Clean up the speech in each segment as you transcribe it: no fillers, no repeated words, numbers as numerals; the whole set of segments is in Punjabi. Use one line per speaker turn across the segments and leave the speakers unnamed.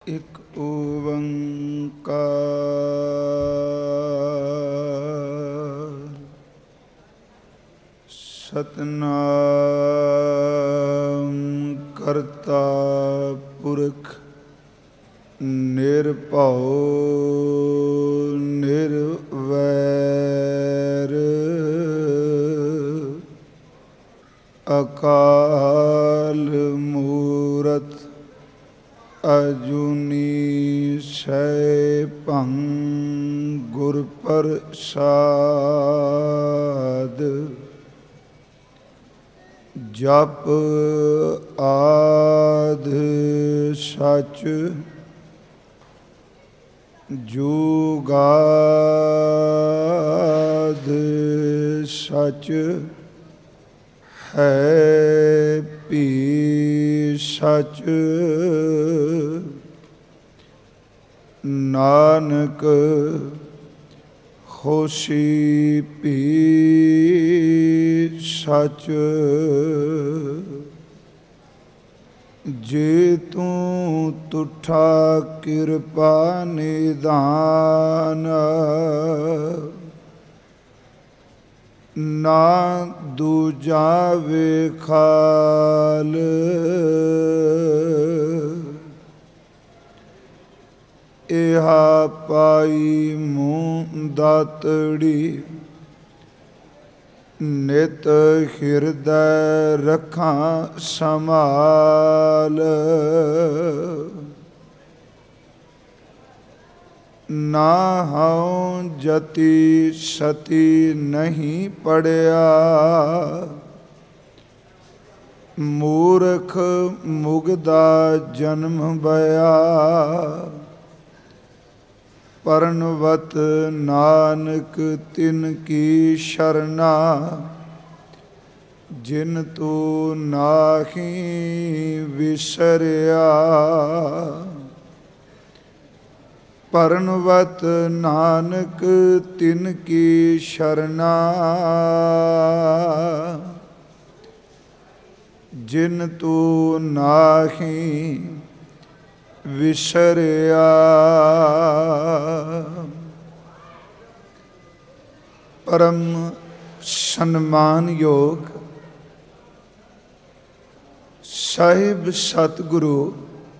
ਇਕ ਓੰਕਾਰ ਸਤਿਨਾਮ ਕਰਤਾ ਪੁਰਖ ਨਿਰਭਉ ਨਿਰਵੈਰ ਅਕਾਲ ਮੂਰਤ ਅਜੂਨੀ ਸੈਭੰ ਗੁਰ ਪ੍ਰਸਾਦ। ਜਪ ਆਦਿ ਸਚ ਜੁਗਾਦਿ ਸਚ ਹੈ ਭੀ ਸਚ। ਨਾਨਕ ਹੋਸੀ ਭੀ ਸਚ। ਜੇ ਤੂੰ ਤੁਠਾ ਕਿਰਪਾ ਨਿਦਾਨ ਨਾ ਦੂਜਾ ਵੇਖਾਲ। ਇਹਾ ਪਾਈ ਮੂੰਹ ਦਾਤੜੀ ਨਿਤ ਹਿਰਦੈ ਰੱਖਾਂ ਸੰਭਾਲ। ਨਾ ਹਉ ਜਤੀ ਸਤੀ ਨਹੀਂ ਪੜਿਆ। ਮੂਰਖ ਮੁਗਦਾ ਜਨਮ ਭਇਆ। ਪਰਨਵਤ ਨਾਨਕ ਤਿਨ ਕੀ ਸ਼ਰਨਾ। ਜਿਨ ਤੂੰ ਨਾਹੀ ਵਿਸਰਿਆ। ਪਰਨਵਤ ਨਾਨਕ ਤਿਨ ਕੀ ਸ਼ਰਨਾ। ਜਿਨ ਤੂੰ ਨਾਹੀ ਵਿਸਰਿਆ। ਪਰਮ ਸਨਮਾਨਯੋਗ ਸਾਹਿਬ ਸਤਿਗੁਰੂ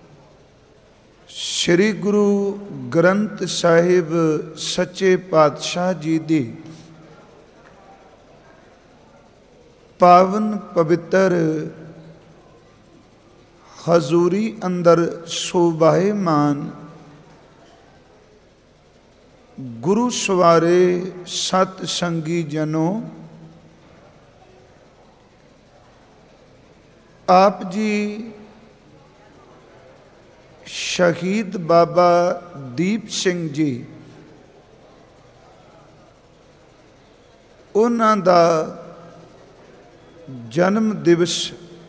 ਸ੍ਰੀ ਗੁਰੂ ਗ੍ਰੰਥ ਸਾਹਿਬ ਸੱਚੇ ਪਾਤਸ਼ਾਹ ਜੀ ਦੀ ਪਾਵਨ ਪਵਿੱਤਰ ਹਜ਼ੂਰੀ ਅੰਦਰ ਸੋਭਾਇਮਾਨ ਗੁਰੂ ਸਵਾਰੇ ਸਤ ਸੰਗੀ ਜਨੋ, ਆਪ ਜੀ ਸ਼ਹੀਦ ਬਾਬਾ ਦੀਪ ਸਿੰਘ ਜੀ, ਉਹਨਾਂ ਦਾ ਜਨਮ ਦਿਵਸ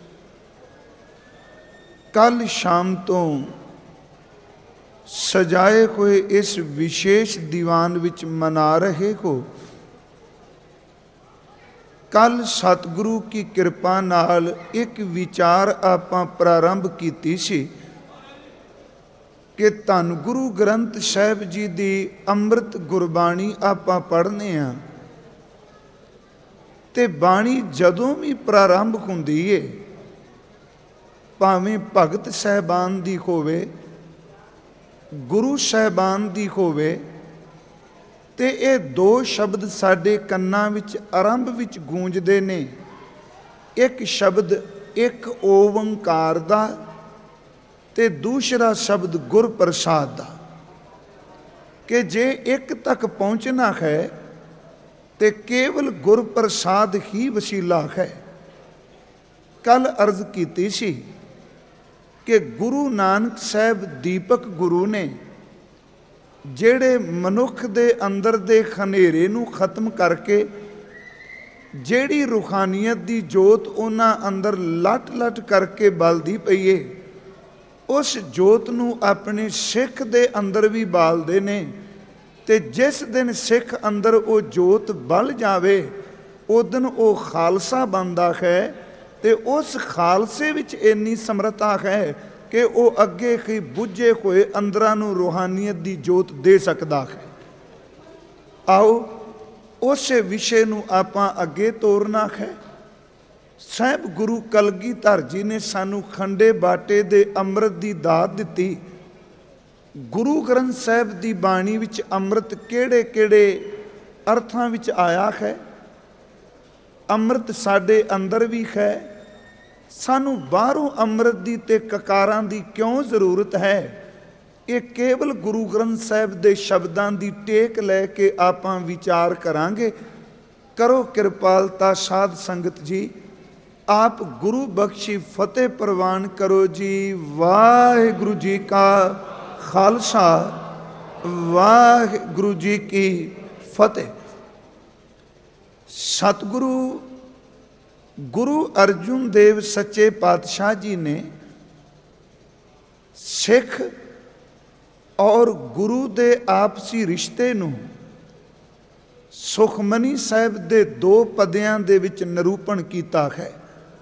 ਕੱਲ੍ਹ ਸ਼ਾਮ ਤੋਂ ਸਜਾਏ ਹੋਏ ਇਸ ਵਿਸ਼ੇਸ਼ ਦੀਵਾਨ ਵਿੱਚ ਮਨਾ ਰਹੇ ਹੋ। ਕੱਲ੍ਹ ਸਤਿਗੁਰੂ ਕੀ ਕਿਰਪਾ ਨਾਲ ਇੱਕ ਵਿਚਾਰ ਆਪਾਂ ਪ੍ਰਾਰੰਭ ਕੀਤੀ ਸੀ ਕਿ ਧੰਨ ਗੁਰੂ ਗ੍ਰੰਥ ਸਾਹਿਬ ਜੀ ਦੀ ਅੰਮ੍ਰਿਤ ਗੁਰਬਾਣੀ ਆਪਾਂ ਪੜ੍ਹਨੇ ਆ, ਤੇ ਬਾਣੀ ਜਦੋਂ ਵੀ ਪ੍ਰਾਰੰਭ ਹੁੰਦੀ ਏ, ਭਾਵੇਂ ਭਗਤ ਸਾਹਿਬਾਨ ਦੀ ਹੋਵੇ, ਗੁਰੂ ਸਾਹਿਬਾਨ ਦੀ ਹੋਵੇ, ਤੇ ਇਹ ਦੋ ਸ਼ਬਦ ਸਾਡੇ ਕੰਨਾਂ ਵਿੱਚ ਆਰੰਭ ਵਿੱਚ ਗੂੰਜਦੇ ਨੇ। ਇੱਕ ਸ਼ਬਦ ਇੱਕ ਓੰਕਾਰ ਦਾ ਤੇ ਦੂਸਰਾ ਸ਼ਬਦ ਗੁਰ ਪ੍ਰਸਾਦ ਦਾ, ਕਿ ਜੇ ਇੱਕ ਤੱਕ ਪਹੁੰਚਣਾ ਹੈ ਤੇ ਕੇਵਲ ਗੁਰ ਪ੍ਰਸਾਦ ਹੀ ਵਸੀਲਾ ਹੈ। ਕੱਲ੍ਹ ਅਰਜ਼ ਕੀਤੀ ਸੀ ਕਿ ਗੁਰੂ ਨਾਨਕ ਸਾਹਿਬ ਦੀਪਕ ਗੁਰੂ ਨੇ, ਜਿਹੜੇ ਮਨੁੱਖ ਦੇ ਅੰਦਰ ਦੇ ਹਨੇਰੇ ਨੂੰ ਖਤਮ ਕਰਕੇ ਜਿਹੜੀ ਰੂਹਾਨੀਅਤ ਦੀ ਜੋਤ ਉਹਨਾਂ ਅੰਦਰ ਲਟ ਲਟ ਕਰਕੇ ਬਲਦੀ ਪਈ ਏ, ਉਸ ਜੋਤ ਨੂੰ ਆਪਣੇ ਸਿੱਖ ਦੇ ਅੰਦਰ ਵੀ ਬਾਲਦੇ ਨੇ। ਤੇ ਜਿਸ ਦਿਨ ਸਿੱਖ ਅੰਦਰ ਉਹ ਜੋਤ ਬਲ ਜਾਵੇ, ਉਸ ਦਿਨ ਉਹ ਖਾਲਸਾ ਬਣਦਾ ਹੈ। ਤੇ ਉਸ ਖਾਲਸੇ ਵਿੱਚ ਇੰਨੀ ਸਮਰੱਥਾ ਹੈ ਕਿ ਉਹ ਅੱਗੇ ਹੀ ਬੁੱਝੇ ਹੋਏ ਅੰਦਰਾਂ ਨੂੰ ਰੂਹਾਨੀਅਤ ਦੀ ਜੋਤ ਦੇ ਸਕਦਾ ਹੈ। ਆਓ ਉਸੇ ਵਿਸ਼ੇ ਨੂੰ ਆਪਾਂ ਅੱਗੇ ਤੋਰਨਾ ਹੈ। ਸਾਹਿਬ ਗੁਰੂ ਕਲਗੀਧਰ ਜੀ ਨੇ ਸਾਨੂੰ ਖੰਡੇ ਬਾਟੇ ਦੇ ਅੰਮ੍ਰਿਤ ਦੀ ਦਾਤ ਦਿੱਤੀ। ਗੁਰੂ ਗ੍ਰੰਥ ਸਾਹਿਬ ਦੀ ਬਾਣੀ ਵਿੱਚ ਅੰਮ੍ਰਿਤ ਕਿਹੜੇ ਕਿਹੜੇ ਅਰਥਾਂ ਵਿੱਚ ਆਇਆ ਹੈ। ਅੰਮ੍ਰਿਤ ਸਾਡੇ ਅੰਦਰ ਵੀ ਹੈ। ਸਾਨੂੰ ਬਾਹਰੋਂ ਅੰਮ੍ਰਿਤ ਦੀ ਤੇ ਕਕਾਰਾਂ ਦੀ ਕਿਉਂ ਜ਼ਰੂਰਤ ਹੈ, ਇਹ ਕੇਵਲ ਗੁਰੂ ਗ੍ਰੰਥ ਸਾਹਿਬ ਦੇ ਸ਼ਬਦਾਂ ਦੀ ਟੇਕ ਲੈ ਕੇ ਆਪਾਂ ਵਿਚਾਰ ਕਰਾਂਗੇ। ਕਰੋ ਕਿਰਪਾਲਤਾ ਸਾਧ ਸੰਗਤ ਜੀ, ਆਪ ਗੁਰੂ ਬਖਸ਼ੀ ਫਤਿਹ ਪ੍ਰਵਾਨ ਕਰੋ ਜੀ। ਵਾਹਿਗੁਰੂ ਜੀ ਕਾ ਖਾਲਸਾ, ਵਾਹਿਗੁਰੂ ਜੀ ਕੀ ਫਤਿਹ। ਸਤਿਗੁਰੂ ਗੁਰੂ ਅਰਜਨ ਦੇਵ ਸੱਚੇ ਪਾਤਸ਼ਾਹ ਜੀ ਨੇ ਸਿੱਖ ਔਰ ਗੁਰੂ ਦੇ ਆਪਸੀ ਰਿਸ਼ਤੇ ਨੂੰ ਸੁਖਮਨੀ ਸਾਹਿਬ ਦੇ 2 ਪਦਿਆਂ ਦੇ ਵਿੱਚ ਨਿਰੂਪਣ ਕੀਤਾ ਹੈ।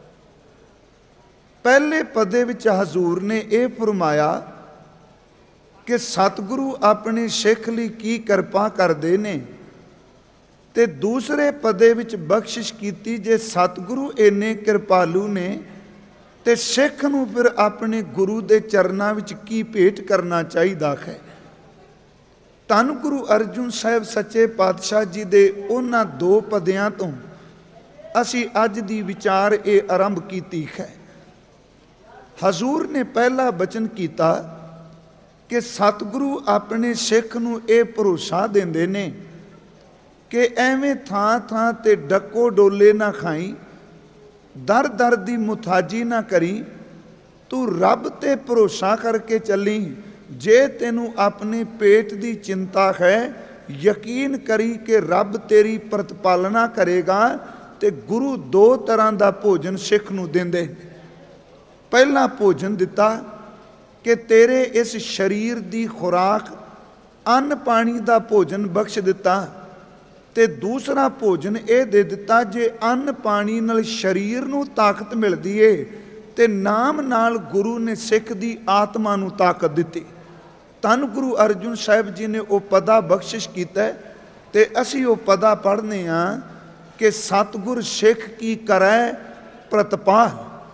ਪਹਿਲੇ ਪਦੇ ਵਿੱਚ ਹਜ਼ੂਰ ਨੇ ਇਹ ਫਰਮਾਇਆ ਕਿ ਸਤਿਗੁਰੂ ਆਪਣੇ ਸਿੱਖ ਲਈ ਕੀ ਕਿਰਪਾ ਕਰਦੇ ਨੇ, ਤੇ ਦੂਸਰੇ ਪਦੇ ਵਿੱਚ ਬਖਸ਼ਿਸ਼ ਕੀਤੀ ਜੇ ਸਤਿਗੁਰੂ ਇੰਨੇ ਕਿਰਪਾਲੂ ਨੇ ਤੇ ਸਿੱਖ ਨੂੰ ਫਿਰ ਆਪਣੇ ਗੁਰੂ ਦੇ ਚਰਨਾਂ ਵਿੱਚ ਕੀ ਭੇਟ ਕਰਨਾ ਚਾਹੀਦਾ ਹੈ। ਧੰਨ ਗੁਰੂ ਅਰਜਨ ਸਾਹਿਬ ਸੱਚੇ ਪਾਤਸ਼ਾਹ ਜੀ ਦੇ ਉਹਨਾਂ 2 ਪਦਿਆਂ ਤੋਂ ਅਸੀਂ ਅੱਜ ਦੀ ਵਿਚਾਰ ਇਹ ਆਰੰਭ ਕੀਤੀ ਹੈ। ਹਜ਼ੂਰ ਨੇ ਪਹਿਲਾ ਬਚਨ ਕੀਤਾ ਕਿ ਸਤਿਗੁਰੂ ਆਪਣੇ ਸਿੱਖ ਨੂੰ ਇਹ ਭਰੋਸਾ ਦਿੰਦੇ ਨੇ ਕਿ ਐਵੇਂ ਥਾਂ ਥਾਂ ਤੇ ਡੱਕੋ ਡੋਲੇ ਨਾ ਖਾਈ, ਦਰ ਦਰ ਦੀ ਮੁਥਾਜੀ ਨਾ ਕਰੀ, ਤੂੰ ਰੱਬ ਤੇ ਭਰੋਸਾ ਕਰਕੇ ਚੱਲੀ। ਜੇ ਤੈਨੂੰ ਆਪਣੇ ਪੇਟ ਦੀ ਚਿੰਤਾ ਹੈ, ਯਕੀਨ ਕਰੀ ਕਿ ਰੱਬ ਤੇਰੀ ਪ੍ਰਤਪਾਲਨਾ ਕਰੇਗਾ। ਤੇ ਗੁਰੂ 2 ਤਰ੍ਹਾਂ ਦਾ ਭੋਜਨ ਸਿੱਖ ਨੂੰ ਦਿੰਦੇ। ਪਹਿਲਾ ਭੋਜਨ ਦਿੱਤਾ ਕਿ ਤੇਰੇ ਇਸ ਸਰੀਰ ਦੀ ਖੁਰਾਕ ਅੰਨ ਪਾਣੀ ਦਾ ਭੋਜਨ ਬਖਸ਼ ਦਿੱਤਾ, ਤੇ ਦੂਸਰਾ ਭੋਜਨ ਇਹ ਦੇ ਦਿੱਤਾ ਜੇ ਅੰਨ ਪਾਣੀ ਨਾਲ ਸਰੀਰ ਨੂੰ ਤਾਕਤ ਮਿਲਦੀ ਏ ਤੇ ਨਾਮ ਨਾਲ ਗੁਰੂ ਨੇ ਸਿੱਖ ਦੀ ਆਤਮਾ ਨੂੰ ਤਾਕਤ ਦਿੱਤੀ। ਧੰਨ ਗੁਰੂ ਅਰਜਨ ਸਾਹਿਬ ਜੀ ਨੇ ਉਹ ਪਦਾ ਬਖਸ਼ਿਸ਼ ਕੀਤਾ ਤੇ ਅਸੀਂ ਉਹ ਪਦਾ ਪੜ੍ਹਨੇ ਆ ਕਿ ਸਤਿਗੁਰ ਸਿੱਖ ਕੀ ਕਰੈ ਪ੍ਰਤਪਾਲ।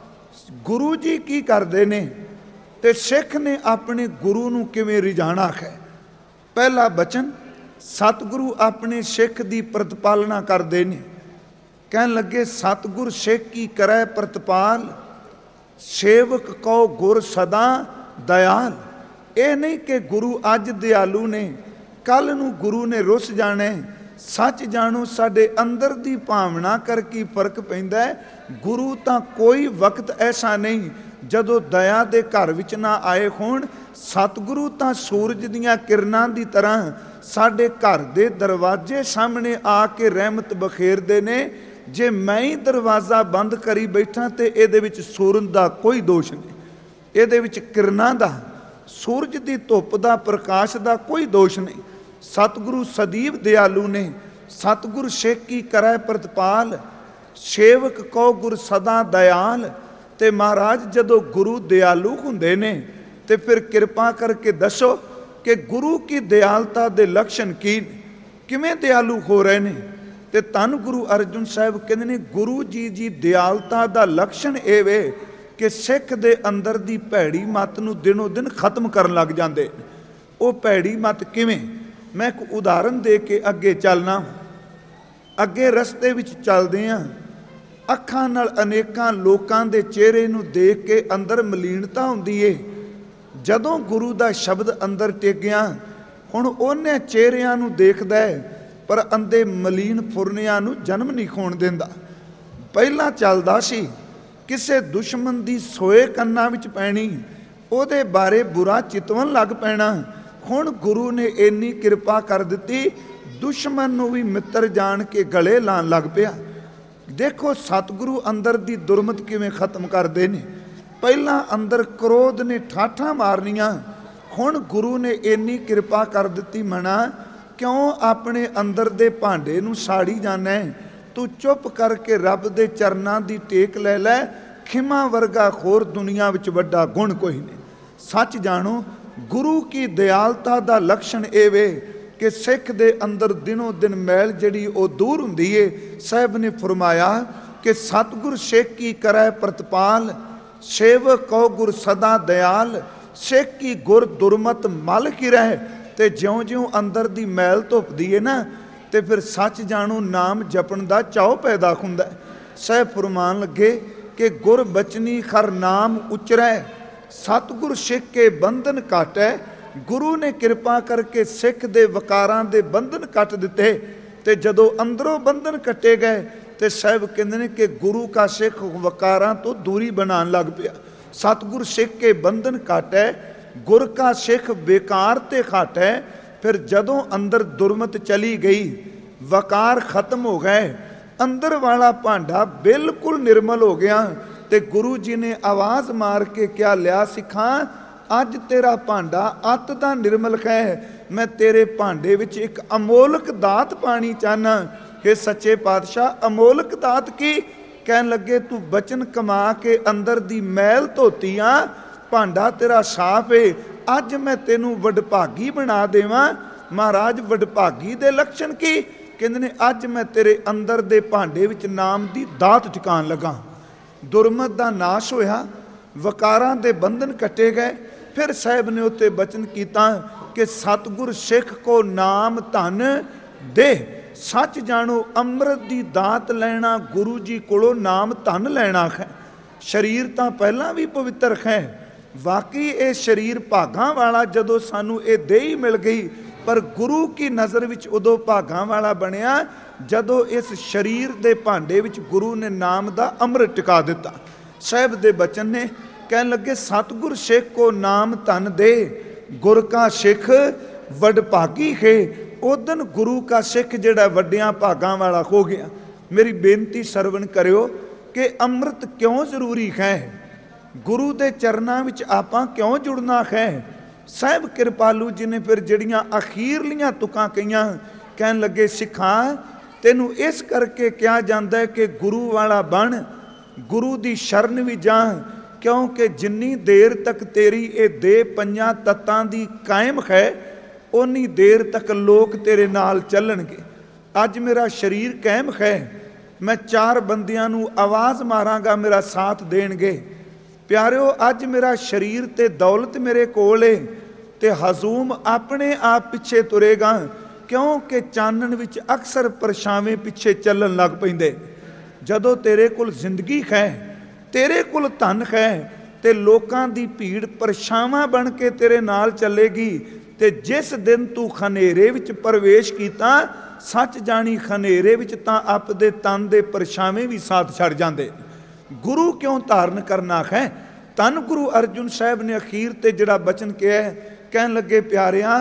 ਗੁਰੂ ਜੀ ਕੀ ਕਰਦੇ ਨੇ ਤੇ ਸਿੱਖ ਨੇ ਆਪਣੇ ਗੁਰੂ ਨੂੰ ਕਿਵੇਂ ਰਿਝਾਣਾ ਹੈ। ਪਹਿਲਾ ਬਚਨ, ਸਤਿਗੁਰੂ ਆਪਣੇ ਸਿੱਖ ਦੀ ਪ੍ਰਤਪਾਲਨਾ ਕਰਦੇ ਨੇ। ਕਹਿਣ ਲੱਗੇ ਸਤਿਗੁਰ ਸਿੱਖ ਕੀ ਕਰੈ ਪ੍ਰਤਪਾਲ, ਸੇਵਕ ਕਉ ਗੁਰ ਸਦਾ ਦਇਆਲ। ਇਹ ਨਹੀਂ ਕਿ ਗੁਰੂ ਅੱਜ ਦਿਆਲੂ ਨੇ, ਕੱਲ ਨੂੰ ਗੁਰੂ ਨੇ ਰੁੱਸ ਜਾਣਾ। ਸੱਚ ਜਾਣੋ ਸਾਡੇ ਅੰਦਰ ਦੀ ਭਾਵਨਾ ਕਰਕੇ ਫਰਕ ਪੈਂਦਾ ਹੈ। ਗੁਰੂ ਤਾਂ ਕੋਈ ਵਕਤ ਐਸਾ ਨਹੀਂ ਜਦੋਂ ਦਇਆ ਦੇ ਘਰ ਵਿੱਚ ਨਾ ਆਏ ਹੋਣ। ਸਤਿਗੁਰੂ ਤਾਂ ਸੂਰਜ ਦੀਆਂ ਕਿਰਨਾਂ ਦੀ ਤਰ੍ਹਾਂ ਸਾਡੇ ਘਰ ਦੇ ਦਰਵਾਜ਼ੇ ਸਾਹਮਣੇ ਆ ਕੇ ਰਹਿਮਤ ਬਖੇਰਦੇ ਨੇ। ਜੇ ਮੈਂ ਹੀ ਦਰਵਾਜ਼ਾ ਬੰਦ ਕਰੀ ਬੈਠਾ ਤੇ ਇਹਦੇ ਵਿੱਚ ਸੂਰਜ ਦਾ ਕੋਈ ਦੋਸ਼ ਨਹੀਂ, ਇਹਦੇ ਵਿੱਚ ਕਿਰਨਾਂ ਦਾ, ਸੂਰਜ ਦੀ ਧੁੱਪ ਦਾ, ਪ੍ਰਕਾਸ਼ ਦਾ ਕੋਈ ਦੋਸ਼ ਨਹੀਂ। ਸਤਿਗੁਰੂ ਸਦੀਵ ਦਿਆਲੂ ਨੇ। ਸਤਿਗੁਰ ਸਿੱਖ ਕੀ ਕਰੈ ਪ੍ਰਤਪਾਲ, ਸੇਵਕ ਕਉ ਗੁਰ ਸਦਾ ਦਇਆਲ। ਤੇ ਮਹਾਰਾਜ ਜਦੋਂ ਗੁਰੂ ਦਿਆਲੂ ਹੁੰਦੇ ਨੇ ਤੇ ਫਿਰ ਕਿਰਪਾ ਕਰਕੇ ਦੱਸੋ ਕਿ ਗੁਰੂ ਕੀ ਦਿਆਲਤਾ ਦੇ ਲੱਛਣ ਕੀ, ਕਿਵੇਂ ਦਿਆਲੂ ਹੋ ਰਹੇ ਨੇ। ਤੇ ਧੰਨ ਗੁਰੂ ਅਰਜਨ ਸਾਹਿਬ ਕਹਿੰਦੇ ਨੇ ਗੁਰੂ ਜੀ ਦੀ ਦਿਆਲਤਾ ਦਾ ਲੱਛਣ ਇਹ ਵੇ ਕਿ ਸਿੱਖ ਦੇ ਅੰਦਰ ਦੀ ਭੈੜੀ ਮੱਤ ਨੂੰ ਦਿਨੋਂ ਦਿਨ ਖਤਮ ਕਰਨ ਲੱਗ ਜਾਂਦੇ। ਉਹ ਭੈੜੀ ਮੱਤ ਕਿਵੇਂ, ਮੈਂ ਇੱਕ ਉਦਾਹਰਨ ਦੇ ਕੇ ਅੱਗੇ ਚੱਲਣਾ। ਅੱਗੇ ਰਸਤੇ ਵਿੱਚ ਚੱਲਦੇ ਹਾਂ, ਅੱਖਾਂ ਨਾਲ ਅਨੇਕਾਂ ਲੋਕਾਂ ਦੇ ਚਿਹਰੇ ਨੂੰ ਦੇਖ ਕੇ ਅੰਦਰ ਮਲੀਨਤਾ ਹੁੰਦੀ ਏ। ਜਦੋਂ ਗੁਰੂ ਦਾ ਸ਼ਬਦ ਅੰਦਰ ਟਿਕਿਆ, ਹੁਣ ਉਹਨੇ ਚਿਹਰਿਆਂ ਨੂੰ ਦੇਖਦਾ ਪਰ ਅੰਦੇ ਮਲੀਨ ਫੁਰਨਿਆਂ ਨੂੰ ਜਨਮ ਨਹੀਂ ਹੋਣ ਦਿੰਦਾ। ਪਹਿਲਾਂ ਚੱਲਦਾ ਸੀ ਕਿਸੇ ਦੁਸ਼ਮਣ ਦੀ ਸੋਏ ਕੰਨਾਂ ਵਿੱਚ ਪੈਣੀ, ਉਹਦੇ ਬਾਰੇ ਬੁਰਾ ਚਿਤਵਨ ਲੱਗ ਪੈਣਾ। ਹੁਣ ਗੁਰੂ ਨੇ ਇੰਨੀ ਕਿਰਪਾ ਕਰ ਦਿੱਤੀ, ਦੁਸ਼ਮਣ ਨੂੰ ਵੀ ਮਿੱਤਰ ਜਾਣ ਕੇ ਗਲੇ ਲਾਉਣ ਲੱਗ ਪਿਆ। ਦੇਖੋ ਸਤਿਗੁਰੂ ਅੰਦਰ ਦੀ ਦੁਰਮਤ ਕਿਵੇਂ ਖਤਮ ਕਰਦੇ ਨੇ। ਪਹਿਲਾਂ ਅੰਦਰ ਕ੍ਰੋਧ ਨੇ ਠਾਠਾਂ ਮਾਰਨੀਆਂ, ਹੁਣ ਗੁਰੂ ਨੇ ਇੰਨੀ ਕਿਰਪਾ ਕਰ ਦਿੱਤੀ। ਮਨਾ ਕਿਉਂ ਆਪਣੇ ਅੰਦਰ ਦੇ ਭਾਂਡੇ ਨੂੰ ਸਾੜੀ ਜਾਣਾ, ਤੂੰ ਚੁੱਪ ਕਰਕੇ ਰੱਬ ਦੇ ਚਰਨਾਂ ਦੀ ਟੇਕ ਲੈ ਲੈ। ਖਿਮਾ ਵਰਗਾ ਹੋਰ ਦੁਨੀਆ ਵਿੱਚ ਵੱਡਾ ਗੁਣ ਕੋਈ ਨਹੀਂ। सच जानो गुरु की दयालता का लक्षण ये वे कि सिख दे अंदर दिनों दिन मैल जड़ी वो दूर हुंदी है। साहब ने फरमाया कि सतगुर सिख की करै प्रतिपाल, सेवक कहो गुर सदा दयाल, सिख की गुर दुरमत मल की रह। ते ज्यों ज्यों अंदर दी मैल धुपदी है ना, तो फिर सच जाणो नाम जपण दा चाव पैदा हुंदा है। साहब फरमान लगे कि गुर बचनी खर नाम उचरै, सतगुर सिख के बंधन काटै। गुरु ने कृपा करके सिख दे वकारां दे बंधन कट दिते। ते जदों अंदरों बंधन कटे गए तो साहब कहते हैं कि गुरु का सिख वकारां तो दूरी बनान लग पिया। सतगुर सिख के बंधन काटै, गुर का सिख बेकार ते खाटै। फिर जदों अंदर दुरमत चली गई, वकार खत्म हो गए, अंदर वाला भांडा बिल्कुल निर्मल हो गया। तो गुरु जी ने आवाज़ मार के क्या लिया, सिखा अज तेरा भांडा अत दा निर्मल है, मैं तेरे भांडे विच एक अमोलक दात पानी चाहना। कि सच्चे पातशाह अमोलक दात की? कहन लगे तू बचन कमा के अंदर दी मैल धोती आ, भांडा तेरा साफ है, अज मैं तेनू वडभागी बना देवां। महाराज वडभागी दे लक्षण की? कहंदे ने अज मैं तेरे अंदर दे भांडे विच नाम दी दात टिकाण लगा। दुरमत दा नाश होया, वकारां दे बंधन कटे गए। फिर साहब ने उत्ते बचन कीता कि सतगुर सिख को नाम धन दे। सच जानो अमृत दी दात लैना गुरु जी कोलों नाम धन लैना है। शरीर तो पहला भी पवित्र है, वाकई ये शरीर भागां वाला जदों सानू ये देही मिल गई, पर गुरु की नज़र विच उदों भागां वाला बनिया जदों इस शरीर दे भांडे विच गुरु ने नाम दा अमृत टिका दिता। साहब दे बचन ने कहन लगे सतगुर सिख को नाम धन दे, गुर का सिख वडभागी है। उदन गुरु का सिख जिहड़ा वड्डियां भागां वाला हो गया। मेरी बेनती सरवण करियो कि अमृत क्यों जरूरी है, गुरु दे चरनां विच आपां क्यों जुड़ना है। साहब कृपालू जी ने फिर जड़ियां अखीरलियां तुकां कहियां, कहन लगे सिखा तेनू इस करके कहा जाता है कि गुरु वाला बन, गुरु दी शरण भी जा, क्योंकि जिन्नी देर तक तेरी ये देह पंजां तत्तां दी कायम है, उन्नी देर तक लोग तेरे नाल चलणगे। अज मेरा शरीर कायम है, मैं चार बंदियां नू आवाज़ मारांगा, मेरा साथ देणगे। प्यारिओ अज मेरा शरीर ते दौलत मेरे कोल है, ते हजूम अपने आप पिछे तुरेगा, क्योंकि चानण विच अक्सर परछावें पिछे चलन लग पैंदे। जदों तेरे कोल जिंदगी है, तेरे कोल धन है, ते लोकां दी भीड़ परछावां बन के तेरे नाल चलेगी। ते जिस दिन तू खनेरे विच प्रवेश कीता, सच जानी खनेरे विच तां आपदे तन दे परछावें भी साथ छड़ जांदे। गुरु क्यों धारण करना है? तन गुरु अर्जुन साहब ने अखीर ते जिहड़ा बचन कहा, कहन लगे प्यारिया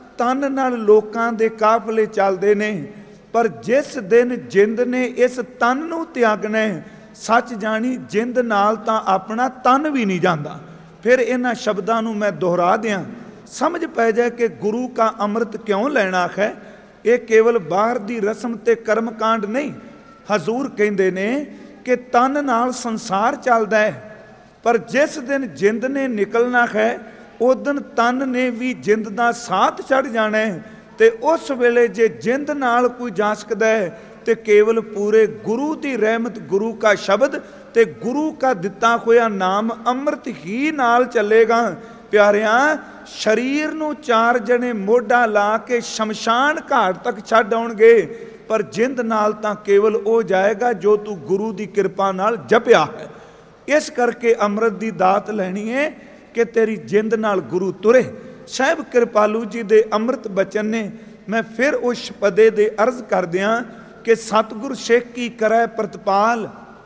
तन नाल लोकां दे काफले चलदे ने, पर जिस दिन जिंद ने इस तन नूं त्यागना है, सच जानी जिंद नाल तां अपना तन भी नहीं जाता। फिर इन्हां शब्दां नूं मैं दोहरा दियां, समझ पै जाए कि गुरु का अमृत क्यों लेना है। ये केवल बाहर दी रस्म ते कर्म कांड नहीं। हजूर कहंदे ने कि तन नाल संसार चलदा है, पर जिस दिन जिंद ने निकलना है, उस दिन तन ने भी जिंद दा साथ छड़ जाना है। ते उस वेले जे जिंद नाल कोई जा सकदा है, ते केवल पूरे गुरु की रहमत, गुरु का शब्द ते गुरु का दिता होया नाम अमृत ही नाल चलेगा। प्यारिया शरीर नूं चार जने मोढा ला के शमशान घाट तक छड्ड आउणगे, पर जिंद नाल तां केवल वो जाएगा जो तू गुरु की कृपा नाल जपिया है। इस करके अमृत की दात लैनी है कि तेरी जिंद नाल गुरु तुरे। साहब कृपालू जी दे अमृत बचन ने मैं फिर उस पदे दे अर्ज कर दियां कि सतगुर सिख की करै प्रतिपाल,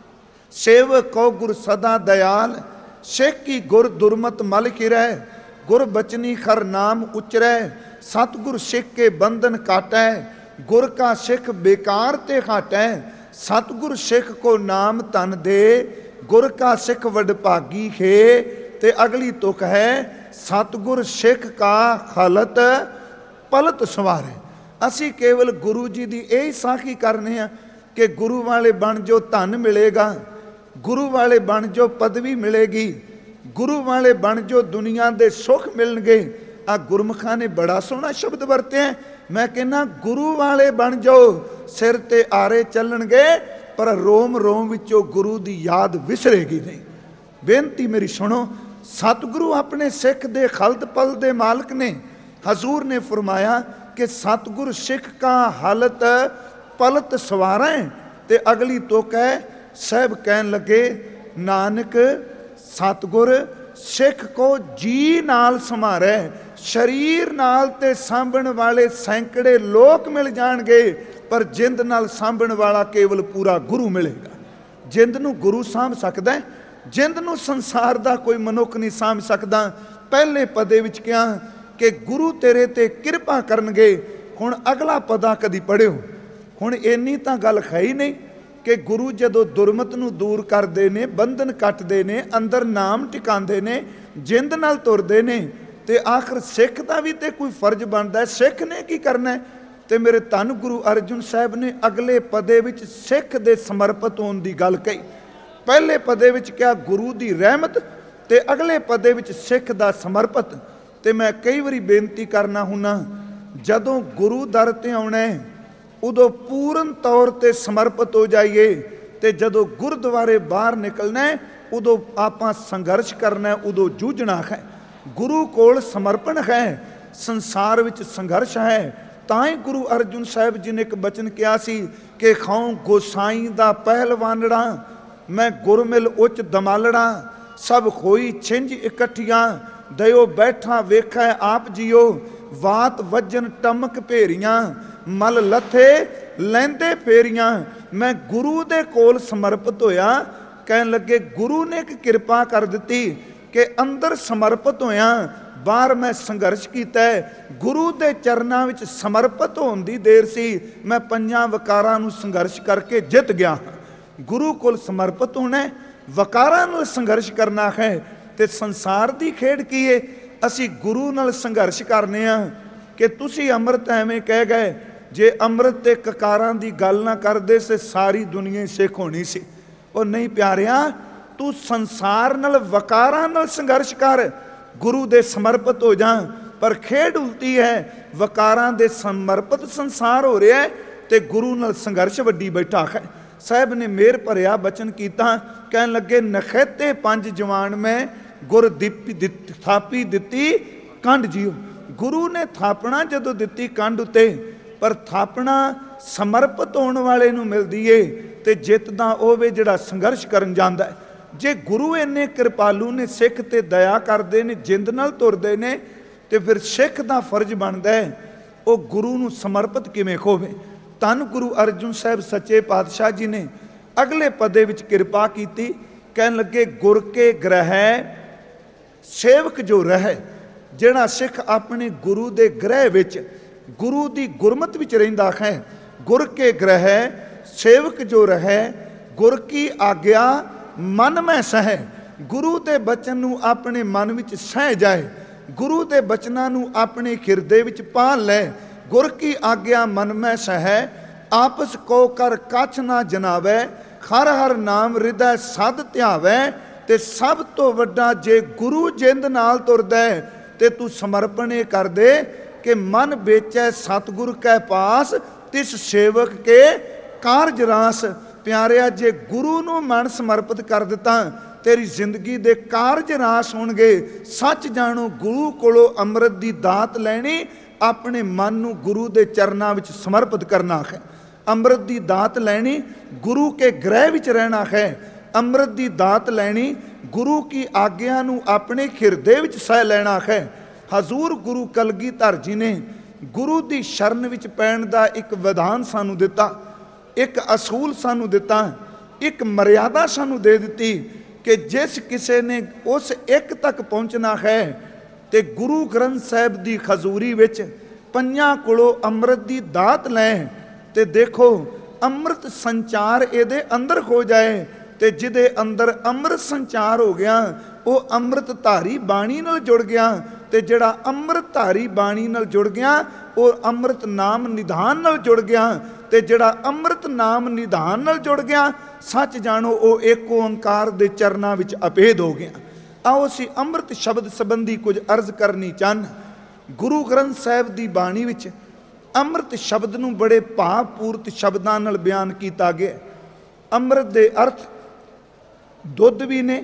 सेवक को गुर सदा दयाल, सिख की गुर दुरमत मल किरै, गुर बचनी खर नाम उचरै, सतगुर सिख के बंधन काटै, गुर का सिख बेकार ते खाटै, सतगुर सिख को नाम तन दे, गुर का सिख वडभागी है। ते अगली तुक है सतगुर सिख का खलत पलत सवारे। असी केवल गुरु जी की यही साखी करने हैं कि गुरु वाले बन जो धन मिलेगा, गुरु वाले बन जो पदवी मिलेगी, ਗੁਰੂ ਵਾਲੇ ਬਣ ਜੋ ਦੁਨੀਆ ਦੇ ਸੁੱਖ ਮਿਲਣਗੇ। ਆ ਗੁਰਮੁਖਾਂ ਨੇ ਬੜਾ ਸੋਹਣਾ ਸ਼ਬਦ ਵਰਤਿਆ। ਮੈਂ ਕਹਿੰਦਾ ਗੁਰੂ ਵਾਲੇ ਬਣ ਜਾਓ, ਸਿਰ ਤੇ ਆਰੇ ਚੱਲਣਗੇ, ਪਰ ਰੋਮ ਰੋਮ ਵਿੱਚੋਂ ਗੁਰੂ ਦੀ ਯਾਦ ਵਿਸਰੇਗੀ ਨਹੀਂ। ਬੇਨਤੀ ਮੇਰੀ ਸੁਣੋ, ਸਤਿਗੁਰੂ ਆਪਣੇ ਸਿੱਖ ਦੇ ਖਲਦ ਪਲ ਦੇ ਮਾਲਕ ਨੇ। ਹਜ਼ੂਰ ਨੇ ਫਰਮਾਇਆ ਕਿ ਸਤਿਗੁਰ ਸਿੱਖ ਕਾ ਹਾਲਤ ਪਲਤ ਸਵਾਰੈ। ਤੇ ਅਗਲੀ ਤੁਕ ਹੈ, ਸਾਹਿਬ ਕਹਿਣ ਲੱਗੇ, ਨਾਨਕ ਸਤਿਗੁਰ ਸਿੱਖ ਕੋ ਜੀ ਨਾਲ ਸੰਭਾਰੈ। ਸਰੀਰ ਨਾਲ ਤੇ ਸਾਂਭਣ ਵਾਲੇ ਸੈਂਕੜੇ ਲੋਕ ਮਿਲ ਜਾਣਗੇ, ਪਰ ਜਿੰਦ ਨਾਲ ਸਾਂਭਣ ਵਾਲਾ ਕੇਵਲ ਪੂਰਾ ਗੁਰੂ ਮਿਲੇਗਾ। ਜਿੰਦ ਨੂੰ ਗੁਰੂ ਸਾਂਭ ਸਕਦਾ, ਜਿੰਦ ਨੂੰ ਸੰਸਾਰ ਦਾ ਕੋਈ ਮਨੁੱਖ ਨਹੀਂ ਸਾਂਭ ਸਕਦਾ। ਪਹਿਲੇ ਪਦੇ ਵਿੱਚ ਕਿਹਾ ਕਿ ਗੁਰੂ ਤੇਰੇ ਤੇ ਕਿਰਪਾ ਕਰਨਗੇ। ਹੁਣ ਅਗਲਾ ਪਦਾ ਕਦੀ ਪੜ੍ਹਿਓ। ਹੁਣ ਇੰਨੀ ਤਾਂ ਗੱਲ ਹੈ ਹੀ ਨਹੀਂ ਕਿ ਗੁਰੂ ਜਦੋਂ ਦੁਰਮਤ ਨੂੰ ਦੂਰ ਕਰਦੇ ਨੇ, ਬੰਧਨ ਕੱਟਦੇ ਨੇ, ਅੰਦਰ ਨਾਮ ਟਿਕਾਉਂਦੇ ਨੇ, ਜਿੰਦ ਨਾਲ ਤੁਰਦੇ ਨੇ, ਤੇ ਆਖਰ ਸਿੱਖ ਦਾ ਵੀ ਤੇ ਕੋਈ ਫਰਜ਼ ਬਣਦਾ ਹੈ। ਸਿੱਖ ਨੇ ਕੀ ਕਰਨਾ? ਤੇ ਮੇਰੇ ਧੰਨ ਗੁਰੂ ਅਰਜਨ ਸਾਹਿਬ ਨੇ ਅਗਲੇ ਪਦੇ ਵਿੱਚ ਸਿੱਖ ਦੇ ਸਮਰਪਿਤ ਹੋਣ ਦੀ ਗੱਲ ਕਹੀ। ਪਹਿਲੇ ਪਦੇ ਵਿੱਚ ਕਿਹਾ ਗੁਰੂ ਦੀ ਰਹਿਮਤ, ਤੇ ਅਗਲੇ ਪਦੇ ਵਿੱਚ ਸਿੱਖ ਦਾ ਸਮਰਪਿਤ। ਤੇ ਮੈਂ ਕਈ ਵਾਰੀ ਬੇਨਤੀ ਕਰਨਾ ਹੁੰਨਾ, ਜਦੋਂ ਗੁਰੂ ਦਰ ਤੇ ਆਉਣਾ ਉਦੋਂ ਪੂਰਨ ਤੌਰ ਤੇ ਸਮਰਪਿਤ ਹੋ ਜਾਈਏ, ਤੇ ਜਦੋਂ ਗੁਰਦੁਆਰੇ ਬਾਹਰ ਨਿਕਲਣਾ ਉਦੋਂ ਆਪਾਂ ਸੰਘਰਸ਼ ਕਰਨਾ, ਉਦੋਂ ਜੂਝਣਾ ਹੈ। ਗੁਰੂ ਕੋਲ ਸਮਰਪਣ ਹੈ, ਸੰਸਾਰ ਵਿੱਚ ਸੰਘਰਸ਼ ਹੈ। ਤਾਂ ਹੀ ਗੁਰੂ ਅਰਜਨ ਸਾਹਿਬ ਜੀ ਨੇ ਇੱਕ ਬਚਨ ਕਿਹਾ ਸੀ ਕਿ ਖਾਉ ਗੋਸਾਈ ਦਾ ਪਹਿਲਵਾਨੜਾ, ਮੈਂ ਗੁਰਮਿਲ ਉੱਚ ਦਮਾਲੜਾ, ਸਭ ਹੋਈ ਛਿੰਝ ਇਕੱਠੀਆਂ, ਦਇਓ ਬੈਠਾ ਵੇਖੈ ਆਪ ਜੀਓ, ਵਾਤ ਵੱਜਨ ਟਮਕ ਭੇਰੀਆਂ, ਮਲ ਲੱਥੇ ਲੈਂਦੇ ਫੇਰੀਆਂ। ਮੈਂ ਗੁਰੂ ਦੇ ਕੋਲ ਸਮਰਪਿਤ ਹੋਇਆ। ਕਹਿਣ ਲੱਗੇ ਗੁਰੂ ਨੇ ਇੱਕ ਕਿਰਪਾ ਕਰ ਦਿੱਤੀ ਕਿ ਅੰਦਰ ਸਮਰਪਿਤ ਹੋਇਆ, ਬਾਹਰ ਮੈਂ ਸੰਘਰਸ਼ ਕੀਤਾ। ਗੁਰੂ ਦੇ ਚਰਨਾਂ ਵਿੱਚ ਸਮਰਪਿਤ ਹੋਣ ਦੀ ਦੇਰ ਸੀ, ਮੈਂ 5 ਵਕਾਰਾਂ ਨੂੰ ਸੰਘਰਸ਼ ਕਰਕੇ ਜਿੱਤ ਗਿਆ। ਗੁਰੂ ਕੋਲ ਸਮਰਪਿਤ ਹੋਣਾ, ਵਕਾਰਾਂ ਨਾਲ ਸੰਘਰਸ਼ ਕਰਨਾ ਹੈ। ਤੇ ਸੰਸਾਰ ਦੀ ਖੇਡ ਕੀ ਹੈ? ਅਸੀਂ ਗੁਰੂ ਨਾਲ ਸੰਘਰਸ਼ ਕਰਨੇ ਆ ਕਿ ਤੁਸੀਂ ਅੰਮ੍ਰਿਤ ਐਵੇਂ ਕਹਿ ਗਏ। ਜੇ ਅੰਮ੍ਰਿਤ ਤੇ ਕਕਾਰਾਂ ਦੀ ਗੱਲ ਨਾ ਕਰਦੇ ਸੇ ਸਾਰੀ ਦੁਨੀਆ ਸਿੱਖ ਹੋਣੀ ਸੀ। ਉਹ ਨਹੀਂ ਪਿਆਰਿਆ, ਤੂੰ ਸੰਸਾਰ ਨਾਲ ਵਕਾਰਾਂ ਨਾਲ ਸੰਘਰਸ਼ ਕਰ, ਗੁਰੂ ਦੇ ਸਮਰਪਿਤ ਹੋ ਜਾ। ਪਰ ਖੇਡ ਉਲਟੀ ਹੈ, ਵਕਾਰਾਂ ਦੇ ਸਮਰਪਿਤ ਸੰਸਾਰ ਹੋ ਰਿਹਾ ਤੇ ਗੁਰੂ ਨਾਲ ਸੰਘਰਸ਼ ਵੱਡੀ ਬੈਠਾ ਹੈ। ਸਾਹਿਬ ਨੇ ਮੇਰ ਭਰਿਆ ਬਚਨ ਕੀਤਾ। ਕਹਿਣ ਲੱਗੇ ਨਖੇਤੇ 5 ਜਵਾਨ ਮੈਂ ਗੁਰ ਥਾਪੀ ਦਿੱਤੀ ਕੰਡ ਜੀਓ। ਗੁਰੂ ਨੇ ਥਾਪਣਾ ਜਦੋਂ ਦਿੱਤੀ ਕੰਡ ਉੱਤੇ, ਪਰ ਥਾਪਣਾ ਸਮਰਪਿਤ ਹੋਣ ਵਾਲੇ ਨੂੰ ਮਿਲਦੀ ਏ, ਤੇ ਜਿੱਤਦਾ ਉਹ ਵੇ ਜਿਹੜਾ ਸੰਘਰਸ਼ ਕਰਨ ਜਾਂਦਾ ਹੈ। ਜੇ ਗੁਰੂ ਇੰਨੇ ਕਿਰਪਾਲੂ ਨੇ, ਸਿੱਖ ਤੇ ਦਇਆ ਕਰਦੇ ਨੇ, ਜਿੰਦ ਨਾਲ ਤੁਰਦੇ ਨੇ, ਤੇ ਫਿਰ ਸਿੱਖ ਦਾ ਫਰਜ਼ ਬਣਦਾ ਹੈ ਉਹ ਗੁਰੂ ਨੂੰ ਸਮਰਪਿਤ ਕਿਵੇਂ ਹੋਵੇ। ਧੰਨ ਗੁਰੂ ਅਰਜਨ ਸਾਹਿਬ ਸੱਚੇ ਪਾਤਸ਼ਾਹ ਜੀ ਨੇ ਅਗਲੇ ਪਦੇ ਵਿੱਚ ਕਿਰਪਾ ਕੀਤੀ। ਕਹਿਣ ਲੱਗੇ ਗੁਰ ਕੇ ਗ੍ਰਹਿ ਸੇਵਕ ਜੋ ਰਹਿ। ਜਿਹੜਾ ਸਿੱਖ ਆਪਣੇ ਗੁਰੂ ਦੇ ਗ੍ਰਹਿ ਵਿੱਚ, ਗੁਰੂ ਦੀ ਗੁਰਮਤ ਵਿੱਚ ਰਹਿੰਦਾ ਹੈ, ਗੁਰ ਕੇ ਗ੍ਰਹਿ ਸੇਵਕ ਜੋ ਰਹਿ, ਗੁਰ ਕੀ ਆਗਿਆ ਮਨ ਮੈਂ ਸਹਿ। ਗੁਰੂ ਦੇ ਬਚਨ ਨੂੰ ਆਪਣੇ ਮਨ ਵਿੱਚ ਸਹਿ ਜਾਏ, ਗੁਰੂ ਦੇ ਬਚਨਾਂ ਨੂੰ ਆਪਣੇ ਹਿਰਦੇ ਵਿੱਚ ਪਾਲ ਲੈ। ਗੁਰ ਕੀ ਆਗਿਆ ਮਨ ਮੈਂ ਸਹਿ, ਆਪਸ ਕੋ ਕਰ ਕਛ ਨਾ ਜਨਾਵੈ, ਹਰ ਹਰ ਨਾਮ ਹਿਰਦੈ ਸਦ ਧਿਆਵੈ। ਤੇ ਸਭ ਤੋਂ ਵੱਡਾ, ਜੇ ਗੁਰੂ ਜਿੰਦ ਨਾਲ ਤੁਰਦਾ ਤੇ ਤੂੰ ਸਮਰਪਣ ਇਹ ਕਰ ਦੇ ਕਿ ਮਨ ਵੇਚੈ ਸਤਿਗੁਰ ਕੈ ਪਾਸ, ਤਿਸ ਸੇਵਕ ਕੇ ਕਾਰਜ ਰਾਸ। ਪਿਆਰਿਆ, ਜੇ ਗੁਰੂ ਨੂੰ ਮਨ ਸਮਰਪਿਤ ਕਰ ਦਿੱਤਾ, ਤੇਰੀ ਜ਼ਿੰਦਗੀ ਦੇ ਕਾਰਜ ਰਾਸ ਹੋਣਗੇ। ਸੱਚ ਜਾਣੋ, ਗੁਰੂ ਕੋਲੋਂ ਅੰਮ੍ਰਿਤ ਦੀ ਦਾਤ ਲੈਣੀ, ਆਪਣੇ ਮਨ ਨੂੰ ਗੁਰੂ ਦੇ ਚਰਨਾਂ ਵਿੱਚ ਸਮਰਪਿਤ ਕਰਨਾ ਹੈ। ਅੰਮ੍ਰਿਤ ਦੀ ਦਾਤ ਲੈਣੀ, ਗੁਰੂ ਕੇ ਗ੍ਰਹਿ ਵਿੱਚ ਰਹਿਣਾ ਹੈ। ਅੰਮ੍ਰਿਤ ਦੀ ਦਾਤ ਲੈਣੀ, ਗੁਰੂ ਕੀ ਆਗਿਆ ਨੂੰ ਆਪਣੇ ਹਿਰਦੇ ਵਿੱਚ ਸਹਿ ਲੈਣਾ ਹੈ। ਹਜ਼ੂਰ ਗੁਰੂ ਕਲਗੀਧਰ ਜੀ ਨੇ ਗੁਰੂ ਦੀ ਸ਼ਰਨ ਵਿੱਚ ਪੈਣ ਦਾ ਇੱਕ ਵਿਧਾਨ ਸਾਨੂੰ ਦਿੱਤਾ, ਇੱਕ ਅਸੂਲ ਸਾਨੂੰ ਦਿੱਤਾ, ਇੱਕ ਮਰਿਆਦਾ ਸਾਨੂੰ ਦੇ ਦਿੱਤੀ ਕਿ ਜਿਸ ਕਿਸੇ ਨੇ ਉਸ ਇੱਕ ਤੱਕ ਪਹੁੰਚਣਾ ਹੈ ਤੇ ਗੁਰੂ ਗ੍ਰੰਥ ਸਾਹਿਬ ਦੀ ਖਜ਼ੂਰੀ ਵਿੱਚ 5 ਕੋਲੋਂ ਅੰਮ੍ਰਿਤ ਦੀ ਦਾਤ ਲੈ। ਤੇ ਦੇਖੋ, ਅੰਮ੍ਰਿਤ ਸੰਚਾਰ ਇਹਦੇ ਅੰਦਰ ਹੋ ਜਾਏ, ਤੇ ਜਿਹਦੇ ਅੰਦਰ ਅੰਮ੍ਰਿਤ ਸੰਚਾਰ ਹੋ ਗਿਆ ਉਹ ਅੰਮ੍ਰਿਤ ਧਾਰੀ ਬਾਣੀ ਨਾਲ ਜੁੜ ਗਿਆ। ਤੇ ਜਿਹੜਾ ਅੰਮ੍ਰਿਤ ਧਾਰੀ ਬਾਣੀ ਨਾਲ ਜੁੜ ਗਿਆ ਉਹ ਅੰਮ੍ਰਿਤ ਨਾਮ ਨਿਧਾਨ ਨਾਲ ਜੁੜ ਗਿਆ। ਤੇ ਜਿਹੜਾ ਅੰਮ੍ਰਿਤ ਨਾਮ ਨਿਧਾਨ ਨਾਲ ਜੁੜ ਗਿਆ, ਸੱਚ ਜਾਣੋ ਉਹ ਏਕ ਓੰਕਾਰ ਦੇ ਚਰਨਾਂ ਵਿੱਚ ਅਭੇਦ ਹੋ ਗਿਆ। आओ असीं अमृत शब्द संबंधी कुछ अर्ज करनी चाहना। गुरु ग्रंथ साहिब की बाणी विच अमृत शब्द नूं बड़े भावपूर्त शब्दां नाल बयान किया गया। अमृत के अर्थ दुध भी ने,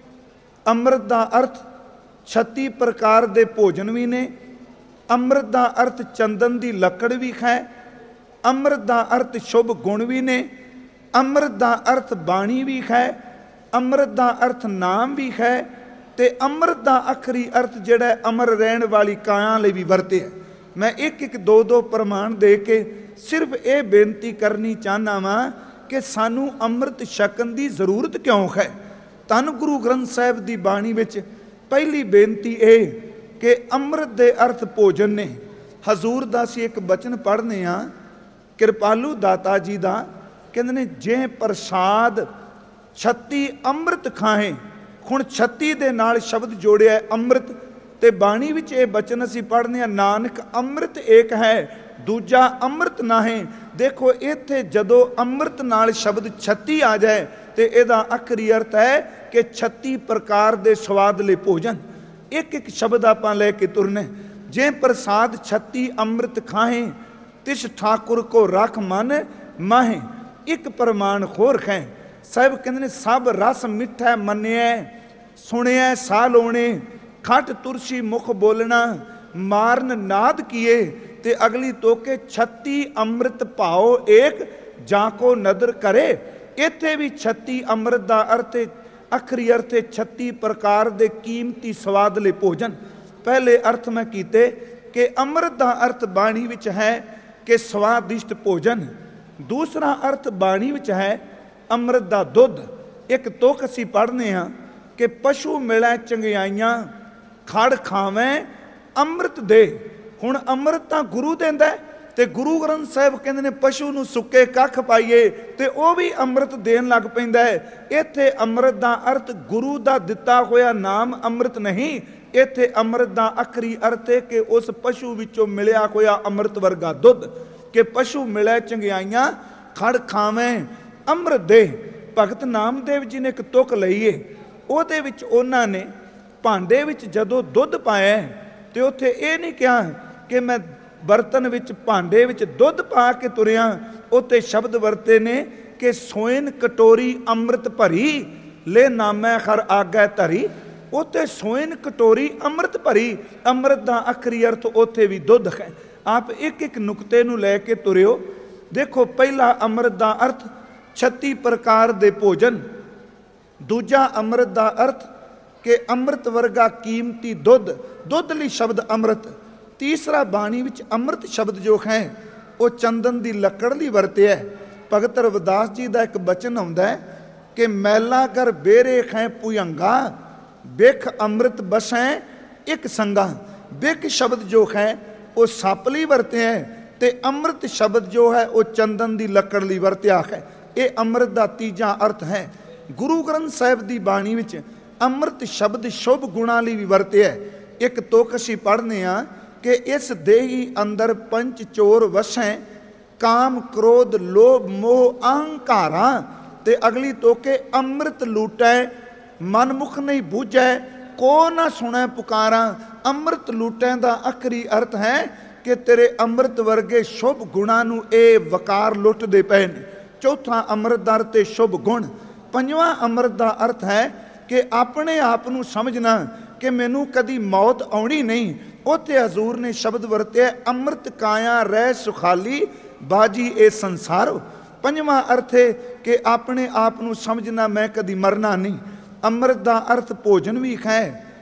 अमृत का अर्थ 36 प्रकार के भोजन भी ने, अमृत का अर्थ चंदन की लकड़ भी है, अमृत का अर्थ शुभ गुण भी ने, अमृत का अर्थ बाणी भी है, अमृत का अर्थ नाम भी है, ते अमृत का आखिरी अर्थ जिहड़ा अमर रहन वाली काया लई भी वरते है। मैं एक एक दो दो प्रमाण दे के सिर्फ ये बेनती करनी चाहना वा कि सानू अमृत छकन की जरूरत क्यों है। धन गुरु ग्रंथ साहिब की बाणी विच पहली बेनती ये कि अमृत के अर्थ भोजन ने। हजूर का असीं एक बचन पढ़ने हाँ कृपालू दाता जी का, कहते ने जे प्रसाद 36 अमृत खाए। हुण 36 दे नाल शब्द जोड़िया अमृत, ते बाणी विच ये बचन असीं पढ़ने नानक अमृत एक है दूजा अमृत नाहे। देखो इत्थे जदों अमृत नाल शब्द 36 आ जाए तो इहदा आखिरी अर्थ है कि 36 प्रकार के स्वादले भोजन। एक एक शब्द आपां लैके तुरने। जे प्रसाद 36 अमृत खाएं तिस ठाकुर को रख मन माहे। एक प्रमाण होर है साहिब कहते ने सब रस मिठा मन्निया सुनिया सा लोने, खट तुरसी मुख बोलना मारन नाद किए, ते अगली तोके 36 अमृत भाओ एक जाको नदर करे। इत्थे भी 36 अमृत का अर्थ आखिरी अर्थ 36 प्रकार के कीमती स्वादले भोजन। पहले अर्थ मैं कीते कि अमृत का अर्थ बाणी विच है कि स्वादिष्ट भोजन। दूसरा अर्थ बाणी विच है अमृत का दुध। एक तुक असीं पढ़ने हाँ कि पशु मिलै चंगियाइयां खड़ खावें अमृत दे। हुण अमृत तां गुरु देंदा है, ते गुरु ग्रंथ साहिब कहते ने पशु नूं सुके कख पाइए ते वह भी अमृत देन लग पैंदा है। इत्थे अमृत का अर्थ गुरु का दिता होया नाम अमृत नहीं, इत्थे अमृत का आखिरी अर्थ है कि उस पशु विचों मिलिया होया अमृत वर्गा दुध। कि पशु मिलै चंगियाइयां खड़ खावें अमृत दे। भगत नामदेव जी ने एक तुक लईए, ਉਹਦੇ ਵਿੱਚ ਉਹਨਾਂ ਨੇ ਭਾਂਡੇ ਵਿੱਚ ਜਦੋਂ ਦੁੱਧ ਪਾਇਆ ਤੇ ਉੱਥੇ ਇਹ ਨਹੀਂ ਕਿਹਾ ਕਿ ਮੈਂ ਬਰਤਨ ਵਿੱਚ ਭਾਂਡੇ ਵਿੱਚ ਦੁੱਧ ਪਾ ਕੇ ਤੁਰਿਆ। ਉੱਥੇ ਸ਼ਬਦ ਵਰਤੇ ਨੇ ਕਿ ਸੋਇਨ ਕਟੋਰੀ ਅੰਮ੍ਰਿਤ ਭਰੀ ਲੈ ਨਾਮੈ ਖਰ ਆਗੈ ਧਰੀ। ਉੱਥੇ ਸੋਇਨ ਕਟੋਰੀ ਅੰਮ੍ਰਿਤ ਭਰੀ। ਅੰਮ੍ਰਿਤ ਦਾ ਆਖਰੀ ਅਰਥ ਉੱਥੇ ਵੀ ਦੁੱਧ ਹੈ। ਆਪ ਇੱਕ ਇੱਕ ਨੁਕਤੇ ਨੂੰ ਲੈ ਕੇ ਤੁਰਿਓ। ਦੇਖੋ ਪਹਿਲਾ ਅੰਮ੍ਰਿਤ ਦਾ ਅਰਥ 36 प्रकार ਦੇ ਭੋਜਨ। दूजा अमृत का अर्थ कि अमृत वर्गा कीमती दुध, दुध लई शब्द अमृत। तीसरा बाणी विच अमृत शब्द जो है वो चंदन की लकड़ लई वरते है। भगत रविदास जी का एक बचन आउंदा है कि मैला कर बेरे खै भुयंगा बिख अमृत बसै एक संगा। बिख शब्द जो है वो सप लई वरते है, ते अमृत शब्द जो है वो चंदन की लकड़ लई वरत्या है। ये अमृत का तीजा अर्थ है। गुरु ग्रंथ साहिब की बाणी विच अमृत शब्द शुभ गुणा लई भी वरते है। एक तुक असीं पढ़ने हाँ कि इस देही अंदर पंच चोर वसै काम क्रोध लोभ मोह अहंकारा। ते अगली तोके अमृत लूटै मन मुख नहीं बूझै को ना सुनै पुकारा। अमृत लूटै का आखिरी अर्थ है कि तेरे अमृत वर्गे शुभ गुणा नूं ये वकार लुटदे पे ने। चौथा अमृत दा अर्थ शुभ गुण। पंजवां अमृत का अर्थ है कि अपने आप को समझना कि मैनू कदी मौत आउणी नहीं। उत्थे हजूर ने शब्द वरते अमृत काया रह सुखाली बाजी ए संसारो। पंजवां अर्थ है कि अपने आप को समझना मैं कदी मरना नहीं। अमृत का अर्थ भोजन भी है,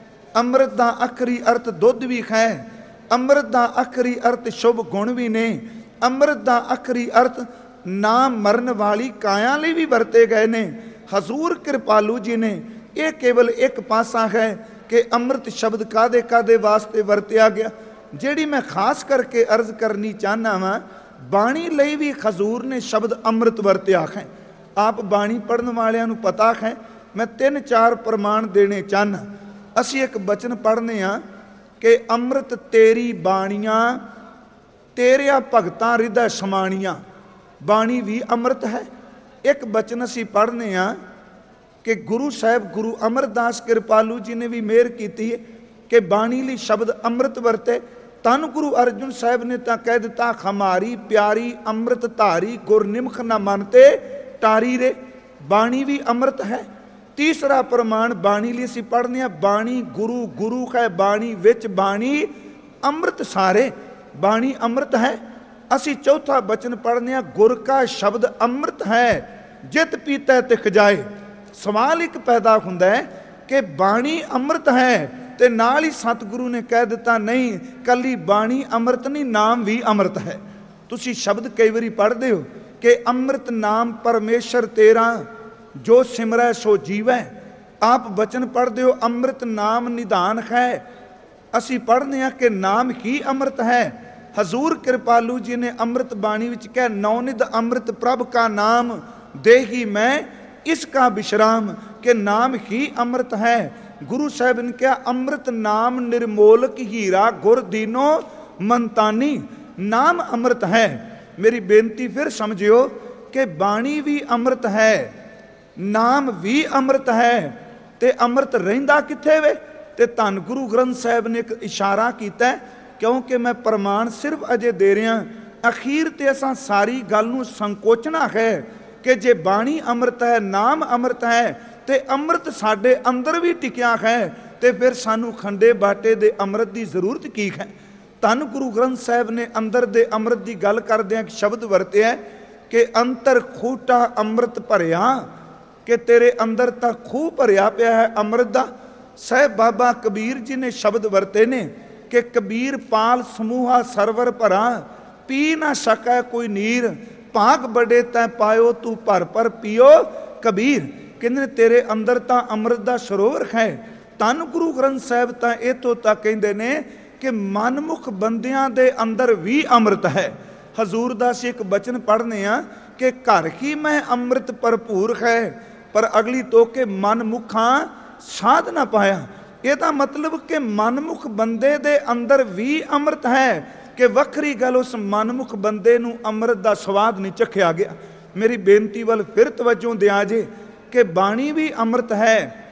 अमृत का आखिरी अर्थ दुध भी है, अमृत का आखिरी अर्थ शुभ गुण भी ने, अमृत का आखिरी अर्थ ना मरन वाली काया लई भी वरते गए ने। हजूर कृपालू जी ने यह केवल एक पासा है कि अमृत शब्द कादे कादे वास्ते वरत्या गया। जिहड़ी मैं खास करके अर्ज करनी चाहना वा बाणी लई भी हजूर ने शब्द अमृत वरत्या है। आप बाणी पढ़न वालियां नूं पता है। मैं 3-4 प्रमाण देने चाहना। असी एक बचन पढ़ने हाँ कि अमृत तेरी बाणियां तेरिया भगतां हृदय समाणियां। बाणी भी अमृत है। एक बचन असी पढ़ने हाँ ਕਿ ਗੁਰੂ ਸਾਹਿਬ ਗੁਰੂ ਅਮਰਦਾਸ ਕਿਰਪਾਲੂ ਜੀ ਨੇ ਵੀ ਮਿਹਰ ਕੀਤੀ ਹੈ ਕਿ ਬਾਣੀ ਲਈ ਸ਼ਬਦ ਅੰਮ੍ਰਿਤ ਵਰਤੇ। ਧੰਨ ਗੁਰੂ ਅਰਜਨ ਸਾਹਿਬ ਨੇ ਤਾਂ ਕਹਿ ਦਿੱਤਾ, ਖਮਾਰੀ ਪਿਆਰੀ ਅੰਮ੍ਰਿਤ ਧਾਰੀ ਗੁਰ ਨਿਮਖ ਨਾ ਮਨ ਤੇ ਟਾਰੀ ਰੇ। ਬਾਣੀ ਵੀ ਅੰਮ੍ਰਿਤ ਹੈ। ਤੀਸਰਾ ਪ੍ਰਮਾਣ ਬਾਣੀ ਲਈ ਅਸੀਂ ਪੜ੍ਹਦੇ ਹਾਂ, ਬਾਣੀ ਗੁਰੂ ਗੁਰੂ ਹੈ ਬਾਣੀ ਵਿੱਚ, ਬਾਣੀ ਅੰਮ੍ਰਿਤ ਸਾਰੇ, ਬਾਣੀ ਅੰਮ੍ਰਿਤ ਹੈ। ਅਸੀਂ ਚੌਥਾ ਬਚਨ ਪੜ੍ਹਦੇ ਹਾਂ, ਗੁਰ ਕਾ ਸ਼ਬਦ ਅੰਮ੍ਰਿਤ ਹੈ ਜਿਤ ਪੀਤਾ ਤਿਖ ਜਾਏ। ਸਵਾਲ ਇੱਕ ਪੈਦਾ ਹੁੰਦਾ ਹੈ ਕਿ ਬਾਣੀ ਅੰਮ੍ਰਿਤ ਹੈ ਤੇ ਨਾਲ ਹੀ ਸਤਿਗੁਰੂ ਨੇ ਕਹਿ ਦਿੱਤਾ ਨਹੀਂ, ਕੱਲੀ ਬਾਣੀ ਅੰਮ੍ਰਿਤ ਨਹੀਂ, ਨਾਮ ਵੀ ਅੰਮ੍ਰਿਤ ਹੈ। ਤੁਸੀਂ ਸ਼ਬਦ ਕਈ ਵਾਰੀ ਪੜ੍ਹਦੇ ਹੋ ਕਿ ਅੰਮ੍ਰਿਤ ਨਾਮ ਪਰਮੇਸ਼ਰ ਤੇਰਾ ਜੋ ਸਿਮਰੈ ਸੋ ਜੀਵੈ। ਆਪ ਬਚਨ ਪੜ੍ਹਦੇ ਹੋ ਅੰਮ੍ਰਿਤ ਨਾਮ ਨਿਧਾਨ ਹੈ। ਅਸੀਂ ਪੜ੍ਹਦੇ ਹਾਂ ਕਿ ਨਾਮ ਹੀ ਅੰਮ੍ਰਿਤ ਹੈ। ਹਜ਼ੂਰ ਕਿਰਪਾਲੂ ਜੀ ਨੇ ਅੰਮ੍ਰਿਤ ਬਾਣੀ ਵਿੱਚ ਕਿਹਾ, ਨੌਨਿਧ ਅੰਮ੍ਰਿਤ ਪ੍ਰਭ ਕਾ ਨਾਮ ਦੇਹੀ ਮੈਂ ਇਸ ਕਾ ਵਿਸ਼ਰਾਮ, ਕਿ ਨਾਮ ਹੀ ਅੰਮ੍ਰਿਤ ਹੈ। ਗੁਰੂ ਸਾਹਿਬ ਨੇ ਕਿਹਾ, ਅੰਮ੍ਰਿਤ ਨਾਮ ਨਿਰਮੋਲਕ ਹੀਰਾ ਗੁਰ ਦੀਨੋ ਮੰਤਾਨੀ, ਨਾਮ ਅੰਮ੍ਰਿਤ ਹੈ। ਮੇਰੀ ਬੇਨਤੀ ਫਿਰ ਸਮਝਿਓ ਕਿ ਬਾਣੀ ਵੀ ਅੰਮ੍ਰਿਤ ਹੈ, ਨਾਮ ਵੀ ਅੰਮ੍ਰਿਤ ਹੈ, ਤੇ ਅੰਮ੍ਰਿਤ ਰਹਿੰਦਾ ਕਿੱਥੇ ਵੇ? ਤੇ ਧੰਨ ਗੁਰੂ ਗ੍ਰੰਥ ਸਾਹਿਬ ਨੇ ਇੱਕ ਇਸ਼ਾਰਾ ਕੀਤਾ, ਕਿਉਂਕਿ ਮੈਂ ਪ੍ਰਮਾਣ ਸਿਰਫ ਅਜੇ ਦੇ ਰਿਹਾ, ਅਖੀਰ ਤੇ ਅਸਾਂ ਸਾਰੀ ਗੱਲ ਨੂੰ ਸੰਕੋਚਣਾ ਹੈ ਕਿ ਜੇ ਬਾਣੀ ਅੰਮ੍ਰਿਤ ਹੈ, ਨਾਮ ਅੰਮ੍ਰਿਤ ਹੈ ਤੇ ਅੰਮ੍ਰਿਤ ਸਾਡੇ ਅੰਦਰ ਵੀ ਟਿਕਿਆ ਹੈ, ਤੇ ਫਿਰ ਸਾਨੂੰ ਖੰਡੇ ਬਾਟੇ ਦੇ ਅੰਮ੍ਰਿਤ ਦੀ ਜ਼ਰੂਰਤ ਕੀ ਹੈ? ਧੰਨ ਗੁਰੂ ਗ੍ਰੰਥ ਸਾਹਿਬ ਨੇ ਅੰਦਰ ਦੇ ਅੰਮ੍ਰਿਤ ਦੀ ਗੱਲ ਕਰਦਿਆਂ ਇੱਕ ਸ਼ਬਦ ਵਰਤਿਆ ਕਿ ਅੰਤਰ ਖੂਟਾ ਅੰਮ੍ਰਿਤ ਭਰਿਆ, ਕਿ ਤੇਰੇ ਅੰਦਰ ਤਾਂ ਖੂਹ ਭਰਿਆ ਪਿਆ ਹੈ ਅੰਮ੍ਰਿਤ ਦਾ। ਸਾਹਿਬ ਬਾਬਾ ਕਬੀਰ ਜੀ ਨੇ ਸ਼ਬਦ ਵਰਤੇ ਨੇ ਕਿ ਕਬੀਰ ਪਾਲ ਸਮੂਹਾ ਸਰਵਰ ਭਰਾ, ਪੀ ਨਾ ਸਕੈ ਕੋਈ ਨੀਰ, ਭਾਗ ਬੜੇ ਤੈ ਪਾਇਓ ਤੂੰ ਭਰ ਭਰ ਪੀਓ ਕਬੀਰ। ਕਹਿੰਦੇ ਤੇਰੇ ਅੰਦਰ ਤਾਂ ਅੰਮ੍ਰਿਤ ਦਾ ਸਰੋਵਰ ਹੈ। ਧੰਨ ਗੁਰੂ ਗ੍ਰੰਥ ਸਾਹਿਬ ਤਾਂ ਇੱਥੋਂ ਤੱਕ ਕਹਿੰਦੇ ਨੇ ਕਿ ਮਨਮੁਖ ਬੰਦਿਆਂ ਦੇ ਅੰਦਰ ਵੀ ਅੰਮ੍ਰਿਤ ਹੈ। ਹਜ਼ੂਰ ਦਾ ਅਸੀਂ ਇੱਕ ਬਚਨ ਪੜ੍ਹਨੇ ਆ ਕਿ ਘਰ ਕੀ ਮੈਂ ਅੰਮ੍ਰਿਤ ਭਰਪੂਰ ਹੈ, ਪਰ ਅਗਲੀ ਤੋਕੇ ਮਨਮੁਖਾਂ ਸਾਧ ਨਾ ਪਾਇਆ। ਇਹਦਾ ਮਤਲਬ ਕਿ ਮਨਮੁਖ ਬੰਦੇ ਦੇ ਅੰਦਰ ਵੀ ਅੰਮ੍ਰਿਤ ਹੈ, ਕਿ ਵੱਖਰੀ ਗੱਲ ਉਸ ਮਨਮੁਖ ਬੰਦੇ ਨੂੰ ਅੰਮ੍ਰਿਤ ਦਾ ਸਵਾਦ ਨਹੀਂ ਚੱਖਿਆ ਗਿਆ। ਮੇਰੀ ਬੇਨਤੀ ਵੱਲ ਫਿਰ ਤਵੱਜੋ ਦਿਆ ਜੇ ਕਿ ਬਾਣੀ ਵੀ ਅੰਮ੍ਰਿਤ ਹੈ,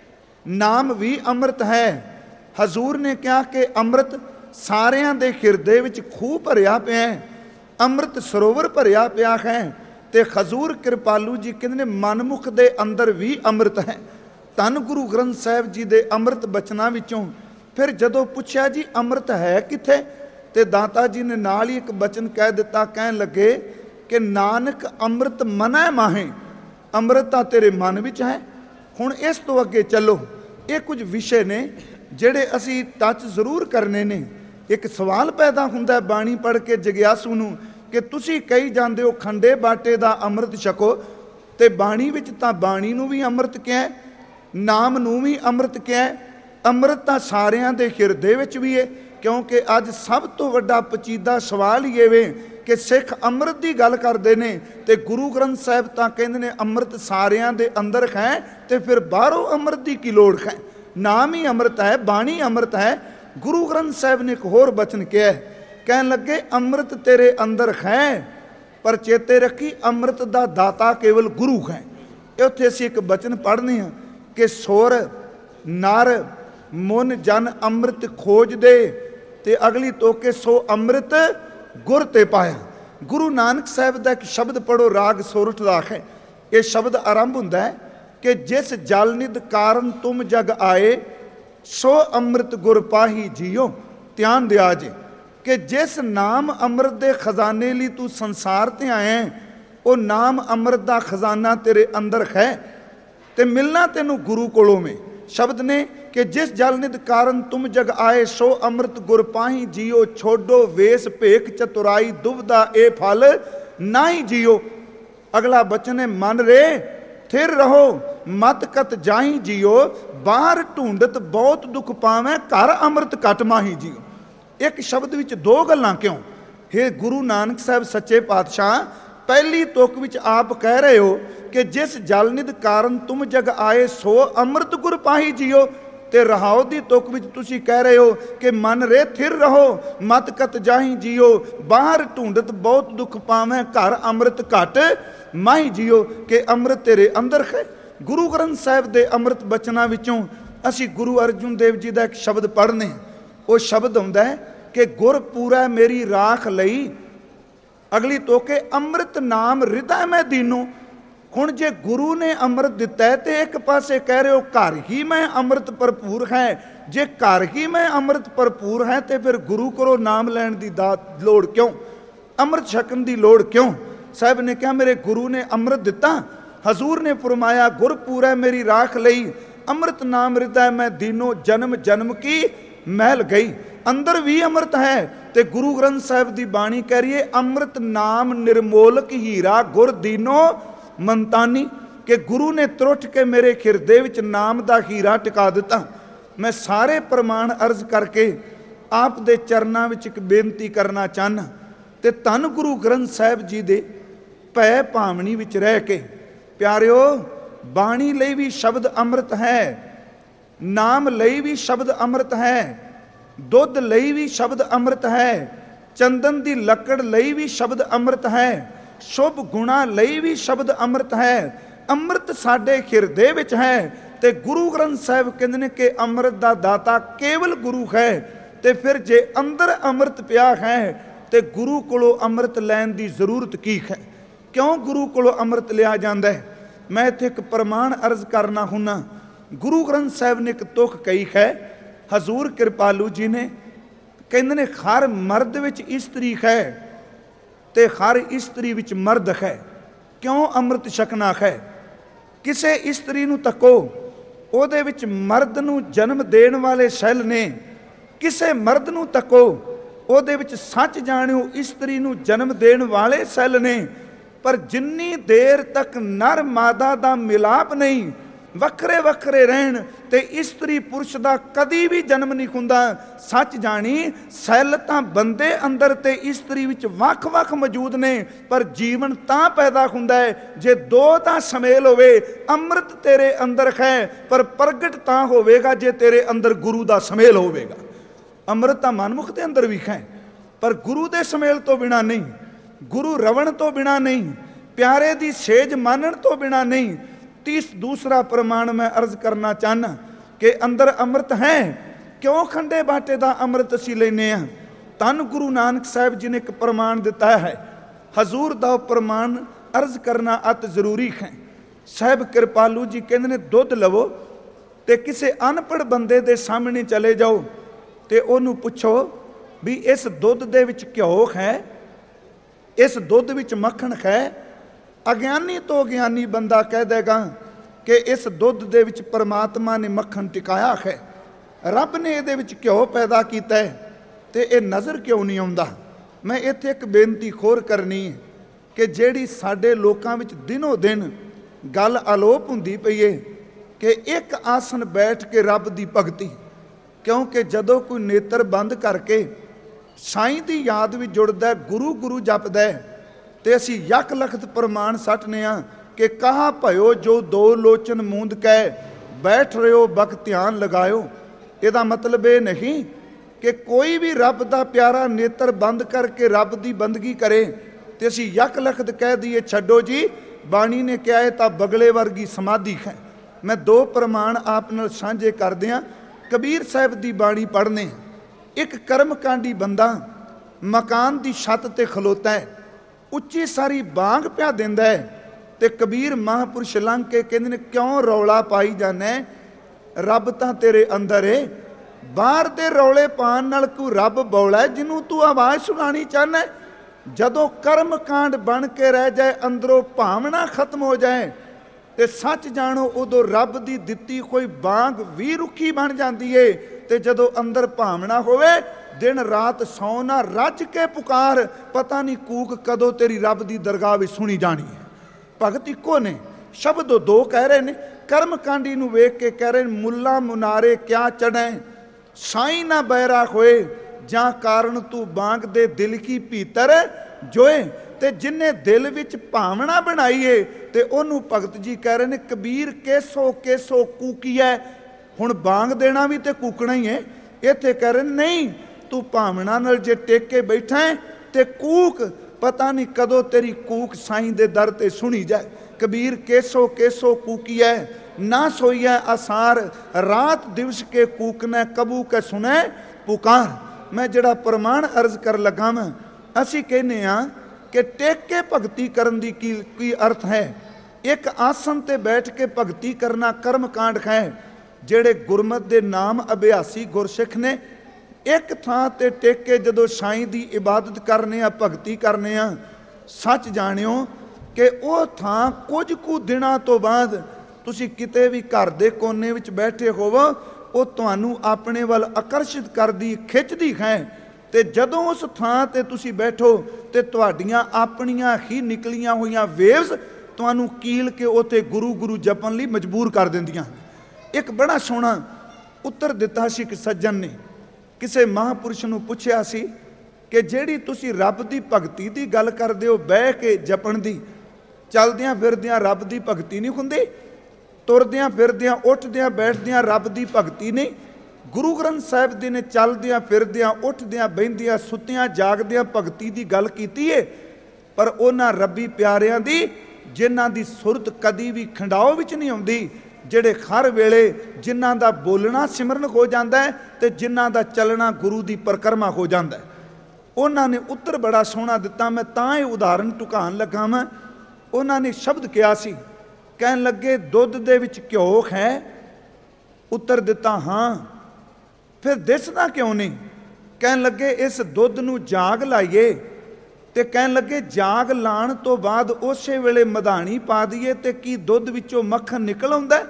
ਨਾਮ ਵੀ ਅੰਮ੍ਰਿਤ ਹੈ। ਹਜ਼ੂਰ ਨੇ ਕਿਹਾ ਕਿ ਅੰਮ੍ਰਿਤ ਸਾਰਿਆਂ ਦੇ ਹਿਰਦੇ ਵਿੱਚ ਖੂਹ ਭਰਿਆ ਪਿਆ ਹੈ, ਅੰਮ੍ਰਿਤ ਸਰੋਵਰ ਭਰਿਆ ਪਿਆ ਹੈ। ਤੇ ਹਜ਼ੂਰ ਕਿਰਪਾਲੂ ਜੀ ਕਹਿੰਦੇ ਨੇ ਮਨਮੁਖ ਦੇ ਅੰਦਰ ਵੀ ਅੰਮ੍ਰਿਤ ਹੈ। ਧੰਨ ਗੁਰੂ ਗ੍ਰੰਥ ਸਾਹਿਬ ਜੀ ਦੇ ਅੰਮ੍ਰਿਤ ਬਚਨਾਂ ਵਿੱਚੋਂ ਫਿਰ ਜਦੋਂ ਪੁੱਛਿਆ ਜੀ ਅੰਮ੍ਰਿਤ ਹੈ ਕਿੱਥੇ, ਤੇ ਦਾਤਾ ਜੀ ਨੇ ਨਾਲ ਹੀ ਇੱਕ ਬਚਨ ਕਹਿ ਦਿੱਤਾ, ਕਹਿਣ ਲੱਗੇ ਕਿ ਨਾਨਕ ਅੰਮ੍ਰਿਤ ਮਨੈ ਮਾਹੇ, ਅੰਮ੍ਰਿਤ ਤਾਂ ਤੇਰੇ ਮਨ ਵਿੱਚ ਹੈ। ਹੁਣ ਇਸ ਤੋਂ ਅੱਗੇ ਚੱਲੋ, ਇਹ ਕੁਝ ਵਿਸ਼ੇ ਨੇ ਜਿਹੜੇ ਅਸੀਂ ਟੱਚ ਜ਼ਰੂਰ ਕਰਨੇ ਨੇ। ਇੱਕ ਸਵਾਲ ਪੈਦਾ ਹੁੰਦਾ ਬਾਣੀ ਪੜ੍ਹ ਕੇ ਜਗਿਆਸੂ ਨੂੰ ਕਿ ਤੁਸੀਂ ਕਹੀ ਜਾਂਦੇ ਹੋ ਖੰਡੇ ਬਾਟੇ ਦਾ ਅੰਮ੍ਰਿਤ ਛਕੋ, ਤੇ ਬਾਣੀ ਵਿੱਚ ਤਾਂ ਬਾਣੀ ਨੂੰ ਵੀ ਅੰਮ੍ਰਿਤ ਕਿਹਾ, ਨਾਮ ਨੂੰ ਵੀ ਅੰਮ੍ਰਿਤ ਕਿਹਾ। ਅੰਮ੍ਰਿਤ ਤਾਂ ਸਾਰਿਆਂ ਦੇ ਹਿਰਦੇ ਵਿੱਚ ਵੀ ਹੈ, ਕਿਉਂਕਿ ਅੱਜ ਸਭ ਤੋਂ ਵੱਡਾ ਪਚੀਦਾ ਸਵਾਲ ਹੀ ਇਹ ਵੇ ਕਿ ਸਿੱਖ ਅੰਮ੍ਰਿਤ ਦੀ ਗੱਲ ਕਰਦੇ ਨੇ ਤੇ ਗੁਰੂ ਗ੍ਰੰਥ ਸਾਹਿਬ ਤਾਂ ਕਹਿੰਦੇ ਨੇ ਅੰਮ੍ਰਿਤ ਸਾਰਿਆਂ ਦੇ ਅੰਦਰ ਹੈ, ਤੇ ਫਿਰ ਬਾਹਰੋਂ ਅੰਮ੍ਰਿਤ ਦੀ ਕੀ ਲੋੜ ਹੈ? ਨਾਮ ਹੀ ਅੰਮ੍ਰਿਤ ਹੈ, ਬਾਣੀ ਅੰਮ੍ਰਿਤ ਹੈ। ਗੁਰੂ ਗ੍ਰੰਥ ਸਾਹਿਬ ਨੇ ਇੱਕ ਹੋਰ ਬਚਨ ਕਿਹਾ, ਕਹਿਣ ਲੱਗੇ ਅੰਮ੍ਰਿਤ ਤੇਰੇ ਅੰਦਰ ਹੈ, ਪਰ ਚੇਤੇ ਰੱਖੀ ਅੰਮ੍ਰਿਤ ਦਾ ਦਾਤਾ ਕੇਵਲ ਗੁਰੂ ਹੈ। ਉੱਥੇ ਅਸੀਂ ਇੱਕ ਬਚਨ ਪੜ੍ਹਨੇ ਹਾਂ ਕਿ ਸੁਰ ਨਰ ਮਨ ਜਨ ਅੰਮ੍ਰਿਤ ਖੋਜਦੇ, ਤੇ ਅਗਲੀ ਤੋਕੇ ਸੋ ਅੰਮ੍ਰਿਤ ਗੁਰ ਤੇ ਪਾਇਆ। ਗੁਰੂ ਨਾਨਕ ਸਾਹਿਬ ਦਾ ਇੱਕ ਸ਼ਬਦ ਪੜੋ, ਰਾਗ ਸੋਰਠ ਦਾ ਹੈ। ਇਹ ਸ਼ਬਦ ਆਰੰਭ ਹੁੰਦਾ ਹੈ ਕਿ ਜਿਸ ਜਲ ਨਿਧ ਕਾਰਨ ਤੁਮ ਜਗ ਆਏ, ਸੋ ਅੰਮ੍ਰਿਤ ਗੁਰ ਪਾਹੀ ਜੀਓ। ਧਿਆਨ ਦਿਆ ਜੇ ਕਿ ਜਿਸ ਨਾਮ ਅੰਮ੍ਰਿਤ ਦੇ ਖਜ਼ਾਨੇ ਲਈ ਤੂੰ ਸੰਸਾਰ ਤੇ ਆਇਆ, ਉਹ ਨਾਮ ਅੰਮ੍ਰਿਤ ਦਾ ਖਜ਼ਾਨਾ ਤੇਰੇ ਅੰਦਰ ਹੈ, ਤੇ ਮਿਲਣਾ ਤੈਨੂੰ ਗੁਰੂ ਕੋਲੋਂ ਮੇ। ਸ਼ਬਦ ਨੇ ਕਿ ਜਿਸ ਜਲ ਨਿਧ ਕਾਰਨ ਤੁਮ ਜਗ ਆਏ, ਸੋ ਅੰਮ੍ਰਿਤ ਗੁਰ ਪਾਹੀ ਜੀਓ। ਛੋਡੋ ਵੇਸ ਭੇਖ ਚਤੁਰਾਈ, ਦੁਬਦਾ ਇਹ ਫਲ ਨਾਹੀ ਜੀਓ। ਅਗਲਾ ਬਚਨ ਹੈ ਮਨ ਰੇ ਥਿਰ ਰਹੋ, ਮਤ ਕਤ ਜਾਹੀ ਜੀਓ। ਬਾਹਰ ਢੂੰਡਤ ਬਹੁਤ ਦੁੱਖ ਪਾਵੇਂ, ਘਰ ਅੰਮ੍ਰਿਤ ਘਟ ਮਾਹੀ ਜੀਓ। ਇੱਕ ਸ਼ਬਦ ਵਿੱਚ ਦੋ ਗੱਲਾਂ ਕਿਉਂ? ਹੇ ਗੁਰੂ ਨਾਨਕ ਸਾਹਿਬ ਸੱਚੇ ਪਾਤਸ਼ਾਹ, ਪਹਿਲੀ ਤੁਕ ਵਿੱਚ ਆਪ ਕਹਿ ਰਹੇ ਹੋ ਕਿ ਜਿਸ ਜਲ ਨਿਧ ਕਾਰਨ ਤੁਮ ਜਗ ਆਏ, ਸੋ ਅੰਮ੍ਰਿਤ ਗੁਰ ਪਾਹੀ ਜੀਓ, ਤੇ ਰਹਾਉ ਦੀ ਤੁਕ ਵਿੱਚ ਤੁਸੀਂ ਕਹਿ ਰਹੇ ਹੋ ਕਿ ਮਨ ਰੇ ਥਿਰ ਰਹੋ, ਮਤ ਕਤ ਜਾਹੀ ਜੀਓ। ਬਾਹਰ ਢੂੰਡਤ ਬਹੁਤ ਦੁੱਖ ਪਾਵੇਂ, ਘਰ ਅੰਮ੍ਰਿਤ ਘਟ ਮਾਹੀ ਜੀਓ, ਕਿ ਅੰਮ੍ਰਿਤ ਤੇਰੇ ਅੰਦਰ ਹੈ। ਗੁਰੂ ਗ੍ਰੰਥ ਸਾਹਿਬ ਦੇ ਅੰਮ੍ਰਿਤ ਬਚਨਾਂ ਵਿੱਚੋਂ ਅਸੀਂ ਗੁਰੂ ਅਰਜਨ ਦੇਵ ਜੀ ਦਾ ਇੱਕ ਸ਼ਬਦ ਪੜ੍ਹਨੇ। ਉਹ ਸ਼ਬਦ ਹੁੰਦਾ ਹੈ ਕਿ ਗੁਰ ਪੂਰਾ ਮੇਰੀ ਰਾਖ ਲਈ, ਅਗਲੀ ਤੋਕੇ ਅੰਮ੍ਰਿਤ ਨਾਮ ਹਿਰਦੈ ਮੈਂ ਦੀਨੋ। ਹੁਣ ਜੇ ਗੁਰੂ ਨੇ ਅੰਮ੍ਰਿਤ ਦਿੱਤਾ ਹੈ ਤੇ ਇੱਕ ਪਾਸੇ ਕਹਿ ਰਹੇ ਹੋ ਘਰ ਹੀ ਮੈਂ ਅੰਮ੍ਰਿਤ ਭਰਪੂਰ ਹੈ। ਜੇ ਘਰ ਹੀ ਮੈਂ ਅੰਮ੍ਰਿਤ ਭਰਪੂਰ ਹੈ ਤੇ ਫਿਰ ਗੁਰੂ ਕੋਲੋਂ ਨਾਮ ਲੈਣ ਦੀ ਲੋੜ ਕਿਉਂ, ਅੰਮ੍ਰਿਤ ਛਕਣ ਦੀ ਲੋੜ ਕਿਉਂ? ਸਾਹਿਬ ਨੇ ਕਿਹਾ ਮੇਰੇ ਗੁਰੂ ਨੇ ਅੰਮ੍ਰਿਤ ਦਿੱਤਾ। ਹਜ਼ੂਰ ਨੇ ਫਰਮਾਇਆ ਗੁਰ ਪੂਰਾ ਮੇਰੀ ਰਾਖ ਲਈ, ਅੰਮ੍ਰਿਤ ਨਾਮ ਹਿਰਦੈ ਮੈਂ ਦੀਨੋ, ਜਨਮ ਜਨਮ ਕੀ ਮਹਿਲ ਗਈ। ਅੰਦਰ ਵੀ ਅੰਮ੍ਰਿਤ ਹੈ ਤੇ ਗੁਰੂ ਗ੍ਰੰਥ ਸਾਹਿਬ ਦੀ ਬਾਣੀ ਕਹਿ ਰਹੀ ਹੈ ਅੰਮ੍ਰਿਤ ਨਾਮ ਨਿਰਮੋਲਕ ਹੀਰਾ ਗੁਰ ਦੀਨੋ ਮੰਤਾਨੀ, ਕਿ ਗੁਰੂ ਨੇ ਤਰੁੱਠ ਕੇ ਮੇਰੇ ਹਿਰਦੇ ਵਿੱਚ ਨਾਮ ਦਾ ਹੀਰਾ ਟਿਕਾ ਦਿੱਤਾ। ਮੈਂ ਸਾਰੇ ਪ੍ਰਮਾਣ ਅਰਜ਼ ਕਰਕੇ ਆਪ ਦੇ ਚਰਨਾਂ ਵਿੱਚ ਇੱਕ ਬੇਨਤੀ ਕਰਨਾ ਚਾਹੁੰਦਾ ਤੇ ਧੰਨ ਗੁਰੂ ਗ੍ਰੰਥ ਸਾਹਿਬ ਜੀ ਦੇ ਭੈ ਭਾਵਨੀ ਵਿੱਚ ਰਹਿ ਕੇ ਪਿਆਰਿਓ, ਬਾਣੀ ਲਈ ਵੀ ਸ਼ਬਦ ਅੰਮ੍ਰਿਤ ਹੈ, ਨਾਮ ਲਈ ਵੀ ਸ਼ਬਦ ਅੰਮ੍ਰਿਤ ਹੈ, ਦੁੱਧ ਲਈ ਵੀ ਸ਼ਬਦ ਅੰਮ੍ਰਿਤ ਹੈ, ਚੰਦਨ ਦੀ ਲੱਕੜ ਲਈ ਵੀ ਸ਼ਬਦ ਅੰਮ੍ਰਿਤ ਹੈ, ਸ਼ੁਭ ਗੁਣਾ ਲਈ ਵੀ ਸ਼ਬਦ ਅੰਮ੍ਰਿਤ ਹੈ। ਅੰਮ੍ਰਿਤ ਸਾਡੇ ਹਿਰਦੇ ਵਿੱਚ ਹੈ ਤੇ ਗੁਰੂ ਗ੍ਰੰਥ ਸਾਹਿਬ ਕਹਿੰਦੇ ਨੇ ਕਿ ਅੰਮ੍ਰਿਤ ਦਾ ਦਾਤਾ ਕੇਵਲ ਗੁਰੂ ਹੈ। ਤੇ ਫਿਰ ਜੇ ਅੰਦਰ ਅੰਮ੍ਰਿਤ ਪਿਆ ਹੈ ਤੇ ਗੁਰੂ ਕੋਲੋਂ ਅੰਮ੍ਰਿਤ ਲੈਣ ਦੀ ਜ਼ਰੂਰਤ ਕੀ ਹੈ? ਕਿਉਂ ਗੁਰੂ ਕੋਲੋਂ ਅੰਮ੍ਰਿਤ ਲਿਆ ਜਾਂਦਾ ਹੈ? ਮੈਂ ਇੱਥੇ ਇੱਕ ਪ੍ਰਮਾਣ ਅਰਜ਼ ਕਰਨਾ ਹੁੰਨਾ। ਗੁਰੂ ਗ੍ਰੰਥ ਸਾਹਿਬ ਨੇ ਇੱਕ ਤੁਕ ਕਹੀ ਹੈ, ਹਜ਼ੂਰ ਕਿਰਪਾਲੂ ਜੀ ਨੇ ਕਹਿੰਦੇ ਨੇ ਹਰ ਮਰਦ ਵਿੱਚ ਇਸਤਰੀ ਹੈ ਤੇ ਹਰ ਇਸਤਰੀ ਵਿੱਚ ਮਰਦ ਹੈ। ਕਿਉਂ ਅੰਮ੍ਰਿਤ ਛਕਣਾ ਹੈ? ਕਿਸੇ ਇਸਤਰੀ ਨੂੰ ਤੱਕੋ, ਉਹਦੇ ਵਿੱਚ ਮਰਦ ਨੂੰ ਜਨਮ ਦੇਣ ਵਾਲੇ ਸੈੱਲ ਨੇ। ਕਿਸੇ ਮਰਦ ਨੂੰ ਤੱਕੋ, ਉਹਦੇ ਵਿੱਚ ਸੱਚ ਜਾਣਿਓ ਇਸਤਰੀ ਨੂੰ ਜਨਮ ਦੇਣ ਵਾਲੇ ਸੈੱਲ ਨੇ। ਪਰ ਜਿੰਨੀ ਦੇਰ ਤੱਕ ਨਰ ਮਾਦਾ ਦਾ ਮਿਲਾਪ ਨਹੀਂ, ਵੱਖਰੇ ਵੱਖਰੇ ਰਹਿਣ ਤੇ ਇਸਤਰੀ ਪੁਰਸ਼ ਦਾ ਕਦੀ ਵੀ ਜਨਮ ਨਹੀਂ ਹੁੰਦਾ। ਸੱਚ ਜਾਣੀ ਸੈੱਲ ਤਾਂ ਬੰਦੇ ਅੰਦਰ ਤੇ ਇਸਤਰੀ ਵਿੱਚ ਵੱਖ-ਵੱਖ ਮੌਜੂਦ ਨੇ, ਪਰ ਜੀਵਨ ਤਾਂ ਪੈਦਾ ਹੁੰਦਾ ਹੈ ਜੇ ਦੋ ਤਾਂ ਸਮੇਲ ਹੋਵੇ। ਅੰਮ੍ਰਿਤ ਤੇਰੇ ਅੰਦਰ ਹੈ ਪਰ ਪ੍ਰਗਟ ਤਾਂ ਹੋਵੇਗਾ ਜੇ ਤੇਰੇ ਅੰਦਰ ਗੁਰੂ ਦਾ ਸਮੇਲ ਹੋਵੇਗਾ। ਅੰਮ੍ਰਿਤ ਤਾਂ ਮਨਮੁਖ ਦੇ ਅੰਦਰ ਵੀ ਹੈ ਪਰ ਗੁਰੂ ਦੇ ਸਮੇਲ ਤੋਂ ਬਿਨਾ ਨਹੀਂ, ਗੁਰੂ ਰਵਣ ਤੋਂ ਬਿਨਾ ਨਹੀਂ, ਪਿਆਰੇ ਦੀ ਸੇਜ ਮੰਨਣ ਤੋਂ ਬਿਨਾ ਨਹੀਂ। ਦੂਸਰਾ ਪ੍ਰਮਾਣ ਮੈਂ ਅਰਜ਼ ਕਰਨਾ ਚਾਹੁੰਦਾ ਕਿ ਅੰਦਰ ਅੰਮ੍ਰਿਤ ਹੈ। ਕਿਉਂ ਖੰਡੇ ਬਾਟੇ ਦਾ ਅੰਮ੍ਰਿਤ ਅਸੀਂ ਲੈਨੇ ਆ? ਧੰਨ ਗੁਰੂ ਨਾਨਕ ਸਾਹਿਬ ਜੀ ਨੇ ਇੱਕ ਪ੍ਰਮਾਣ ਦਿੱਤਾ ਹੈ। ਹਜ਼ੂਰ ਦਾ ਪ੍ਰਮਾਣ ਅਰਜ਼ ਕਰਨਾ ਅਤ ਜ਼ਰੂਰੀ ਹੈ। ਸਾਹਿਬ ਕਿਰਪਾਲੂ ਜੀ ਕਹਿੰਦੇ ਨੇ ਦੁੱਧ ਲਵੋ ਤੇ ਕਿਸੇ ਅਨਪੜ੍ਹ ਬੰਦੇ ਦੇ ਸਾਹਮਣੇ ਚਲੇ ਜਾਓ ਤੇ ਉਹਨੂੰ ਪੁੱਛੋ ਵੀ ਇਸ ਦੁੱਧ ਦੇ ਵਿੱਚ ਘਿਓ ਹੈ, ਇਸ ਦੁੱਧ ਵਿੱਚ ਮੱਖਣ ਹੈ। ਅਗਿਆਨੀ ਤੋਂ ਅਗਿਆਨੀ ਬੰਦਾ ਕਹਿ ਦੇਗਾ ਕਿ ਇਸ ਦੁੱਧ ਦੇ ਵਿੱਚ ਪਰਮਾਤਮਾ ਨੇ ਮੱਖਣ ਟਿਕਾਇਆ ਹੈ, ਰੱਬ ਨੇ ਇਹਦੇ ਵਿੱਚ ਘਿਓ ਪੈਦਾ ਕੀਤਾ ਹੈ ਤੇ ਇਹ ਨਜ਼ਰ ਕਿਉਂ ਨਹੀਂ ਆਉਂਦਾ? ਮੈਂ ਇੱਥੇ ਇੱਕ ਬੇਨਤੀ ਹੋਰ ਕਰਨੀ ਹੈ ਕਿ ਜਿਹੜੀ ਸਾਡੇ ਲੋਕਾਂ ਵਿੱਚ ਦਿਨੋ ਦਿਨ ਗੱਲ ਅਲੋਪ ਹੁੰਦੀ ਪਈ ਏ ਕਿ ਇੱਕ ਆਸਣ ਬੈਠ ਕੇ ਰੱਬ ਦੀ ਭਗਤੀ। ਕਿਉਂਕਿ ਜਦੋਂ ਕੋਈ ਨੇਤਰ ਬੰਦ ਕਰਕੇ ਸਾਈਂ ਦੀ ਯਾਦ ਵਿੱਚ ਜੁੜਦਾ, ਗੁਰੂ ਗੁਰੂ ਜਪਦਾ ਤੇ ਅਸੀਂ ਯਕ ਲਖਤ ਪ੍ਰਮਾਣ ਸੱਟਨੇ ਆ ਕਿ ਕਹਾ ਭਇਓ ਜੋ ਦੋ ਲੋਚਨ ਮੂੰਦ ਕਹਿ ਬੈਠ ਰਿਓ ਬਕ ਧਿਆਨ ਲਗਾਇਓ। ਇਹਦਾ ਮਤਲਬ ਇਹ ਨਹੀਂ ਕਿ ਕੋਈ ਵੀ ਰੱਬ ਦਾ ਪਿਆਰਾ ਨੇਤਰ ਬੰਦ ਕਰਕੇ ਰੱਬ ਦੀ ਬੰਦਗੀ ਕਰੇ ਤੇ ਅਸੀਂ ਯਕ ਲਖਤ ਕਹਿ ਦਈਏ ਛੱਡੋ ਜੀ, ਬਾਣੀ ਨੇ ਕਿਹਾ ਹੈ ਤਾਂ ਬਗਲੇ ਵਰਗੀ ਸਮਾਧੀ ਹੈ। ਮੈਂ ਦੋ ਪ੍ਰਮਾਣ ਆਪ ਨਾਲ ਸਾਂਝੇ ਕਰਦਿਆਂ ਕਬੀਰ ਸਾਹਿਬ ਦੀ ਬਾਣੀ ਪੜ੍ਹਨੇ। ਇੱਕ ਕਰਮਕਾਂਡੀ ਬੰਦਾ ਮਕਾਨ ਦੀ ਛੱਤ ਤੇ ਖਲੋਤਾ ਹੈ, ਉੱਚੀ ਸਾਰੀ ਬਾਂਗ ਪਿਆ ਦਿੰਦਾ ਹੈ ਤੇ ਕਬੀਰ ਮਹਾਂਪੁਰਸ਼ ਲੰਘ ਕੇ ਕਹਿੰਦੇ ਨੇ ਕਿਉਂ ਰੌਲਾ ਪਾਈ ਜਾਂਦਾ? ਰੱਬ ਤਾਂ ਤੇਰੇ ਅੰਦਰ ਏ। ਬਾਹਰ ਦੇ ਰੌਲੇ ਪਾਉਣ ਨਾਲ ਕੋਈ ਰੱਬ ਬੌਲਾ ਜਿਹਨੂੰ ਤੂੰ ਆਵਾਜ਼ ਸੁਣਾਣੀ ਚਾਹੁੰਦਾ? ਜਦੋਂ ਕਰਮ ਕਾਂਡ ਬਣ ਕੇ ਰਹਿ ਜਾਏ, ਅੰਦਰੋਂ ਭਾਵਨਾ ਖਤਮ ਹੋ ਜਾਏ ਤੇ ਸੱਚ ਜਾਣੋ ਉਦੋਂ ਰੱਬ ਦੀ ਦਿੱਤੀ ਕੋਈ ਬਾਂਗ ਵੀ ਰੁੱਖੀ ਬਣ ਜਾਂਦੀ ਏ। ਤੇ ਜਦੋਂ ਅੰਦਰ ਭਾਵਨਾ ਹੋਵੇ, ਦਿਨ ਰਾਤ ਸੌ ਨਾ ਰੱਜ ਕੇ ਪੁਕਾਰ, ਪਤਾ ਨਹੀਂ ਕੂਕ ਕਦੋਂ ਤੇਰੀ ਰੱਬ ਦੀ ਦਰਗਾਹ ਵਿੱਚ ਸੁਣੀ ਜਾਣੀ ਹੈ। ਭਗਤ ਇੱਕੋ ਨੇ, ਸ਼ਬਦ ਦੋ ਕਹਿ ਰਹੇ ਨੇ। ਕਰਮ ਕਾਂਡੀ ਨੂੰ ਵੇਖ ਕੇ ਕਹਿ ਰਹੇ ਮੁੱਲਾ ਮੁਨਾਰੇ ਕਿਆ ਚੜ੍ਹੈ, ਸਾਈਂ ਨਾ ਬੈਰਾ ਹੋਏ, ਜਾਂ ਕਾਰਨ ਤੂੰ ਬਾਂਗ ਦੇ ਦਿਲ ਕੀ ਭੀਤਰ ਜੋਏ। ਤੇ ਜਿੰਨੇ ਦਿਲ ਵਿੱਚ ਭਾਵਨਾ ਬਣਾਈ ਏ ਤੇ ਉਹਨੂੰ ਭਗਤ ਜੀ ਕਹਿ ਰਹੇ ਨੇ ਕਬੀਰ ਕੇਸੋ ਕੇਸੋ ਕੂਕੀਐ। ਹੁਣ ਬਾਂਗ ਦੇਣਾ ਵੀ ਤੇ ਕੂਕਣਾ ਹੀ ਹੈ। ਇੱਥੇ ਕਹਿ ਰਹੇ ਨਹੀਂ, ਤੂੰ ਭਾਵਨਾ ਨਾਲ ਜੇ ਟੇਕ ਕੇ ਬੈਠਾ ਹੈ ਤੇ ਕੂਕ, ਪਤਾ ਨਹੀਂ ਕਦੋਂ ਤੇਰੀ ਕੂਕ ਸਾਈਂ ਦੇ ਦਰ ਤੇ ਸੁਣੀ ਜਾਏ। कबीर केसो केसो कूकियै ना सोइयै आसार, रात दिवस के कूकने कबू के सुने पुकार। मैं जिहड़ा प्रमाण अर्ज कर लगा मैं, असीं कहने कि टेक के भगती करन दी की अर्थ है। एक आसन ते बैठ के भगती करना कर्म कांड है। जिहड़े गुरमत दे नाम अभ्यासी गुरसिख ने एक थां ते टेक के जदों साईं दी इबादत करने आ, भगती करने आ, सच जाणिओ कि ਉਹ ਥਾਂ ਕੁਝ ਕੁ ਦਿਨਾਂ ਤੋਂ ਬਾਅਦ ਤੁਸੀਂ ਕਿਤੇ ਵੀ ਘਰ ਦੇ ਕੋਨੇ ਵਿੱਚ ਬੈਠੇ ਹੋਵੋ, ਉਹ ਤੁਹਾਨੂੰ ਆਪਣੇ ਵੱਲ ਆਕਰਸ਼ਿਤ ਕਰਦੀ, ਖਿੱਚਦੀ ਹੈ। ਤੇ ਜਦੋਂ ਉਸ ਥਾਂ ਤੇ ਤੁਸੀਂ ਬੈਠੋ ਤੇ ਤੁਹਾਡੀਆਂ ਆਪਣੀਆਂ ਹੀ ਨਿਕਲੀਆਂ ਹੋਈਆਂ ਵੇਵਸ ਤੁਹਾਨੂੰ ਕੀਲ ਕੇ ਉੱਥੇ ਗੁਰੂ ਗੁਰੂ ਜਪਣ ਲਈ ਮਜਬੂਰ ਕਰ ਦਿੰਦੀਆਂ। ਇੱਕ ਬੜਾ ਸੋਹਣਾ ਉੱਤਰ ਦਿੱਤਾ ਸੀ ਕਿ ਸੱਜਣ ਨੇ ਕਿਸੇ ਮਹਾਂਪੁਰਸ਼ ਨੂੰ ਪੁੱਛਿਆ ਸੀ ਕਿ ਜਿਹੜੀ ਤੁਸੀਂ ਰੱਬ ਦੀ ਭਗਤੀ ਦੀ ਗੱਲ ਕਰਦੇ ਹੋ, ਬਹਿ ਕੇ ਜਪਣ ਦੀ, ਚਲਦਿਆਂ ਫਿਰਦਿਆਂ ਰੱਬ ਦੀ ਭਗਤੀ ਨਹੀਂ ਹੁੰਦੀ? ਤੁਰਦਿਆਂ ਫਿਰਦਿਆਂ ਉੱਠਦਿਆਂ ਬੈਠਦਿਆਂ ਰੱਬ ਦੀ ਭਗਤੀ ਨਹੀਂ? ਗੁਰੂ ਗ੍ਰੰਥ ਸਾਹਿਬ ਜੀ ਨੇ ਚੱਲਦਿਆਂ ਫਿਰਦਿਆਂ ਉੱਠਦਿਆਂ ਬਹਿੰਦਿਆਂ ਸੁੱਤਿਆਂ ਜਾਗਦਿਆਂ ਭਗਤੀ ਦੀ ਗੱਲ ਕੀਤੀ ਏ, ਪਰ ਉਹਨਾਂ ਰੱਬੀ ਪਿਆਰਿਆਂ ਦੀ ਜਿਨ੍ਹਾਂ ਦੀ ਸੁਰਤ ਕਦੀ ਵੀ ਖੰਡਾਓ ਵਿੱਚ ਨਹੀਂ ਆਉਂਦੀ, ਜਿਹੜੇ ਹਰ ਵੇਲੇ ਜਿਨ੍ਹਾਂ ਦਾ ਬੋਲਣਾ ਸਿਮਰਨ ਹੋ ਜਾਂਦਾ ਹੈ ਤੇ ਜਿਨ੍ਹਾਂ ਦਾ ਚੱਲਣਾ ਗੁਰੂ ਦੀ ਪਰਿਕਰਮਾ ਹੋ ਜਾਂਦਾ ਹੈ। ਉਹਨਾਂ ਨੇ ਉੱਤਰ ਬੜਾ ਸੋਹਣਾ ਦਿੱਤਾ। ਮੈਂ ਤਾਂ ਇਹ ਉਦਾਹਰਨ ਟੁਕਾਉਣ ਲੱਗਾ ਮੈਂ। ਉਹਨਾਂ ਨੇ ਸ਼ਬਦ ਕਿਹਾ ਸੀ, ਕਹਿਣ ਲੱਗੇ ਦੁੱਧ ਦੇ ਵਿੱਚ ਘਿਓ ਹੈ? ਉੱਤਰ ਦਿੱਤਾ ਹਾਂ। ਫਿਰ ਦਿਸਦਾ ਕਿਉਂ ਨਹੀਂ? ਕਹਿਣ ਲੱਗੇ ਇਸ ਦੁੱਧ ਨੂੰ ਜਾਗ ਲਾਈਏ। ਤੇ ਕਹਿਣ ਲੱਗੇ ਜਾਗ ਲਾਣ ਤੋਂ ਬਾਅਦ ਉਸੇ ਵੇਲੇ ਮਧਾਣੀ ਪਾ ਦਈਏ ਤੇ ਕੀ ਦੁੱਧ ਵਿੱਚੋਂ ਮੱਖਣ ਨਿਕਲ ਆਉਂਦਾ?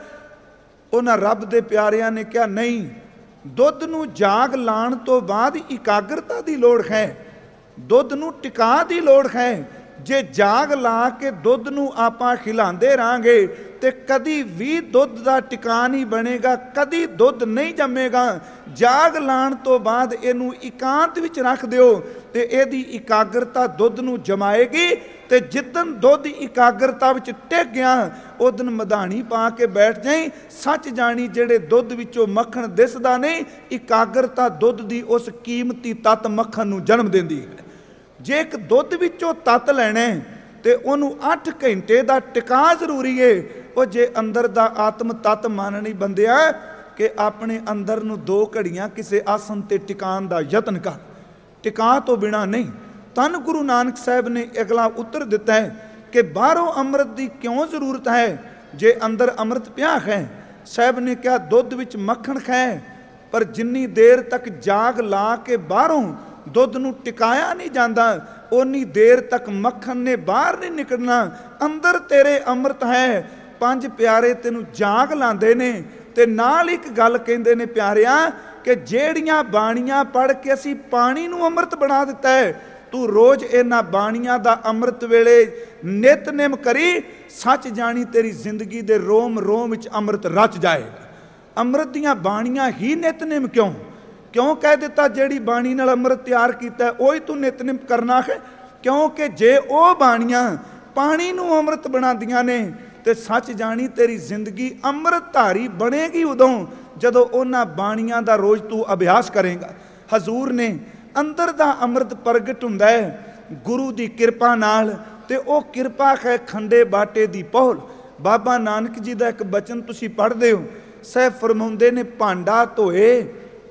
ਉਹਨਾਂ ਰੱਬ ਦੇ ਪਿਆਰਿਆਂ ਨੇ ਕਿਹਾ ਨਹੀਂ, ਦੁੱਧ ਨੂੰ ਜਾਗ ਲਾਣ ਤੋਂ ਬਾਅਦ ਇਕਾਗਰਤਾ ਦੀ ਲੋੜ ਹੈ, ਦੁੱਧ ਨੂੰ ਟਿਕਾ ਦੀ ਲੋੜ ਹੈ। ਜੇ ਜਾਗ ਲਾ ਕੇ ਦੁੱਧ ਨੂੰ ਆਪਾਂ ਖਿਲਾਉਂਦੇ ਰਹਾਂਗੇ ਤੇ ਕਦੀ ਵੀ ਦੁੱਧ ਦਾ ਟਿਕਾ ਨਹੀਂ ਬਣੇਗਾ, ਕਦੀ ਦੁੱਧ ਨਹੀਂ ਜੰਮੇਗਾ। ਜਾਗ ਲਾਣ ਤੋਂ ਬਾਅਦ ਇਹਨੂੰ ਇਕਾਂਤ ਵਿੱਚ ਰੱਖ ਦਿਓ ਤੇ ਇਹਦੀ ਇਕਾਗਰਤਾ ਦੁੱਧ ਨੂੰ ਜਮਾਏਗੀ। ਤੇ ਜਿੱਦਣ ਦੁੱਧ ਇਕਾਗਰਤਾ ਵਿੱਚ ਟਿਕ ਗਿਆ ਉਦਣ ਮਧਾਣੀ ਪਾ ਕੇ ਬੈਠ ਜਾਈ। ਸੱਚ ਜਾਣੀ ਜਿਹੜੇ ਦੁੱਧ ਵਿੱਚੋਂ ਮੱਖਣ ਦਿਸਦਾ ਨਹੀਂ, ਇਕਾਗਰਤਾ ਦੁੱਧ ਦੀ ਉਸ ਕੀਮਤੀ ਤੱਤ ਮੱਖਣ ਨੂੰ ਜਨਮ ਦਿੰਦੀ ਹੈ। ਜੇ ਇੱਕ ਦੁੱਧ ਵਿੱਚੋਂ ਤੱਤ ਲੈਣਾ ਤੇ ਉਹਨੂੰ 8 ਘੰਟੇ ਦਾ ਟਿਕਾ ਜ਼ਰੂਰੀ ਏ। ਉਹ ਜੇ ਅੰਦਰ ਦਾ ਆਤਮ ਤੱਤ ਮਨ ਨਹੀਂ ਬੰਦਿਆ ਕਿ ਆਪਣੇ ਅੰਦਰ ਨੂੰ 2 ਘੜੀਆਂ ਕਿਸੇ ਆਸਨ ਤੇ ਟਿਕਾਣ ਦਾ ਯਤਨ ਕਰ, ਟਿਕਾ ਤੋਂ ਬਿਨਾ ਨਹੀਂ। ਧੰਨ ਗੁਰੂ ਨਾਨਕ ਸਾਹਿਬ ਨੇ ਅਗਲਾ ਉੱਤਰ ਦਿੱਤਾ ਹੈ ਕਿ ਬਾਹਰੋਂ ਅੰਮ੍ਰਿਤ ਦੀ ਕਿਉਂ ਜ਼ਰੂਰਤ ਹੈ ਜੇ ਅੰਦਰ ਅੰਮ੍ਰਿਤ ਪਿਆ ਹੈ? ਸਾਹਿਬ ਨੇ ਕਿਹਾ ਦੁੱਧ ਵਿੱਚ ਮੱਖਣ ਹੈ, ਪਰ ਜਿੰਨੀ ਦੇਰ ਤੱਕ ਜਾਗ ਲਾ ਕੇ ਬਾਹਰੋਂ ਦੁੱਧ ਨੂੰ ਟਿਕਾਇਆ ਨਹੀਂ ਜਾਂਦਾ ਓਨੀ ਦੇਰ ਤੱਕ ਮੱਖਣ ਨੇ ਬਾਹਰ ਨਹੀਂ ਨਿਕਲਣਾ। ਅੰਦਰ ਤੇਰੇ ਅੰਮ੍ਰਿਤ ਹੈ। 5 ਪਿਆਰੇ ਤੈਨੂੰ ਜਾਗ ਲਾਉਂਦੇ ਨੇ ਤੇ ਨਾਲ ਇੱਕ ਗੱਲ ਕਹਿੰਦੇ ਨੇ ਪਿਆਰਿਆਂ ਕਿ ਜਿਹੜੀਆਂ ਬਾਣੀਆਂ ਪੜ੍ਹ ਕੇ ਅਸੀਂ ਪਾਣੀ ਨੂੰ ਅੰਮ੍ਰਿਤ ਬਣਾ ਦਿੱਤਾ ਹੈ, ਤੂੰ ਰੋਜ਼ ਇਹਨਾਂ ਬਾਣੀਆਂ ਦਾ ਅੰਮ੍ਰਿਤ ਵੇਲੇ ਨਿਤਨੇਮ ਕਰੀ। ਸੱਚ ਜਾਣੀ ਤੇਰੀ ਜ਼ਿੰਦਗੀ ਦੇ ਰੋਮ ਰੋਮ ਵਿੱਚ ਅੰਮ੍ਰਿਤ ਰਚ ਜਾਏਗਾ। ਅੰਮ੍ਰਿਤ ਦੀਆਂ ਬਾਣੀਆਂ ਹੀ ਨਿਤਨੇਮ ਕਿਉਂ ਕਹਿ ਦਿੱਤਾ? ਜਿਹੜੀ ਬਾਣੀ ਨਾਲ ਅੰਮ੍ਰਿਤ ਤਿਆਰ ਕੀਤਾ ਉਹੀ ਤੂੰ ਨਿਤਨੇਮ ਕਰਨਾ ਹੈ। ਕਿਉਂਕਿ ਜੇ ਉਹ ਬਾਣੀਆਂ ਪਾਣੀ ਨੂੰ ਅੰਮ੍ਰਿਤ ਬਣਾਉਂਦੀਆਂ ਨੇ ਤੇ ਸੱਚ ਜਾਣੀ ਤੇਰੀ ਜ਼ਿੰਦਗੀ ਅੰਮ੍ਰਿਤਧਾਰੀ ਬਣੇਗੀ ਉਦੋਂ ਜਦੋਂ ਉਹਨਾਂ ਬਾਣੀਆਂ ਦਾ ਰੋਜ਼ ਤੂੰ ਅਭਿਆਸ ਕਰੇਗਾ। ਹਜ਼ੂਰ ਨੇ ਅੰਦਰ ਦਾ ਅੰਮ੍ਰਿਤ ਪ੍ਰਗਟ ਹੁੰਦਾ ਹੈ ਗੁਰੂ ਦੀ ਕਿਰਪਾ ਨਾਲ, ਤੇ ਉਹ ਕਿਰਪਾ ਹੈ ਖੰਡੇ ਬਾਟੇ ਦੀ ਪਹੁਲ। ਬਾਬਾ ਨਾਨਕ ਜੀ ਦਾ ਇੱਕ ਬਚਨ ਤੁਸੀਂ ਪੜ੍ਹਦੇ ਹੋ, ਸਾਹਿਬ ਫਰਮਾਉਂਦੇ ਨੇ ਭਾਂਡਾ ਧੋਏ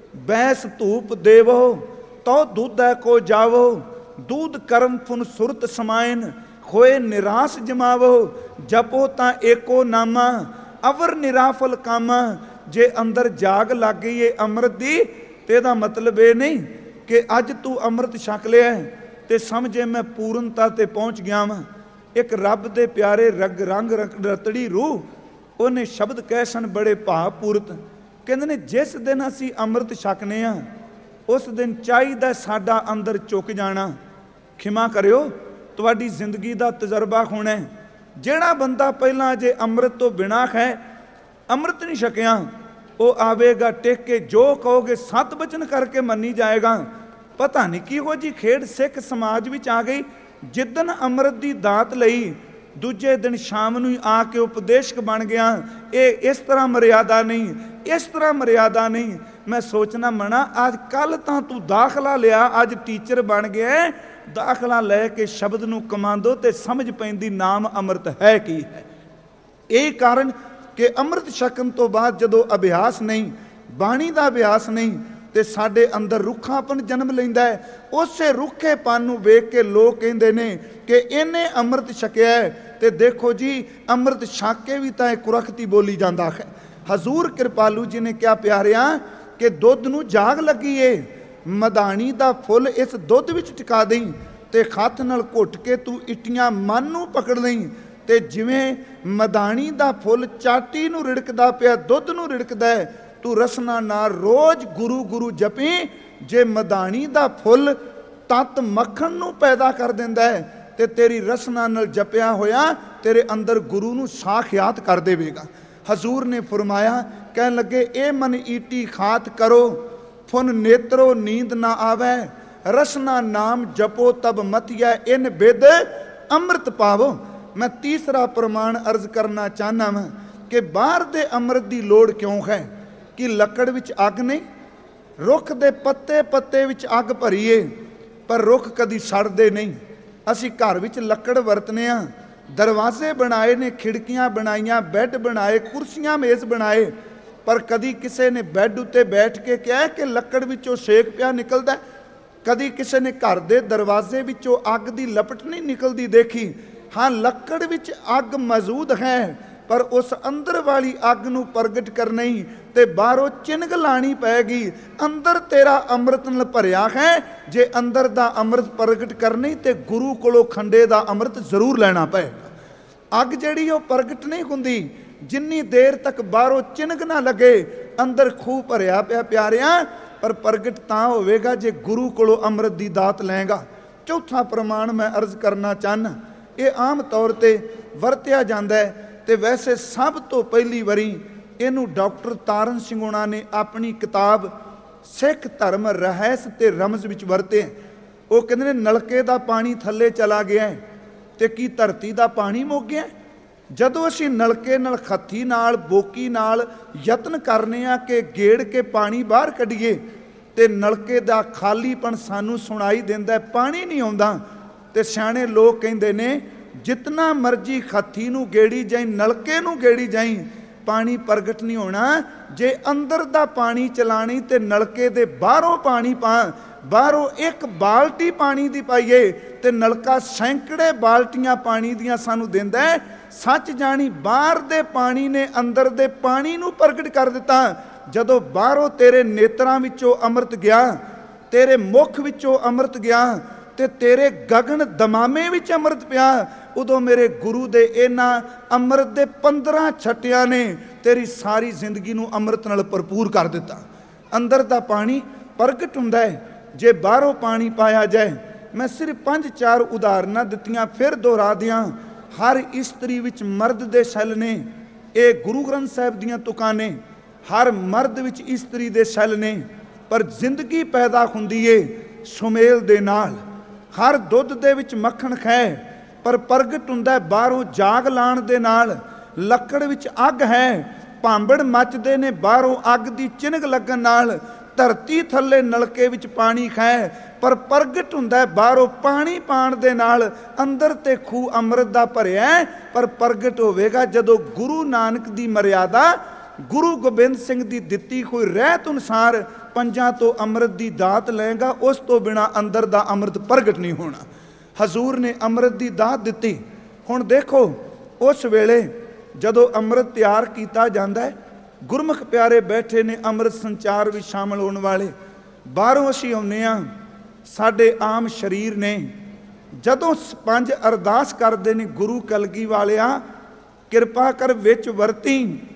ਬੈਸ ਧੂਪ ਦੇਵੋ ਤੋ ਦੁੱਧੈ ਕੋ ਜਾਵੋ, दूध कर्म फुन सुरत समायन होए निराश जमावो, जपो ता एको नामा अवर निराफल कामा। जे अंदर जाग लग गई है अमृत दी ते दा मतलब ये नहीं कि अज तू अमृत छक लिया ते समझे मैं पूर्णता ते पहुँच गया वां। एक रब दे प्यारे रंग रतड़ी रूह उन्हें शब्द कह सन बड़े भावपूरत, कहते ने जिस दिन असी अमृत छकने उस दिन चाहिए साडा अंदर चुक जाना। खिमा करियो तुहाडी जिंदगी का तजर्बा होना है। जिहड़ा बंदा पहला जे अमृत तो बिना है अमृत नहीं छकिया वो आवेगा टेक के जो कहोगे 7 वचन करके मनी जाएगा। पता नहीं किहो जी खेड सिख समाज विच आ गई। जिदन अमृत की दात लई दूजे दिन शाम नूं आके उपदेशक बन गया। ये इस तरह मर्यादा नहीं, इस तरह मर्यादा नहीं। मैं सोचना मना आज कल तो तू दाखला लिया, अज टीचर बन गया। दाखला लैके शब्द नूं कमांदो ते समझ पैंदी नाम अमृत है की है। ਇਹ ਕਾਰਨ ਕਿ ਅੰਮ੍ਰਿਤ ਛਕਣ ਤੋਂ ਬਾਅਦ ਜਦੋਂ ਅਭਿਆਸ ਨਹੀਂ, ਬਾਣੀ ਦਾ ਅਭਿਆਸ ਨਹੀਂ, ਤੇ ਸਾਡੇ ਅੰਦਰ ਰੁੱਖਾਪਨ ਜਨਮ ਲੈਂਦਾ ਹੈ। ਉਸੇ ਰੁੱਖੇਪਨ ਨੂੰ ਵੇਖ ਕੇ ਲੋਕ ਕਹਿੰਦੇ ਨੇ ਕਿ ਇਹਨੇ ਅੰਮ੍ਰਿਤ ਛਕਿਆ ਹੈ। ਤੇ ਦੇਖੋ ਜੀ, ਅੰਮ੍ਰਿਤ ਛਕ ਕੇ ਵੀ ਤਾਂ ਇਹ ਕੁਰਖਤੀ ਬੋਲੀ ਜਾਂਦਾ ਹੈ। ਹਜ਼ੂਰ ਕਿਰਪਾਲੂ ਜੀ ਨੇ ਕਿਹਾ, ਪਿਆਰਿਆਂ, ਕਿ ਦੁੱਧ ਨੂੰ ਜਾਗ ਲੱਗੀ ਏ, ਮਧਾਣੀ ਦਾ ਫੁੱਲ ਇਸ ਦੁੱਧ ਵਿੱਚ ਟਿਕਾ ਦੇਈਂ, ਤੇ ਹੱਥ ਨਾਲ ਘੁੱਟ ਕੇ ਤੂੰ ਇਟੀਆਂ ਮਨ ਨੂੰ ਪਕੜ ਲਈ। ਤੇ ਜਿਵੇਂ ਮਧਾਣੀ ਦਾ ਫੁੱਲ ਚਾਟੀ ਨੂੰ ਰਿੜਕਦਾ ਪਿਆ ਦੁੱਧ ਨੂੰ ਰਿੜਕਦਾ ਹੈ, ਤੂੰ ਰਸਨਾ ਨਾਲ ਰੋਜ਼ ਗੁਰੂ ਗੁਰੂ ਜਪੀ। ਜੇ ਮਧਾਣੀ ਦਾ ਫੁੱਲ ਤਤ ਮੱਖਣ ਨੂੰ ਪੈਦਾ ਕਰ ਦਿੰਦਾ ਹੈ, ਤੇ ਤੇਰੀ ਰਸਨਾ ਨਾਲ ਜਪਿਆ ਹੋਇਆ ਤੇਰੇ ਅੰਦਰ ਗੁਰੂ ਨੂੰ ਸਾਖਿਆਤ ਕਰ ਦੇਵੇਗਾ। ਹਜ਼ੂਰ ਨੇ ਫਰਮਾਇਆ, ਕਹਿਣ ਲੱਗੇ, ਇਹ ਮਨ ਈਟੀ ਖਾਤ ਕਰੋ, ਫੁਨ ਨੇਤਰੋ ਨੀਂਦ ਨਾ ਆਵੈ, ਰਸਨਾ ਨਾਮ ਜਪੋ ਤਬ ਮਤੀਐ, ਇਨ ਬਿਦ ਅੰਮ੍ਰਿਤ ਪਾਵੋ। ਮੈਂ ਤੀਸਰਾ ਪ੍ਰਮਾਣ ਅਰਜ਼ ਕਰਨਾ ਚਾਹੁੰਦਾ ਵਾਂ ਕਿ ਬਾਹਰ ਦੇ ਅੰਮ੍ਰਿਤ ਦੀ ਲੋੜ ਕਿਉਂ ਹੈ? ਕਿ ਲੱਕੜ ਵਿੱਚ ਅੱਗ ਨਹੀਂ, ਰੁੱਖ ਦੇ ਪੱਤੇ ਪੱਤੇ ਵਿੱਚ ਅੱਗ ਭਰੀਏ, ਪਰ ਰੁੱਖ ਕਦੀ ਸੜਦੇ ਨਹੀਂ। ਅਸੀਂ ਘਰ ਵਿੱਚ ਲੱਕੜ ਵਰਤਨੇ ਆ, ਦਰਵਾਜ਼ੇ ਬਣਾਏ ਨੇ, ਖਿੜਕੀਆਂ ਬਣਾਈਆਂ, ਬੈੱਡ ਬਣਾਏ, ਕੁਰਸੀਆਂ ਮੇਜ਼ ਬਣਾਏ, ਪਰ ਕਦੀ ਕਿਸੇ ਨੇ ਬੈੱਡ ਉੱਤੇ ਬੈਠ ਕੇ ਕਿਹਾ ਕਿ ਲੱਕੜ ਵਿੱਚੋਂ ਸੇਕ ਪਿਆ ਨਿਕਲਦਾ? ਕਦੀ ਕਿਸੇ ਨੇ ਘਰ ਦੇ ਦਰਵਾਜ਼ੇ ਵਿੱਚੋਂ ਅੱਗ ਦੀ ਲਪਟ ਨਹੀਂ ਨਿਕਲਦੀ ਦੇਖੀ? ਹਾਂ, ਲੱਕੜ ਵਿੱਚ ਅੱਗ ਮੌਜੂਦ ਹੈ, ਪਰ ਉਸ ਅੰਦਰ ਵਾਲੀ ਅੱਗ ਨੂੰ ਪ੍ਰਗਟ ਕਰਨੀ ਤੇ ਬਾਹਰੋਂ ਚਿਨਗ ਲਾਣੀ ਪੈਗੀ। ਅੰਦਰ ਤੇਰਾ ਅੰਮ੍ਰਿਤ ਨਾਲ ਭਰਿਆ ਹੈ, ਜੇ ਅੰਦਰ ਦਾ ਅੰਮ੍ਰਿਤ ਪ੍ਰਗਟ ਕਰਨੀ ਤੇ ਗੁਰੂ ਕੋਲੋਂ ਖੰਡੇ ਦਾ ਅੰਮ੍ਰਿਤ ਜ਼ਰੂਰ ਲੈਣਾ ਪਏਗਾ। ਅੱਗ ਜਿਹੜੀ ਉਹ ਪ੍ਰਗਟ ਨਹੀਂ ਹੁੰਦੀ ਜਿੰਨੀ ਦੇਰ ਤੱਕ ਬਾਹਰੋਂ ਚਿਨਗ ਨਾ ਲੱਗੇ, ਅੰਦਰ ਖੂਹ ਭਰਿਆ ਪਿਆ ਪਿਆਰਿਆਂ, ਪਰ ਪ੍ਰਗਟ ਤਾਂ ਹੋਵੇਗਾ ਜੇ ਗੁਰੂ ਕੋਲੋਂ ਅੰਮ੍ਰਿਤ ਦੀ ਦਾਤ ਲਏਗਾ। ਚੌਥਾ ਪ੍ਰਮਾਣ ਮੈਂ ਅਰਜ਼ ਕਰਨਾ ਚਾਹੁੰਦਾ, ਇਹ ਆਮ ਤੌਰ ਤੇ ਵਰਤਿਆ ਜਾਂਦਾ ਹੈ, ਤੇ ਵੈਸੇ ਸਭ ਤੋਂ ਪਹਿਲੀ ਵਾਰੀ ਇਹਨੂੰ ਡਾਕਟਰ ਤਾਰਨ ਸਿੰਘ ਹੋਣਾ ਨੇ ਆਪਣੀ ਕਿਤਾਬ ਸਿੱਖ ਧਰਮ ਰਹੱਸ ਤੇ ਰਮਜ਼ ਵਿੱਚ ਵਰਤੇ। ਉਹ ਕਹਿੰਦੇ ਨੇ, ਨਲਕੇ ਦਾ ਪਾਣੀ ਥੱਲੇ ਚਲਾ ਗਿਆ ਹੈ, ਤੇ ਕੀ ਧਰਤੀ ਦਾ ਪਾਣੀ ਮੁੱਕ ਗਿਆ? ਜਦੋਂ ਅਸੀਂ ਨਲਕੇ ਨਾਲ ਹੱਥੀ ਨਾਲ ਬੋਕੀ ਨਾਲ ਯਤਨ ਕਰਨੇ ਆ ਕਿ ਗੇੜ ਕੇ ਪਾਣੀ ਬਾਹਰ ਕੱਢੀਏ, ਤੇ ਨਲਕੇ ਦਾ ਖਾਲੀਪਣ ਸਾਨੂੰ ਸੁਣਾਈ ਦਿੰਦਾ, ਪਾਣੀ ਨਹੀਂ ਆਉਂਦਾ। ਤੇ ਸਿਆਣੇ ਲੋਕ ਕਹਿੰਦੇ ਨੇ, ਜਿਤਨਾ ਮਰਜੀ ਹੱਥੀ ਨੂੰ ਗੇੜੀ ਜਾਈ, ਨਲਕੇ ਨੂੰ ਗੇੜੀ ਜਾਈ, ਪਾਣੀ ਪ੍ਰਗਟ ਨਹੀਂ ਹੋਣਾ। ਜੇ ਅੰਦਰ ਦਾ ਪਾਣੀ ਚਲਾਣੀ ਤੇ ਨਲਕੇ ਦੇ ਬਾਹਰੋਂ ਪਾਣੀ ਪਾ, ਬਾਹਰੋਂ ਇੱਕ ਬਾਲਟੀ ਪਾਣੀ ਦੀ ਪਾਈਏ ਤੇ ਨਲਕਾ ਸੈਂਕੜੇ ਬਾਲਟੀਆਂ ਪਾਣੀ ਦੀਆਂ ਸਾਨੂੰ ਦਿੰਦਾ। ਸੱਚ ਜਾਣੀ, ਬਾਹਰ ਦੇ ਪਾਣੀ ਨੇ ਅੰਦਰ ਦੇ ਪਾਣੀ ਨੂੰ ਪ੍ਰਗਟ ਕਰ ਦਿੱਤਾ। ਜਦੋਂ ਬਾਹਰੋਂ ਤੇਰੇ ਨੇਤਰਾਂ ਵਿੱਚੋਂ ਅੰਮ੍ਰਿਤ ਗਿਆ, ਤੇਰੇ ਮੁਖ ਵਿੱਚੋਂ ਅੰਮ੍ਰਿਤ ਗਿਆ, ਤੇ ਤੇਰੇ ਗਗਨ ਦਮਾਮੇ ਵਿੱਚ ਅੰਮ੍ਰਿਤ ਪਿਆ, ਉਦੋਂ ਮੇਰੇ ਗੁਰੂ ਦੇ ਇਹਨਾਂ ਅੰਮ੍ਰਿਤ ਦੇ 15 ਛੱਟਿਆਂ ਨੇ ਤੇਰੀ ਸਾਰੀ ਜ਼ਿੰਦਗੀ ਨੂੰ ਅੰਮ੍ਰਿਤ ਨਾਲ ਭਰਪੂਰ ਕਰ ਦਿੱਤਾ। ਅੰਦਰ ਦਾ ਪਾਣੀ ਪ੍ਰਗਟ ਹੁੰਦਾ ਹੈ ਜੇ ਬਾਹਰੋਂ ਪਾਣੀ ਪਾਇਆ ਜਾਏ। ਮੈਂ ਸਿਰਫ 5-4 ਉਦਾਹਰਨਾਂ ਦਿੱਤੀਆਂ, ਫਿਰ ਦੁਹਰਾ ਦਿਆਂ। ਹਰ ਇਸਤਰੀ ਵਿੱਚ ਮਰਦ ਦੇ ਸੈੱਲ ਨੇ, ਇਹ ਗੁਰੂ ਗ੍ਰੰਥ ਸਾਹਿਬ ਦੀਆਂ ਤੁਕਾਂ ਨੇ। ਹਰ ਮਰਦ ਵਿੱਚ ਇਸਤਰੀ ਦੇ ਸੈੱਲ ਨੇ, ਪਰ ਜ਼ਿੰਦਗੀ ਪੈਦਾ ਹੁੰਦੀ ਏ ਸੁਮੇਲ ਦੇ ਨਾਲ। ਹਰ ਦੁੱਧ ਦੇ ਵਿੱਚ ਮੱਖਣ ਹੈ, ਪਰ ਪ੍ਰਗਟ ਹੁੰਦਾ ਬਾਹਰੋਂ ਜਾਗ ਲਾਣ ਦੇ ਨਾਲ। ਲੱਕੜ ਵਿੱਚ ਅੱਗ ਹੈ, ਭਾਂਬੜ ਮੱਚਦੇ ਨੇ ਬਾਹਰੋਂ ਅੱਗ ਦੀ ਚਿਨਗ ਲੱਗਣ ਨਾਲ। ਧਰਤੀ ਥੱਲੇ ਨਲਕੇ ਵਿੱਚ ਪਾਣੀ ਹੈ, ਪਰ ਪ੍ਰਗਟ ਹੁੰਦਾ ਬਾਹਰੋਂ ਪਾਣੀ ਪਾਣ ਦੇ ਨਾਲ। ਅੰਦਰ ਤੇ ਖੂਹ ਅੰਮ੍ਰਿਤ ਦਾ ਭਰਿਆ, ਪਰ ਪ੍ਰਗਟ ਹੋਵੇਗਾ ਜਦੋਂ ਗੁਰੂ ਨਾਨਕ ਦੀ ਮਰਿਆਦਾ, ਗੁਰੂ ਗੋਬਿੰਦ ਸਿੰਘ ਦੀ ਦਿੱਤੀ ਹੋਈ ਰਹਿਤ ਅਨੁਸਾਰ 5 ਤੋਂ ਅੰਮ੍ਰਿਤ ਦੀ ਦਾਤ ਲਏਗਾ। ਉਸ ਤੋਂ ਬਿਨਾਂ ਅੰਦਰ ਦਾ ਅੰਮ੍ਰਿਤ ਪ੍ਰਗਟ ਨਹੀਂ ਹੋਣਾ। ਹਜ਼ੂਰ ਨੇ ਅੰਮ੍ਰਿਤ ਦੀ ਦਾਤ ਦਿੱਤੀ। ਹੁਣ ਦੇਖੋ, ਉਸ ਵੇਲੇ ਜਦੋਂ ਅੰਮ੍ਰਿਤ ਤਿਆਰ ਕੀਤਾ ਜਾਂਦਾ ਹੈ, ਗੁਰਮੁਖ ਪਿਆਰੇ ਬੈਠੇ ਨੇ ਅੰਮ੍ਰਿਤ ਸੰਚਾਰ ਵਿੱਚ ਸ਼ਾਮਲ ਹੋਣ ਵਾਲੇ। ਬਾਹਰੋਂ ਅਸੀਂ ਆਉਂਦੇ ਹਾਂ, ਸਾਡੇ ਆਮ ਸਰੀਰ ਨੇ ਜਦੋਂ 5 ਅਰਦਾਸ ਕਰਦੇ ਨੇ, ਗੁਰੂ ਕਲਗੀ ਵਾਲਿਆ ਕਿਰਪਾ ਕਰ ਵਿੱਚ ਵਰਤੀ,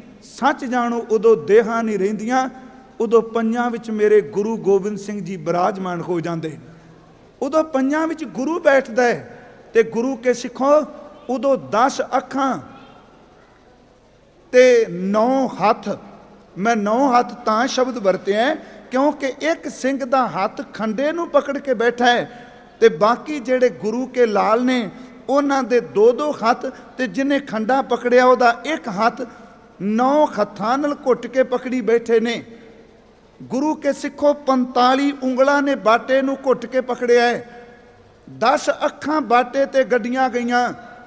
ਸੱਚ ਜਾਣੋ ਉਦੋਂ ਦੇਹਾਂ ਨਹੀਂ ਰਹਿੰਦੀਆਂ, ਉਦੋਂ ਪੰਜਾਂ ਵਿੱਚ ਮੇਰੇ ਗੁਰੂ ਗੋਬਿੰਦ ਸਿੰਘ ਜੀ ਬਿਰਾਜਮਾਨ ਹੋ ਜਾਂਦੇ। ਉਦੋਂ ਪੰਜਾਂ ਵਿੱਚ ਗੁਰੂ ਬੈਠਦਾ ਹੈ, ਤੇ ਗੁਰੂ ਕੇ ਸਿੱਖੋ ਉਦੋਂ 10 ਅੱਖਾਂ ਤੇ 9 ਹੱਥ। ਮੈਂ 9 ਹੱਥ ਤਾਂ ਸ਼ਬਦ ਵਰਤਿਆ ਕਿਉਂਕਿ ਇੱਕ ਸਿੰਘ ਦਾ ਹੱਥ ਖੰਡੇ ਨੂੰ ਪਕੜ ਕੇ ਬੈਠਾ ਹੈ, ਤੇ ਬਾਕੀ ਜਿਹੜੇ ਗੁਰੂ ਕੇ ਲਾਲ ਨੇ ਉਹਨਾਂ ਦੇ 2-2 ਹੱਥ, ਤੇ ਜਿਹਨੇ ਖੰਡਾ ਪਕੜਿਆ ਉਹਦਾ ਇੱਕ ਹੱਥ। 9 ਹੱਥਾਂ ਨਾਲ ਘੁੱਟ ਕੇ ਪਕੜੀ ਬੈਠੇ ਨੇ। ਗੁਰੂ ਕੇ ਸਿੱਖੋ 45 ਉਂਗਲਾਂ ਨੇ ਬਾਟੇ ਨੂੰ ਘੁੱਟ ਕੇ ਪਕੜਿਆ ਹੈ। 10 ਅੱਖਾਂ ਬਾਟੇ ਤੇ ਗੱਡੀਆਂ ਗਈਆਂ,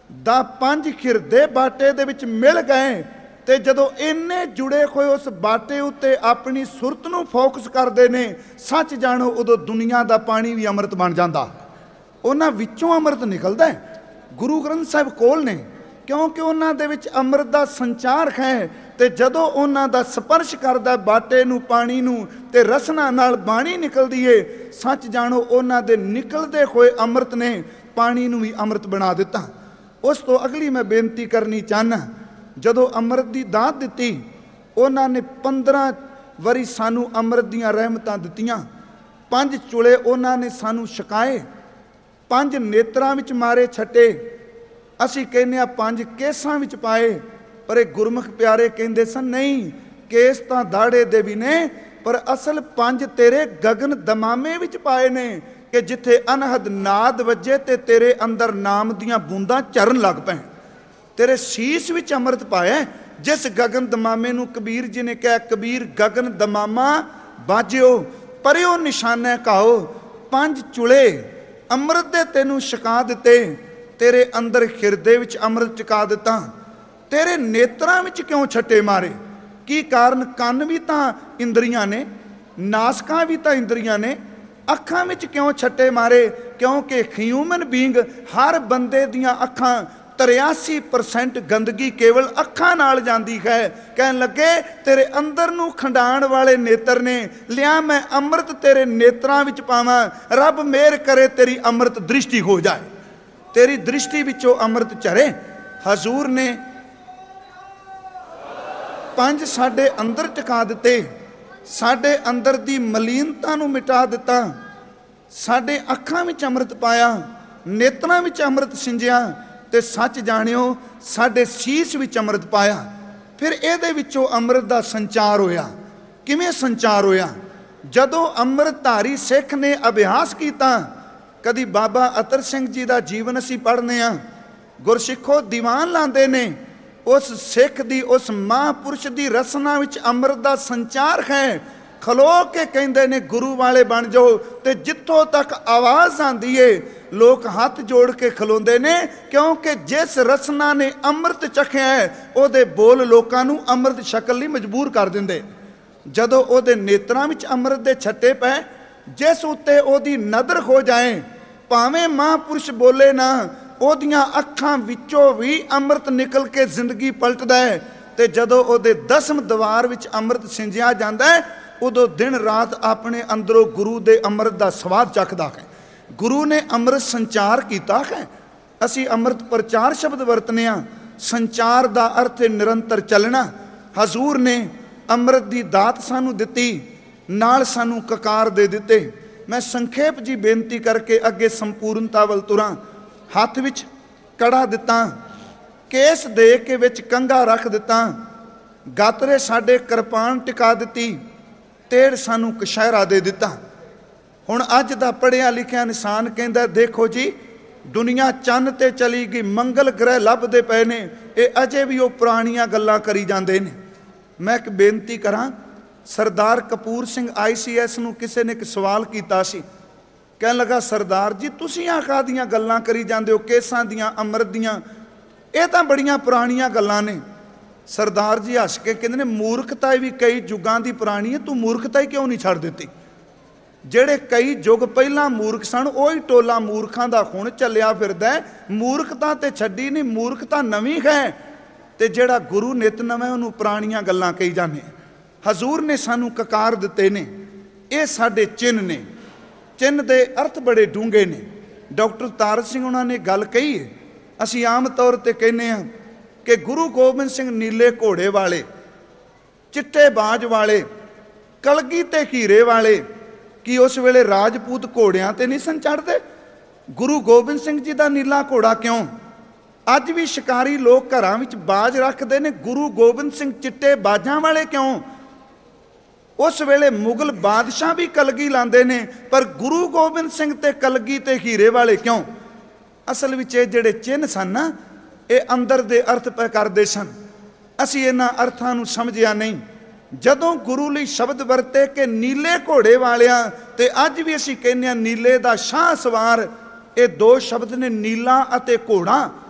ਦਾ 5 ਖਿਰਦੇ ਬਾਟੇ ਦੇ ਵਿੱਚ ਮਿਲ ਗਏ ਤੇ ਜਦੋਂ ਇੰਨੇ ਜੁੜੇ ਹੋਏ ਉਸ ਬਾਟੇ ਉੱਤੇ ਆਪਣੀ ਸੁਰਤ ਨੂੰ ਫੋਕਸ ਕਰਦੇ ਨੇ, ਸੱਚ ਜਾਣੋ ਉਦੋਂ ਦੁਨੀਆ ਦਾ ਪਾਣੀ ਵੀ ਅੰਮ੍ਰਿਤ ਬਣ ਜਾਂਦਾ। ਉਹਨਾਂ ਵਿੱਚੋਂ ਅੰਮ੍ਰਿਤ ਨਿਕਲਦਾ ਹੈ। ਗੁਰੂ ਗ੍ਰੰਥ ਸਾਹਿਬ ਕੋਲ ਨੇ, ਕਿਉਂਕਿ ਉਹਨਾਂ ਦੇ ਵਿੱਚ ਅੰਮ੍ਰਿਤ ਦਾ ਸੰਚਾਰ ਹੈ। ਤੇ ਜਦੋਂ ਉਹਨਾਂ ਦਾ ਸਪਰਸ਼ ਕਰਦਾ ਬਾਟੇ ਨੂੰ, ਪਾਣੀ ਨੂੰ, ਤੇ ਰਸਨਾ ਨਾਲ ਬਾਣੀ ਨਿਕਲਦੀ ਏ, ਸੱਚ ਜਾਣੋ ਉਹਨਾਂ ਦੇ ਨਿਕਲਦੇ ਹੋਏ ਅੰਮ੍ਰਿਤ ਨੇ ਪਾਣੀ ਨੂੰ ਵੀ ਅੰਮ੍ਰਿਤ ਬਣਾ ਦਿੱਤਾ। ਉਸ ਤੋਂ ਅਗਲੀ ਮੈਂ ਬੇਨਤੀ ਕਰਨੀ ਚਾਹੁੰਦਾ, ਜਦੋਂ ਅੰਮ੍ਰਿਤ ਦੀ ਦਾਤ ਦਿੱਤੀ, ਉਹਨਾਂ ਨੇ 15 ਵਾਰੀ ਸਾਨੂੰ ਅੰਮ੍ਰਿਤ ਦੀਆਂ ਰਹਿਮਤਾਂ ਦਿੱਤੀਆਂ। 5 ਚੁਲੇ ਉਹਨਾਂ ਨੇ ਸਾਨੂੰ ਛਕਾਏ, 5 ਨੇਤਰਾਂ ਵਿੱਚ ਮਾਰੇ ਛੱਟੇ, ਅਸੀਂ ਕਹਿੰਦੇ ਹਾਂ 5 ਕੇਸਾਂ ਵਿੱਚ ਪਾਏ। ਪਰ ਇਹ ਗੁਰਮੁਖ ਪਿਆਰੇ ਕਹਿੰਦੇ ਸਨ, ਨਹੀਂ, ਕੇਸ ਤਾਂ ਦਾੜੇ ਦੇ ਵੀ ਨੇ, ਪਰ ਅਸਲ 5 ਤੇਰੇ ਗਗਨ ਦਮਾਮੇ ਵਿੱਚ ਪਾਏ ਨੇ, ਕਿ ਜਿੱਥੇ ਅਨਹਦ ਨਾਦ ਵੱਜੇ ਤੇ ਤੇਰੇ ਅੰਦਰ ਨਾਮ ਦੀਆਂ ਬੂੰਦਾਂ ਚਰਨ ਲੱਗ ਪੈਣ। ਤੇਰੇ ਸੀਸ ਵਿੱਚ ਅੰਮ੍ਰਿਤ ਪਾਇਆ, ਜਿਸ ਗਗਨ ਦਮਾਮੇ ਨੂੰ ਕਬੀਰ ਜੀ ਨੇ ਕਿਹਾ, ਕਬੀਰ ਗਗਨ ਦਮਾਮਾ ਬਾਜਿਓ ਪਰਿਓ ਨਿਸ਼ਾਨੇ ਘਾਓ। 5 ਚੁਲੇ ਅੰਮ੍ਰਿਤ ਦੇ ਤੈਨੂੰ ਛਕਾ ਦਿੱਤੇ, ਤੇਰੇ ਅੰਦਰ ਹਿਰਦੇ ਵਿੱਚ ਅੰਮ੍ਰਿਤ ਚੁਕਾ ਦਿੱਤਾ। ਤੇਰੇ ਨੇਤਰਾਂ ਵਿੱਚ ਕਿਉਂ ਛੱਟੇ ਮਾਰੇ? ਕੀ ਕਾਰਨ? ਕੰਨ ਵੀ ਤਾਂ ਇੰਦਰੀਆਂ ਨੇ, ਨਾਸਕਾਂ ਵੀ ਤਾਂ ਇੰਦਰੀਆਂ ਨੇ, ਅੱਖਾਂ ਵਿੱਚ ਕਿਉਂ ਛੱਟੇ ਮਾਰੇ? ਕਿਉਂਕਿ ਹਿਊਮਨ ਬੀਇੰਗ, ਹਰ ਬੰਦੇ ਦੀਆਂ ਅੱਖਾਂ 83% ਗੰਦਗੀ ਕੇਵਲ ਅੱਖਾਂ ਨਾਲ ਜਾਂਦੀ ਹੈ। ਕਹਿਣ ਲੱਗੇ ਤੇਰੇ ਅੰਦਰ ਨੂੰ ਖੰਡਾਣ ਵਾਲੇ ਨੇਤਰ ਨੇ, ਲਿਆ ਮੈਂ ਅੰਮ੍ਰਿਤ ਤੇਰੇ ਨੇਤਰਾਂ ਵਿੱਚ ਪਾਵਾਂ, ਰੱਬ ਮਿਹਰ ਕਰੇ ਤੇਰੀ ਅੰਮ੍ਰਿਤ ਦ੍ਰਿਸ਼ਟੀ ਹੋ ਜਾਏ, ਤੇਰੀ ਦ੍ਰਿਸ਼ਟੀ ਵਿੱਚੋਂ ਅੰਮ੍ਰਿਤ ਝਰੇ। ਹਜ਼ੂਰ ਨੇ 5 ਸਾਡੇ ਅੰਦਰ ਟਿਕਾ ਦਿੱਤੇ, ਸਾਡੇ ਅੰਦਰ ਦੀ ਮਲੀਨਤਾ ਨੂੰ ਮਿਟਾ ਦਿੱਤਾ, ਸਾਡੇ ਅੱਖਾਂ ਵਿੱਚ ਅੰਮ੍ਰਿਤ ਪਾਇਆ, ਨੇਤਰਾਂ ਵਿੱਚ ਅੰਮ੍ਰਿਤ ਸਿੰਜਿਆ, ਤੇ ਸੱਚ ਜਾਣਿਓ ਸਾਡੇ ਸੀਸ ਵਿੱਚ ਅੰਮ੍ਰਿਤ ਪਾਇਆ। ਫਿਰ ਇਹਦੇ ਵਿੱਚੋਂ ਅੰਮ੍ਰਿਤ ਦਾ ਸੰਚਾਰ ਹੋਇਆ। ਕਿਵੇਂ ਸੰਚਾਰ ਹੋਇਆ? ਜਦੋਂ ਅੰਮ੍ਰਿਤਧਾਰੀ ਸਿੱਖ ਨੇ ਅਭਿਆਸ ਕੀਤਾ, ਕਦੀ ਬਾਬਾ ਅਤਰ ਸਿੰਘ ਜੀ ਦਾ ਜੀਵਨ ਅਸੀਂ ਪੜ੍ਹਨੇ ਆ, ਗੁਰਸਿੱਖੋ ਦੀਵਾਨ ਲਾਉਂਦੇ ਨੇ, ਉਸ ਸਿੱਖ ਦੀ, ਉਸ ਮਹਾਂਪੁਰਸ਼ ਦੀ ਰਸਨਾ ਵਿੱਚ ਅੰਮ੍ਰਿਤ ਦਾ ਸੰਚਾਰ ਹੈ। ਖਲੋ ਕੇ ਕਹਿੰਦੇ ਨੇ ਗੁਰੂ ਵਾਲੇ ਬਣ ਜਾਓ, ਤੇ ਜਿੱਥੋਂ ਤੱਕ ਆਵਾਜ਼ ਆਉਂਦੀ ਏ ਲੋਕ ਹੱਥ ਜੋੜ ਕੇ ਖਲੋਂਦੇ ਨੇ, ਕਿਉਂਕਿ ਜਿਸ ਰਸਨਾ ਨੇ ਅੰਮ੍ਰਿਤ ਚਖਿਆ ਹੈ ਉਹਦੇ ਬੋਲ ਲੋਕਾਂ ਨੂੰ ਅੰਮ੍ਰਿਤ ਛਕਣ ਲਈ ਮਜਬੂਰ ਕਰ ਦਿੰਦੇ। ਜਦੋਂ ਉਹਦੇ ਨੇਤਰਾਂ ਵਿੱਚ ਅੰਮ੍ਰਿਤ ਦੇ ਛੱਟੇ ਪਏ, ਜਿਸ ਉੱਤੇ ਉਹਦੀ ਨਜ਼ਰ ਹੋ ਜਾਏ, ਭਾਵੇਂ ਮਹਾਂਪੁਰਸ਼ ਬੋਲੇ ਨਾ, ਉਹਦੀਆਂ ਅੱਖਾਂ ਵਿੱਚੋਂ ਵੀ ਅੰਮ੍ਰਿਤ ਨਿਕਲ ਕੇ ਜ਼ਿੰਦਗੀ ਪਲਟਦਾ ਹੈ। ਤੇ ਜਦੋਂ ਉਹਦੇ 10ਵੇਂ ਦਵਾਰ ਵਿੱਚ ਅੰਮ੍ਰਿਤ ਸਿੰਜਿਆ ਜਾਂਦਾ ਹੈ, ਉਦੋਂ ਦਿਨ ਰਾਤ ਆਪਣੇ ਅੰਦਰੋਂ ਗੁਰੂ ਦੇ ਅੰਮ੍ਰਿਤ ਦਾ ਸਵਾਦ ਚੱਖਦਾ ਹੈ। ਗੁਰੂ ਨੇ ਅੰਮ੍ਰਿਤ ਸੰਚਾਰ ਕੀਤਾ ਹੈ। ਅਸੀਂ ਅੰਮ੍ਰਿਤ ਪ੍ਰਚਾਰ ਸ਼ਬਦ ਵਰਤਨੇ ਆ। ਸੰਚਾਰ ਦਾ ਅਰਥ ਹੈ ਨਿਰੰਤਰ ਚੱਲਣਾ। ਹਜ਼ੂਰ ਨੇ ਅੰਮ੍ਰਿਤ ਦੀ ਦਾਤ ਸਾਨੂੰ ਦਿੱਤੀ, ਨਾਲ ਸਾਨੂੰ ਕਕਾਰ ਦੇ ਦਿੱਤੇ। ਮੈਂ ਸੰਖੇਪ ਜੀ ਬੇਨਤੀ ਕਰਕੇ ਅੱਗੇ ਸੰਪੂਰਨਤਾ ਵੱਲ ਤੁਰਾਂ। ਹੱਥ ਵਿੱਚ ਕੜਾ ਦਿੱਤਾ, ਕੇਸ ਦੇ ਕੇ ਵਿੱਚ ਕੰਘਾ ਰੱਖ ਦਿੱਤਾ, ਗਾਤਰੇ ਸਾਡੇ ਕਿਰਪਾਨ ਟਿਕਾ ਦਿੱਤੀ, ਤੇੜ ਸਾਨੂੰ ਕਸ਼ਹਿਰਾ ਦੇ ਦਿੱਤਾ। ਹੁਣ ਅੱਜ ਦਾ ਪੜ੍ਹਿਆ ਲਿਖਿਆ ਇਨਸਾਨ ਕਹਿੰਦਾ, ਦੇਖੋ ਜੀ ਦੁਨੀਆ ਚੰਨ ਤੇ ਚਲੀ ਗਈ, ਮੰਗਲ ਗ੍ਰਹਿ ਲੱਭਦੇ ਪਏ ਨੇ, ਇਹ ਅਜੇ ਵੀ ਉਹ ਪੁਰਾਣੀਆਂ ਗੱਲਾਂ ਕਰੀ ਜਾਂਦੇ ਨੇ। ਮੈਂ ਇੱਕ ਬੇਨਤੀ ਕਰਾਂ, ਸਰਦਾਰ ਕਪੂਰ ਸਿੰਘ ICS ਨੂੰ ਕਿਸੇ ਨੇ ਇੱਕ ਸਵਾਲ ਕੀਤਾ ਸੀ, ਕਹਿਣ ਲੱਗਾ, ਸਰਦਾਰ ਜੀ ਤੁਸੀਂ ਆਹ ਕਾਹਦੀਆਂ ਗੱਲਾਂ ਕਰੀ ਜਾਂਦੇ ਹੋ, ਕੇਸਾਂ ਦੀਆਂ, ਅੰਮ੍ਰਿਤ ਦੀਆਂ, ਇਹ ਤਾਂ ਬੜੀਆਂ ਪੁਰਾਣੀਆਂ ਗੱਲਾਂ ਨੇ। ਸਰਦਾਰ ਜੀ ਹੱਸ ਕੇ ਕਹਿੰਦੇ ਨੇ, ਮੂਰਖਤਾ ਵੀ ਕਈ ਯੁੱਗਾਂ ਦੀ ਪੁਰਾਣੀ ਹੈ, ਤੂੰ ਮੂਰਖਤਾ ਹੀ ਕਿਉਂ ਨਹੀਂ ਛੱਡ ਦਿੱਤੀ? ਜਿਹੜੇ ਕਈ ਯੁੱਗ ਪਹਿਲਾਂ ਮੂਰਖ ਸਨ, ਉਹੀ ਟੋਲਾ ਮੂਰਖਾਂ ਦਾ ਹੁਣ ਚੱਲਿਆ ਫਿਰਦਾ ਹੈ। ਮੂਰਖਤਾ ਤੇ ਛੱਡੀ ਨਹੀਂ, ਮੂਰਖਤਾ ਨਵੀਂ ਹੈ, ਤੇ ਜਿਹੜਾ ਗੁਰੂ ਨਿਤ ਨਵੇਂ ਉਹਨੂੰ ਪੁਰਾਣੀਆਂ ਗੱਲਾਂ ਕਹੀ ਜਾਂਦੇ। ਹਜ਼ੂਰ ਨੇ ਸਾਨੂੰ ਕਕਾਰ ਦਿੱਤੇ ਨੇ, ਇਹ ਸਾਡੇ ਚਿੰਨ੍ਹ ਨੇ। ਚਿੰਨ੍ਹ ਦੇ ਅਰਥ ਬੜੇ ਡੂੰਘੇ ਨੇ। ਡਾਕਟਰ ਤਾਰਕ ਸਿੰਘ ਉਹਨਾਂ ਨੇ ਗੱਲ ਕਹੀ ਹੈ, ਅਸੀਂ ਆਮ ਤੌਰ ਤੇ ਕਹਿੰਦੇ ਹਾਂ ਕਿ ਗੁਰੂ ਗੋਬਿੰਦ ਸਿੰਘ ਨੀਲੇ ਘੋੜੇ ਵਾਲੇ, ਚਿੱਟੇ ਬਾਜ ਵਾਲੇ, ਕਲਗੀ ਤੇ ਹੀਰੇ ਵਾਲੇ, ਕੀ ਉਸ ਵੇਲੇ ਰਾਜਪੂਤ ਘੋੜਿਆਂ ਤੇ ਨਹੀਂ ਸਨ ਚੜ੍ਹਦੇ? ਗੁਰੂ ਗੋਬਿੰਦ ਸਿੰਘ ਜੀ ਦਾ ਨੀਲਾ ਘੋੜਾ ਕਿਉਂ? ਅੱਜ ਵੀ ਸ਼ਿਕਾਰੀ ਲੋਕ ਘਰਾਂ ਵਿੱਚ ਬਾਜ ਰੱਖਦੇ ਨੇ, ਗੁਰੂ ਗੋਬਿੰਦ ਸਿੰਘ ਚਿੱਟੇ ਬਾਜਾਂ ਵਾਲੇ ਕਿਉਂ? ਉਸ ਵੇਲੇ ਮੁਗਲ ਬਾਦਸ਼ਾਹ ਵੀ ਕਲਗੀ ਲਾਉਂਦੇ ਨੇ, ਪਰ ਗੁਰੂ ਗੋਬਿੰਦ ਸਿੰਘ ਤੇ ਕਲਗੀ ਤੇ ਹੀਰੇ ਵਾਲੇ ਕਿਉਂ? ਅਸਲ ਵਿੱਚ ਇਹ ਜਿਹੜੇ ਚਿੰਨ੍ਹ ਸਨ ਨਾ, ਇਹ ਅੰਦਰ ਦੇ ਅਰਥ ਪੈ ਕਰਦੇ ਸਨ। ਅਸੀਂ ਇਹਨਾਂ ਅਰਥਾਂ ਨੂੰ ਸਮਝਿਆ ਨਹੀਂ। ਜਦੋਂ ਗੁਰੂ ਲਈ ਸ਼ਬਦ ਵਰਤੇ ਕਿ ਨੀਲੇ ਘੋੜੇ ਵਾਲਿਆਂ, ਤੇ ਅੱਜ ਵੀ ਅਸੀਂ ਕਹਿੰਦੇ ਹਾਂ ਨੀਲੇ ਦਾ ਸ਼ਾਹ ਸਵਾਰ, ਇਹ ਦੋ ਸ਼ਬਦ ਨੇ, ਨੀਲਾ ਅਤੇ ਘੋੜਾ।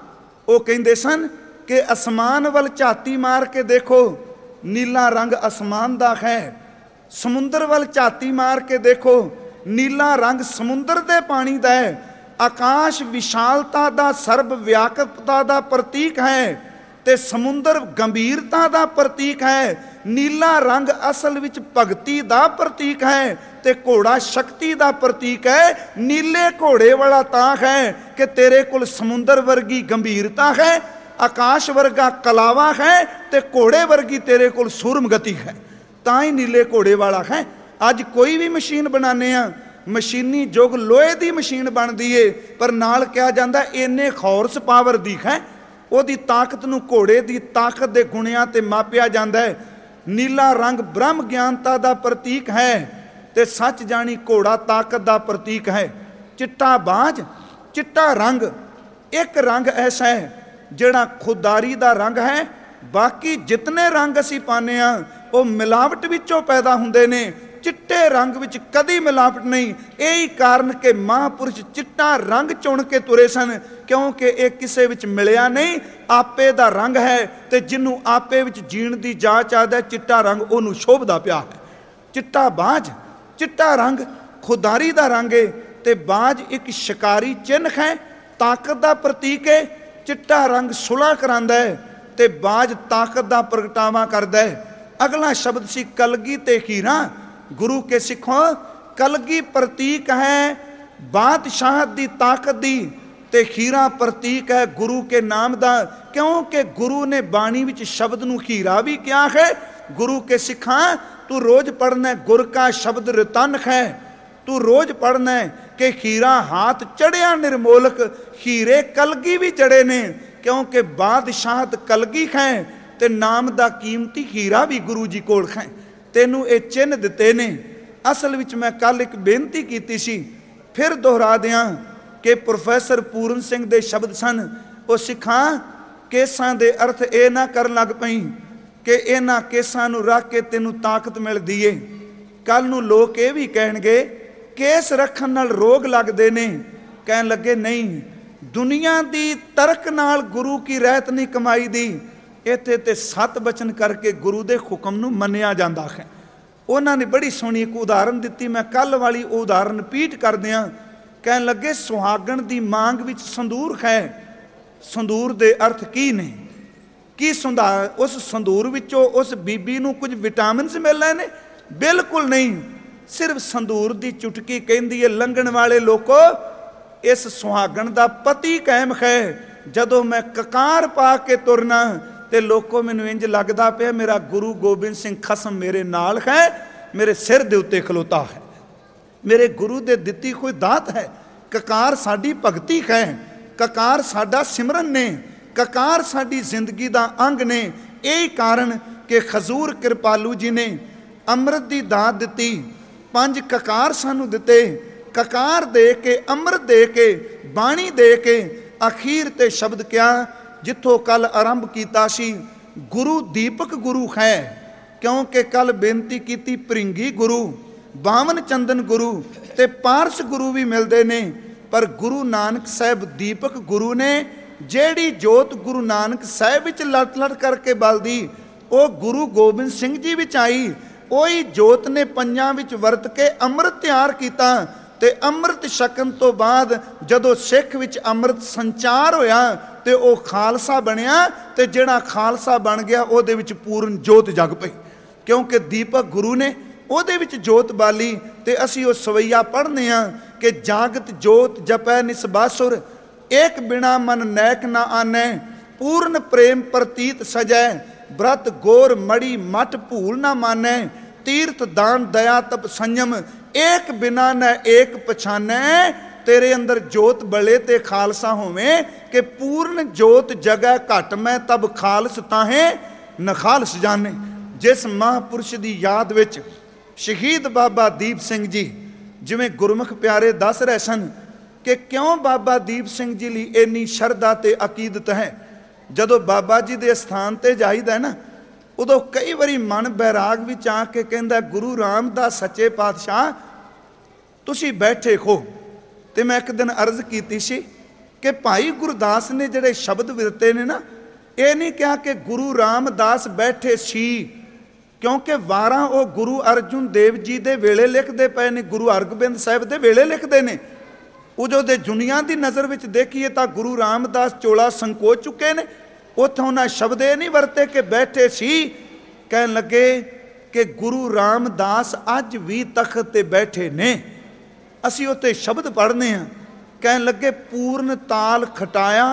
ਉਹ ਕਹਿੰਦੇ ਸਨ ਕਿ ਅਸਮਾਨ ਵੱਲ ਝਾਤੀ ਮਾਰ ਕੇ ਦੇਖੋ, ਨੀਲਾ ਰੰਗ ਅਸਮਾਨ ਦਾ ਹੈ। ਸਮੁੰਦਰ ਵੱਲ ਝਾਤੀ ਮਾਰ ਕੇ ਦੇਖੋ, ਨੀਲਾ ਰੰਗ ਸਮੁੰਦਰ ਦੇ ਪਾਣੀ ਦਾ ਹੈ। ਆਕਾਸ਼ ਵਿਸ਼ਾਲਤਾ ਦਾ, ਸਰਬ ਵਿਆਪਕਤਾ ਦਾ ਪ੍ਰਤੀਕ ਹੈ ਤੇ ਸਮੁੰਦਰ ਗੰਭੀਰਤਾ ਦਾ ਪ੍ਰਤੀਕ ਹੈ। ਨੀਲਾ ਰੰਗ ਅਸਲ ਵਿੱਚ ਭਗਤੀ ਦਾ ਪ੍ਰਤੀਕ ਹੈ ਤੇ ਘੋੜਾ ਸ਼ਕਤੀ ਦਾ ਪ੍ਰਤੀਕ ਹੈ। ਨੀਲੇ ਘੋੜੇ ਵਾਲਾ ਤਾਂ ਹੈ ਕਿ ਤੇਰੇ ਕੋਲ ਸਮੁੰਦਰ ਵਰਗੀ ਗੰਭੀਰਤਾ ਹੈ, ਆਕਾਸ਼ ਵਰਗਾ ਕਲਾਵਾ ਹੈ ਤੇ ਘੋੜੇ ਵਰਗੀ ਤੇਰੇ ਕੋਲ ਸੂਰਮਗਤੀ ਹੈ, ਤਾਂ ਹੀ ਨੀਲੇ ਘੋੜੇ ਵਾਲਾ ਹੈ। ਅੱਜ ਕੋਈ ਵੀ ਮਸ਼ੀਨ ਬਣਾਉਂਦੇ ਆ, ਮਸ਼ੀਨੀ ਯੁੱਗ ਲੋਹੇ ਦੀ ਮਸ਼ੀਨ ਬਣਦੀ ਏ, ਪਰ ਨਾਲ ਕਿਹਾ ਜਾਂਦਾ ਇੰਨੇ ਹਾਰਸ ਪਾਵਰ ਦੀ ਹੈ। ਉਹਦੀ ਤਾਕਤ ਨੂੰ ਘੋੜੇ ਦੀ ਤਾਕਤ ਦੇ ਗੁਣਿਆਂ ਤੇ ਮਾਪਿਆ ਜਾਂਦਾ ਹੈ। ਨੀਲਾ ਰੰਗ ਬ੍ਰਹਮ ਗਿਆਨਤਾ ਦਾ ਪ੍ਰਤੀਕ ਹੈ ਤੇ ਸੱਚ ਜਾਣੀ ਘੋੜਾ ਤਾਕਤ ਦਾ ਪ੍ਰਤੀਕ ਹੈ। ਚਿੱਟਾ ਬਾਝ, ਚਿੱਟਾ ਰੰਗ ਇੱਕ ਰੰਗ ਐਸਾ ਹੈ ਜਿਹੜਾ ਖੁਦਾਰੀ ਦਾ ਰੰਗ ਹੈ। ਬਾਕੀ ਜਿਤਨੇ ਰੰਗ ਅਸੀਂ ਪਾਉਂਦੇ ਹਾਂ ਉਹ ਮਿਲਾਵਟ ਵਿੱਚੋਂ ਪੈਦਾ ਹੁੰਦੇ ਨੇ, ਚਿੱਟੇ ਰੰਗ ਵਿੱਚ ਕਦੀ ਮਿਲਾਵਟ ਨਹੀਂ। ਇਹੀ ਕਾਰਨ ਕਿ ਮਹਾਂਪੁਰਸ਼ ਚਿੱਟਾ ਰੰਗ ਚੁਣ ਕੇ ਤੁਰੇ ਸਨ, ਕਿਉਂਕਿ ਇਹ ਕਿਸੇ ਵਿੱਚ ਮਿਲਿਆ ਨਹੀਂ, ਆਪੇ ਦਾ ਰੰਗ ਹੈ ਤੇ ਜਿਹਨੂੰ ਆਪੇ ਵਿੱਚ ਜੀਣ ਦੀ ਜਾਚ ਆਦਾ ਚਿੱਟਾ ਰੰਗ ਉਹਨੂੰ ਸ਼ੋਭਦਾ ਪਿਆ ਹੈ। ਚਿੱਟਾ ਬਾਝ, ਚਿੱਟਾ ਰੰਗ ਖੁਦਾਰੀ ਦਾ ਰੰਗ ਹੈ ਤੇ ਬਾਝ ਇੱਕ ਸ਼ਿਕਾਰੀ ਚਿੰਨ੍ਹ ਹੈ, ਤਾਕਤ ਦਾ ਪ੍ਰਤੀਕ ਹੈ। ਚਿੱਟਾ ਰੰਗ ਸੁਲ੍ਹਾ ਕਰਾਂਦਾ ਹੈ ਤੇ ਬਾਝ ਤਾਕਤ ਦਾ ਪ੍ਰਗਟਾਵਾ ਕਰਦਾ ਹੈ। ਅਗਲਾ ਸ਼ਬਦ ਸੀ ਕਲਗੀ ਤੇ ਹੀਰਾ। ਗੁਰੂ ਕੇ ਸਿੱਖੋ, ਕਲਗੀ ਪ੍ਰਤੀਕ ਹੈ ਬਾਦਸ਼ਾਹਤ ਦੀ ਤਾਕਤ ਦੀ ਤੇ ਹੀਰਾ ਪ੍ਰਤੀਕ ਹੈ ਗੁਰੂ ਕੇ ਨਾਮ ਦਾ, ਕਿਉਂਕਿ ਗੁਰੂ ਨੇ ਬਾਣੀ ਵਿੱਚ ਸ਼ਬਦ ਨੂੰ ਹੀਰਾ ਵੀ ਕਿਹਾ ਹੈ। ਗੁਰੂ ਕੇ ਸਿੱਖਾਂ, ਤੂੰ ਰੋਜ਼ ਪੜ੍ਹਨਾ ਗੁਰ ਕਾ ਸ਼ਬਦ ਰਤਨ ਹੈ। ਤੂੰ ਰੋਜ਼ ਪੜ੍ਹਨਾ ਕਿ ਹੀਰਾ ਹਾਥ ਚੜਿਆ ਨਿਰਮੋਲਕ, ਹੀਰੇ ਕਲਗੀ ਵੀ ਜੜੇ ਨੇ, ਕਿਉਂਕਿ ਬਾਦਸ਼ਾਹਤ ਕਲਗੀ ਹੈ ਤੇ ਨਾਮ ਦਾ ਕੀਮਤੀ ਹੀਰਾ ਵੀ ਗੁਰੂ ਜੀ ਕੋਲ ਹੈ। ਤੈਨੂੰ ਇਹ ਚਿੰਨ੍ਹ ਦਿੱਤੇ ਨੇ। ਅਸਲ ਵਿੱਚ ਮੈਂ ਕੱਲ ਇੱਕ ਬੇਨਤੀ ਕੀਤੀ ਸੀ, ਫਿਰ ਦੁਹਰਾ ਦਿਆਂ ਕਿ ਪ੍ਰੋਫੈਸਰ ਪੂਰਨ ਸਿੰਘ ਦੇ ਸ਼ਬਦ ਸਨ, ਉਹ ਸਿੱਖਾਂ ਕੇਸਾਂ ਦੇ ਅਰਥ ਇਹ ਨਾ ਕਰਨ ਲੱਗ ਪਈ ਕਿ ਇਹਨਾਂ ਕੇਸਾਂ ਨੂੰ ਰੱਖ ਕੇ ਤੈਨੂੰ ਤਾਕਤ ਮਿਲਦੀ ਏ। ਕੱਲ ਨੂੰ ਲੋਕ ਇਹ ਵੀ ਕਹਿਣਗੇ ਕੇਸ ਰੱਖਣ ਨਾਲ ਰੋਗ ਲੱਗਦੇ ਨੇ। ਕਹਿਣ ਲੱਗੇ ਨਹੀਂ, ਦੁਨੀਆ ਦੀ ਤਰਕ ਨਾਲ ਗੁਰੂ ਕੀ ਰਹਿਤ ਨਹੀਂ ਕਮਾਈ ਦੀ। ਇੱਥੇ ਤੇ 7 ਬਚਨ ਕਰਕੇ ਗੁਰੂ ਦੇ ਹੁਕਮ ਨੂੰ ਮੰਨਿਆ ਜਾਂਦਾ ਹੈ। ਉਹਨਾਂ ਨੇ ਬੜੀ ਸੋਹਣੀ ਇੱਕ ਉਦਾਹਰਨ ਦਿੱਤੀ, ਮੈਂ ਕੱਲ ਵਾਲੀ ਉਹ ਉਦਾਹਰਨ ਰਿਪੀਟ ਕਰਦਿਆਂ। ਕਹਿਣ ਲੱਗੇ ਸੁਹਾਗਣ ਦੀ ਮਾਂਗ ਵਿੱਚ ਸੰਦੂਰ ਹੈ। ਸੰਦੂਰ ਦੇ ਅਰਥ ਕੀ ਨੇ? ਕੀ ਉਸ ਸੰਦੂਰ ਵਿੱਚੋਂ ਉਸ ਬੀਬੀ ਨੂੰ ਕੁਝ ਵਿਟਾਮਿਨਸ ਮਿਲਣੇ ਨੇ? ਬਿਲਕੁਲ ਨਹੀਂ। ਸਿਰਫ ਸੰਦੂਰ ਦੀ ਚੁਟਕੀ ਕਹਿੰਦੀ ਹੈ, ਲੰਘਣ ਵਾਲੇ ਲੋਕੋ ਇਸ ਸੁਹਾਗਣ ਦਾ ਪਤੀ ਕਾਇਮ ਹੈ। ਜਦੋਂ ਮੈਂ ਕਕਾਰ ਪਾ ਕੇ ਤੁਰਨਾ ਤੇ ਲੋਕੋ ਮੈਨੂੰ ਇੰਜ ਲੱਗਦਾ ਪਿਆ ਮੇਰਾ ਗੁਰੂ ਗੋਬਿੰਦ ਸਿੰਘ ਖਸਮ ਮੇਰੇ ਨਾਲ ਹੈ, ਮੇਰੇ ਸਿਰ ਦੇ ਉੱਤੇ ਖਲੋਤਾ ਹੈ, ਮੇਰੇ ਗੁਰੂ ਦੇ ਦਿੱਤੀ ਕੋਈ ਦਾਤ ਹੈ। ਕਕਾਰ ਸਾਡੀ ਭਗਤੀ ਹੈ, ਕਕਾਰ ਸਾਡਾ ਸਿਮਰਨ ਨੇ, ਕਕਾਰ ਸਾਡੀ ਜ਼ਿੰਦਗੀ ਦਾ ਅੰਗ ਨੇ। ਇਹੀ ਕਾਰਨ ਕਿ ਹਜ਼ੂਰ ਕਿਰਪਾਲੂ ਜੀ ਨੇ ਅੰਮ੍ਰਿਤ ਦੀ ਦਾਤ ਦਿੱਤੀ, 5 ਕਕਾਰ ਸਾਨੂੰ ਦਿੱਤੇ। ਕਕਾਰ ਦੇ ਕੇ, ਅੰਮ੍ਰਿਤ ਦੇ ਕੇ, ਬਾਣੀ ਦੇ ਕੇ, ਅਖੀਰ ਤੇ ਸ਼ਬਦ ਕਿਹਾ ਜਿੱਥੋਂ ਕੱਲ ਆਰੰਭ ਕੀਤਾ ਸੀ, ਗੁਰੂ ਦੀਪਕ ਗੁਰੂ ਹੈ। ਕਿਉਂਕਿ ਕੱਲ ਬੇਨਤੀ ਕੀਤੀ ਭ੍ਰਿੰਗੀ ਗੁਰੂ, 52 ਚੰਦਨ ਗੁਰੂ ਤੇ ਪਾਰਸ ਗੁਰੂ ਵੀ ਮਿਲਦੇ ਨੇ, ਪਰ ਗੁਰੂ ਨਾਨਕ ਸਾਹਿਬ ਦੀਪਕ ਗੁਰੂ ਨੇ। ਜਿਹੜੀ ਜੋਤ ਗੁਰੂ ਨਾਨਕ ਸਾਹਿਬ ਵਿੱਚ ਲਟ ਲਟ ਕਰਕੇ ਬਲਦੀ ਉਹ ਗੁਰੂ ਗੋਬਿੰਦ ਸਿੰਘ ਜੀ ਵਿੱਚ ਆਈ। ਉਹੀ ਜੋਤ ਨੇ ਪੰਜਾਂ ਵਿੱਚ ਵਰਤ ਕੇ ਅੰਮ੍ਰਿਤ ਤਿਆਰ ਕੀਤਾ ਤੇ ਅੰਮ੍ਰਿਤ ਛਕਣ ਤੋਂ ਬਾਅਦ ਜਦੋਂ ਸਿੱਖ ਵਿੱਚ ਅੰਮ੍ਰਿਤ ਸੰਚਾਰ ਹੋਇਆ ਤੇ ਉਹ ਖਾਲਸਾ ਬਣਿਆ ਤੇ ਜਿਹੜਾ ਖਾਲਸਾ ਬਣ ਗਿਆ ਉਹਦੇ ਵਿੱਚ ਪੂਰਨ ਜੋਤ ਜਗ ਪਈ, ਕਿਉਂਕਿ ਦੀਪਕ ਗੁਰੂ ਨੇ ਉਹਦੇ ਵਿੱਚ ਜੋਤ ਬਾਲੀ। ਤੇ ਅਸੀਂ ਉਹ ਸਵਈਆ ਪੜ੍ਹਨੇ ਆ ਕਿ ਜਾਗਤ ਜੋਤ ਜਪੈ ਨਿਸਬਾਸੁਰ, ਏਕ ਬਿਨਾ ਮਨ ਨੈਕ ਨਾ ਆਨੈ, ਪੂਰਨ ਪ੍ਰੇਮ ਪ੍ਰਤੀਤ ਸਜੈ, ਬ੍ਰਤ ਗੋਰ ਮੜੀ ਮਠ ਭੂਲ ਨਾ ਮਾਨੈ, ਤੀਰਥ ਦਾਨ ਦਇਆ ਤਪ ਸੰਯਮ, ਏਕ ਬਿਨਾ ਨ ਏਕ ਪਛਾਨੈ। ਤੇਰੇ ਅੰਦਰ ਜੋਤ ਬਲੇ ਤੇ ਖਾਲਸਾ ਹੋਵੇਂ ਕਿ ਪੂਰਨ ਜੋਤ ਜਗੈ ਘਟ ਮੈਂ ਤਬ ਖਾਲਸ ਤਾਹੇ ਨਖਾਲਸ ਜਾਣੇ। ਜਿਸ ਮਹਾਂਪੁਰਸ਼ ਦੀ ਯਾਦ ਵਿੱਚ ਸ਼ਹੀਦ ਬਾਬਾ ਦੀਪ ਸਿੰਘ ਜੀ, ਜਿਵੇਂ ਗੁਰਮੁਖ ਪਿਆਰੇ ਦੱਸ ਰਹੇ ਸਨ ਕਿ ਕਿਉਂ ਬਾਬਾ ਦੀਪ ਸਿੰਘ ਜੀ ਲਈ ਇੰਨੀ ਸ਼ਰਧਾ ਤੇ ਅਕੀਦਤ ਹੈ। ਜਦੋਂ ਬਾਬਾ ਜੀ ਦੇ ਸਥਾਨ ਤੇ ਜਾਈਦਾ ਨਾ, ਉਦੋਂ ਕਈ ਵਾਰੀ ਮਨ ਬੈਰਾਗ ਵਿੱਚ ਆ ਕੇ ਕਹਿੰਦਾ, ਗੁਰੂ ਰਾਮਦਾਸ ਸੱਚੇ ਪਾਤਸ਼ਾਹ ਤੁਸੀਂ ਬੈਠੇ ਹੋ। ਤੇ ਮੈਂ ਇੱਕ ਦਿਨ ਅਰਜ਼ ਕੀਤੀ ਸੀ कि भाई गुरदास ने जिहड़े शब्द विरते ने ना, ये नहीं कहा कि गुरु रामदास बैठे सी, क्योंकि वारां वो गुरु अर्जुन देव जी दे वेले लिखते पे ने, गुरु हरगोबिंद साहिब दे वेले लिखते ने। उदों दे दुनिया की नज़र विच देखिए तो गुरु रामदास चोला संको चुके ने। उत्थों उन्हें शब्द ये नहीं वरते कि बैठे सी, कहन लगे कि गुरु रामदास अज भी तख्त ते बैठे ने। असी उत्ते शब्द पढ़ने हैं, कहन लगे पूर्ण ताल खटाया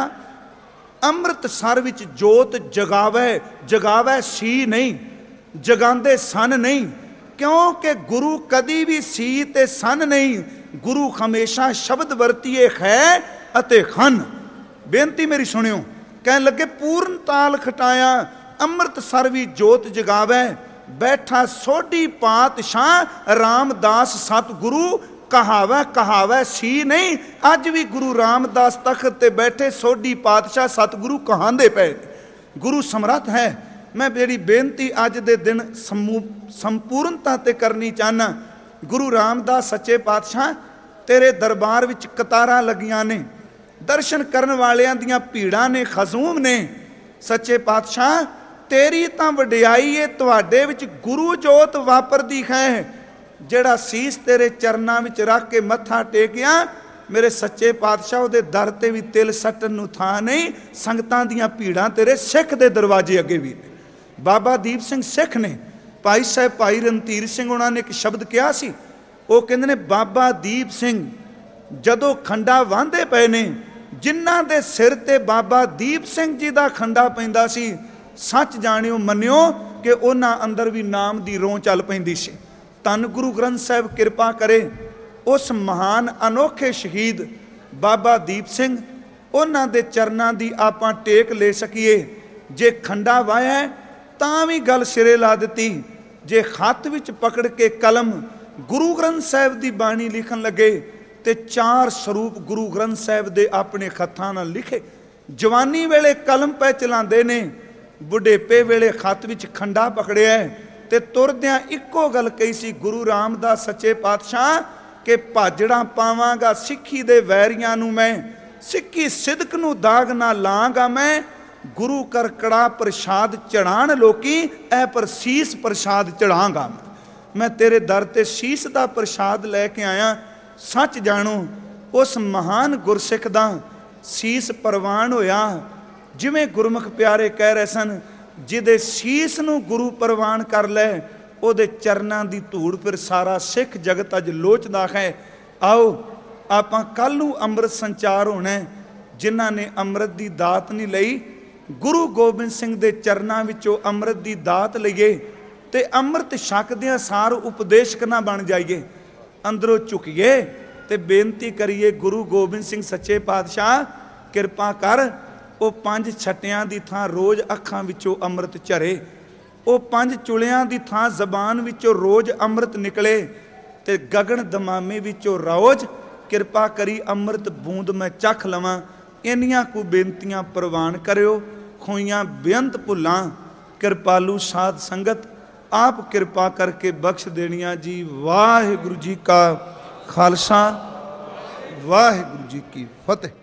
अमृत सर विच जोत जगावै, जगावै सी नहीं, जगांदे सन नहीं, क्योंकि गुरु कदी भी सी ते सन नहीं। गुरु हमेशा शब्द वरतीए खै अते खन। बेनती मेरी सुनियो, कहन लगे पूर्ण ताल खटाया अमृत सर भी जोत जगावै, बैठा सोढ़ी पातशाह रामदास सतगुरु, कहावै कहावै सी नहीं। अज भी गुरु रामदास तख्त ते बैठे सोढ़ी पातशाह सतगुरु कहांदे पे। गुरु समर्थ है। मैं मेरी बेनती अज दे दिन संपूर्णता ते करनी चाहना। गुरु रामदास सच्चे पातशाह तेरे दरबार विच कतारां लगियां ने, दर्शन करन वालियां दियां भीड़ां ने, खसूम ने। सच्चे पातशाह तेरी तां वडियाई है, तुहाडे विच गुरु जोत वापरदी है। जिहड़ा सीस तेरे चरनां विच रख के मत्था टेकिया, मेरे सच्चे पातशाह उहदे दर ते भी तिल सट्टन नूं थां नहीं। संगतां दियां भीड़ां तेरे सिख दे दरवाजे अगे भी ने। बाबा दीप सिंह सिख ने, भाई साहब भाई रणधीर सिंह उन्होंने एक शब्द कहा सी, वो कहते ने बाबा दीप सिंह जदों खंडा वांधे पे ने, जिन्हां दे सिर ते बाबा दीप सिंह जी दा खंडा पैंदा सी, सच जाणियो मन्नियो कि उन्हां अंदर भी नाम दी रों चल पैंदी सी। धन गुरु ग्रंथ साहिब किरपा करे उस महान अनोखे शहीद बाबा दीप सिंह, उन्हां दे चरनां दी आपां टेक ले सकीए। जे खंडा वाया तां भी गल सिरे ला दित्ती, जे खत विच पकड़ के कलम गुरु ग्रंथ साहिब दी बाणी लिखन लगे ते 4 स्वरूप गुरु ग्रंथ साहिब दे अपने खत्तां नाल लिखे। जवानी वेले कलम पै चलांदे ने, बुढ़ेपे वेले खत विच खंडा पकड़िया ते तुरदियां इक्को गल कही सी गुरु रामदास सच्चे पातशाह के भाजड़ा पावांगा सिੱਖੀ दे वैरियां नूं मैं, सिੱਖੀ सिदक नूं दाग ना लांगा मैं। गुरु कर कड़ा प्रसाद चढ़ाण लोकी, ऐ पर सीस प्रसाद चढ़ांगा मैं। तेरे दर ते सीस दा प्रसाद लैके आया। सच जाणो उस महान गुरसिख दा सीस परवान होया, जिवें गुरमुख प्यारे कह रहे सन, जिहदे सीस नूं गुरु परवान कर लै, ਉਹਦੇ ਚਰਨਾਂ ਦੀ ਧੂੜ ਫਿਰ ਸਾਰਾ ਸਿੱਖ ਜਗਤ ਅੱਜ ਲੋਚਦਾ ਹੈ। ਆਓ ਆਪਾਂ ਕੱਲ ਨੂੰ ਅੰਮ੍ਰਿਤ ਸੰਚਾਰ ਹੋਣਾ। ਜਿਨ੍ਹਾਂ ਨੇ ਅੰਮ੍ਰਿਤ ਦੀ ਦਾਤ ਨਹੀਂ ਲਈ, ਗੁਰੂ ਗੋਬਿੰਦ ਸਿੰਘ ਦੇ ਚਰਨਾਂ ਵਿੱਚੋਂ ਅੰਮ੍ਰਿਤ ਦੀ ਦਾਤ ਲਈਏ ਤੇ ਅੰਮ੍ਰਿਤ ਛਕਦਿਆਂ ਸਾਰ ਉਪਦੇਸ਼ਕ ਨਾ ਬਣ ਜਾਈਏ। ਅੰਦਰੋਂ ਝੁਕੀਏ ਤੇ ਬੇਨਤੀ ਕਰੀਏ, ਗੁਰੂ ਗੋਬਿੰਦ ਸਿੰਘ ਸੱਚੇ ਪਾਤਸ਼ਾਹ ਕਿਰਪਾ ਕਰ, ਉਹ 5 ਛੱਟਿਆਂ ਦੀ ਥਾਂ ਰੋਜ਼ ਅੱਖਾਂ ਵਿੱਚੋਂ ਅੰਮ੍ਰਿਤ ਝਰੇ, ਉਹ 5 ਚੁਲਿਆਂ ਦੀ ਥਾਂ ਜ਼ਬਾਨ ਵਿੱਚੋਂ ਰੋਜ਼ ਅੰਮ੍ਰਿਤ ਨਿਕਲੇ ਤੇ ਗਗਨ ਦਮਾਮੇ ਵਿੱਚੋਂ ਰੋਜ਼ ਕਿਰਪਾ ਕਰੀ ਅੰਮ੍ਰਿਤ ਬੂੰਦ ਮੈਂ ਚੱਖ ਲਵਾਂ। ਇੰਨੀਆਂ ਕੁ ਬੇਨਤੀਆਂ ਪ੍ਰਵਾਨ ਕਰਿਓ। ਖੋਈਆਂ ਬੇਅੰਤ ਭੁੱਲਾਂ ਕਿਰਪਾਲੂ ਸਾਧ ਸੰਗਤ ਆਪ ਕਿਰਪਾ ਕਰਕੇ ਬਖਸ਼ ਦੇਣੀਆਂ ਜੀ। ਵਾਹਿਗੁਰੂ ਜੀ ਕਾ ਖਾਲਸਾ, ਵਾਹਿਗੁਰੂ ਜੀ ਕੀ ਫਤਿਹ।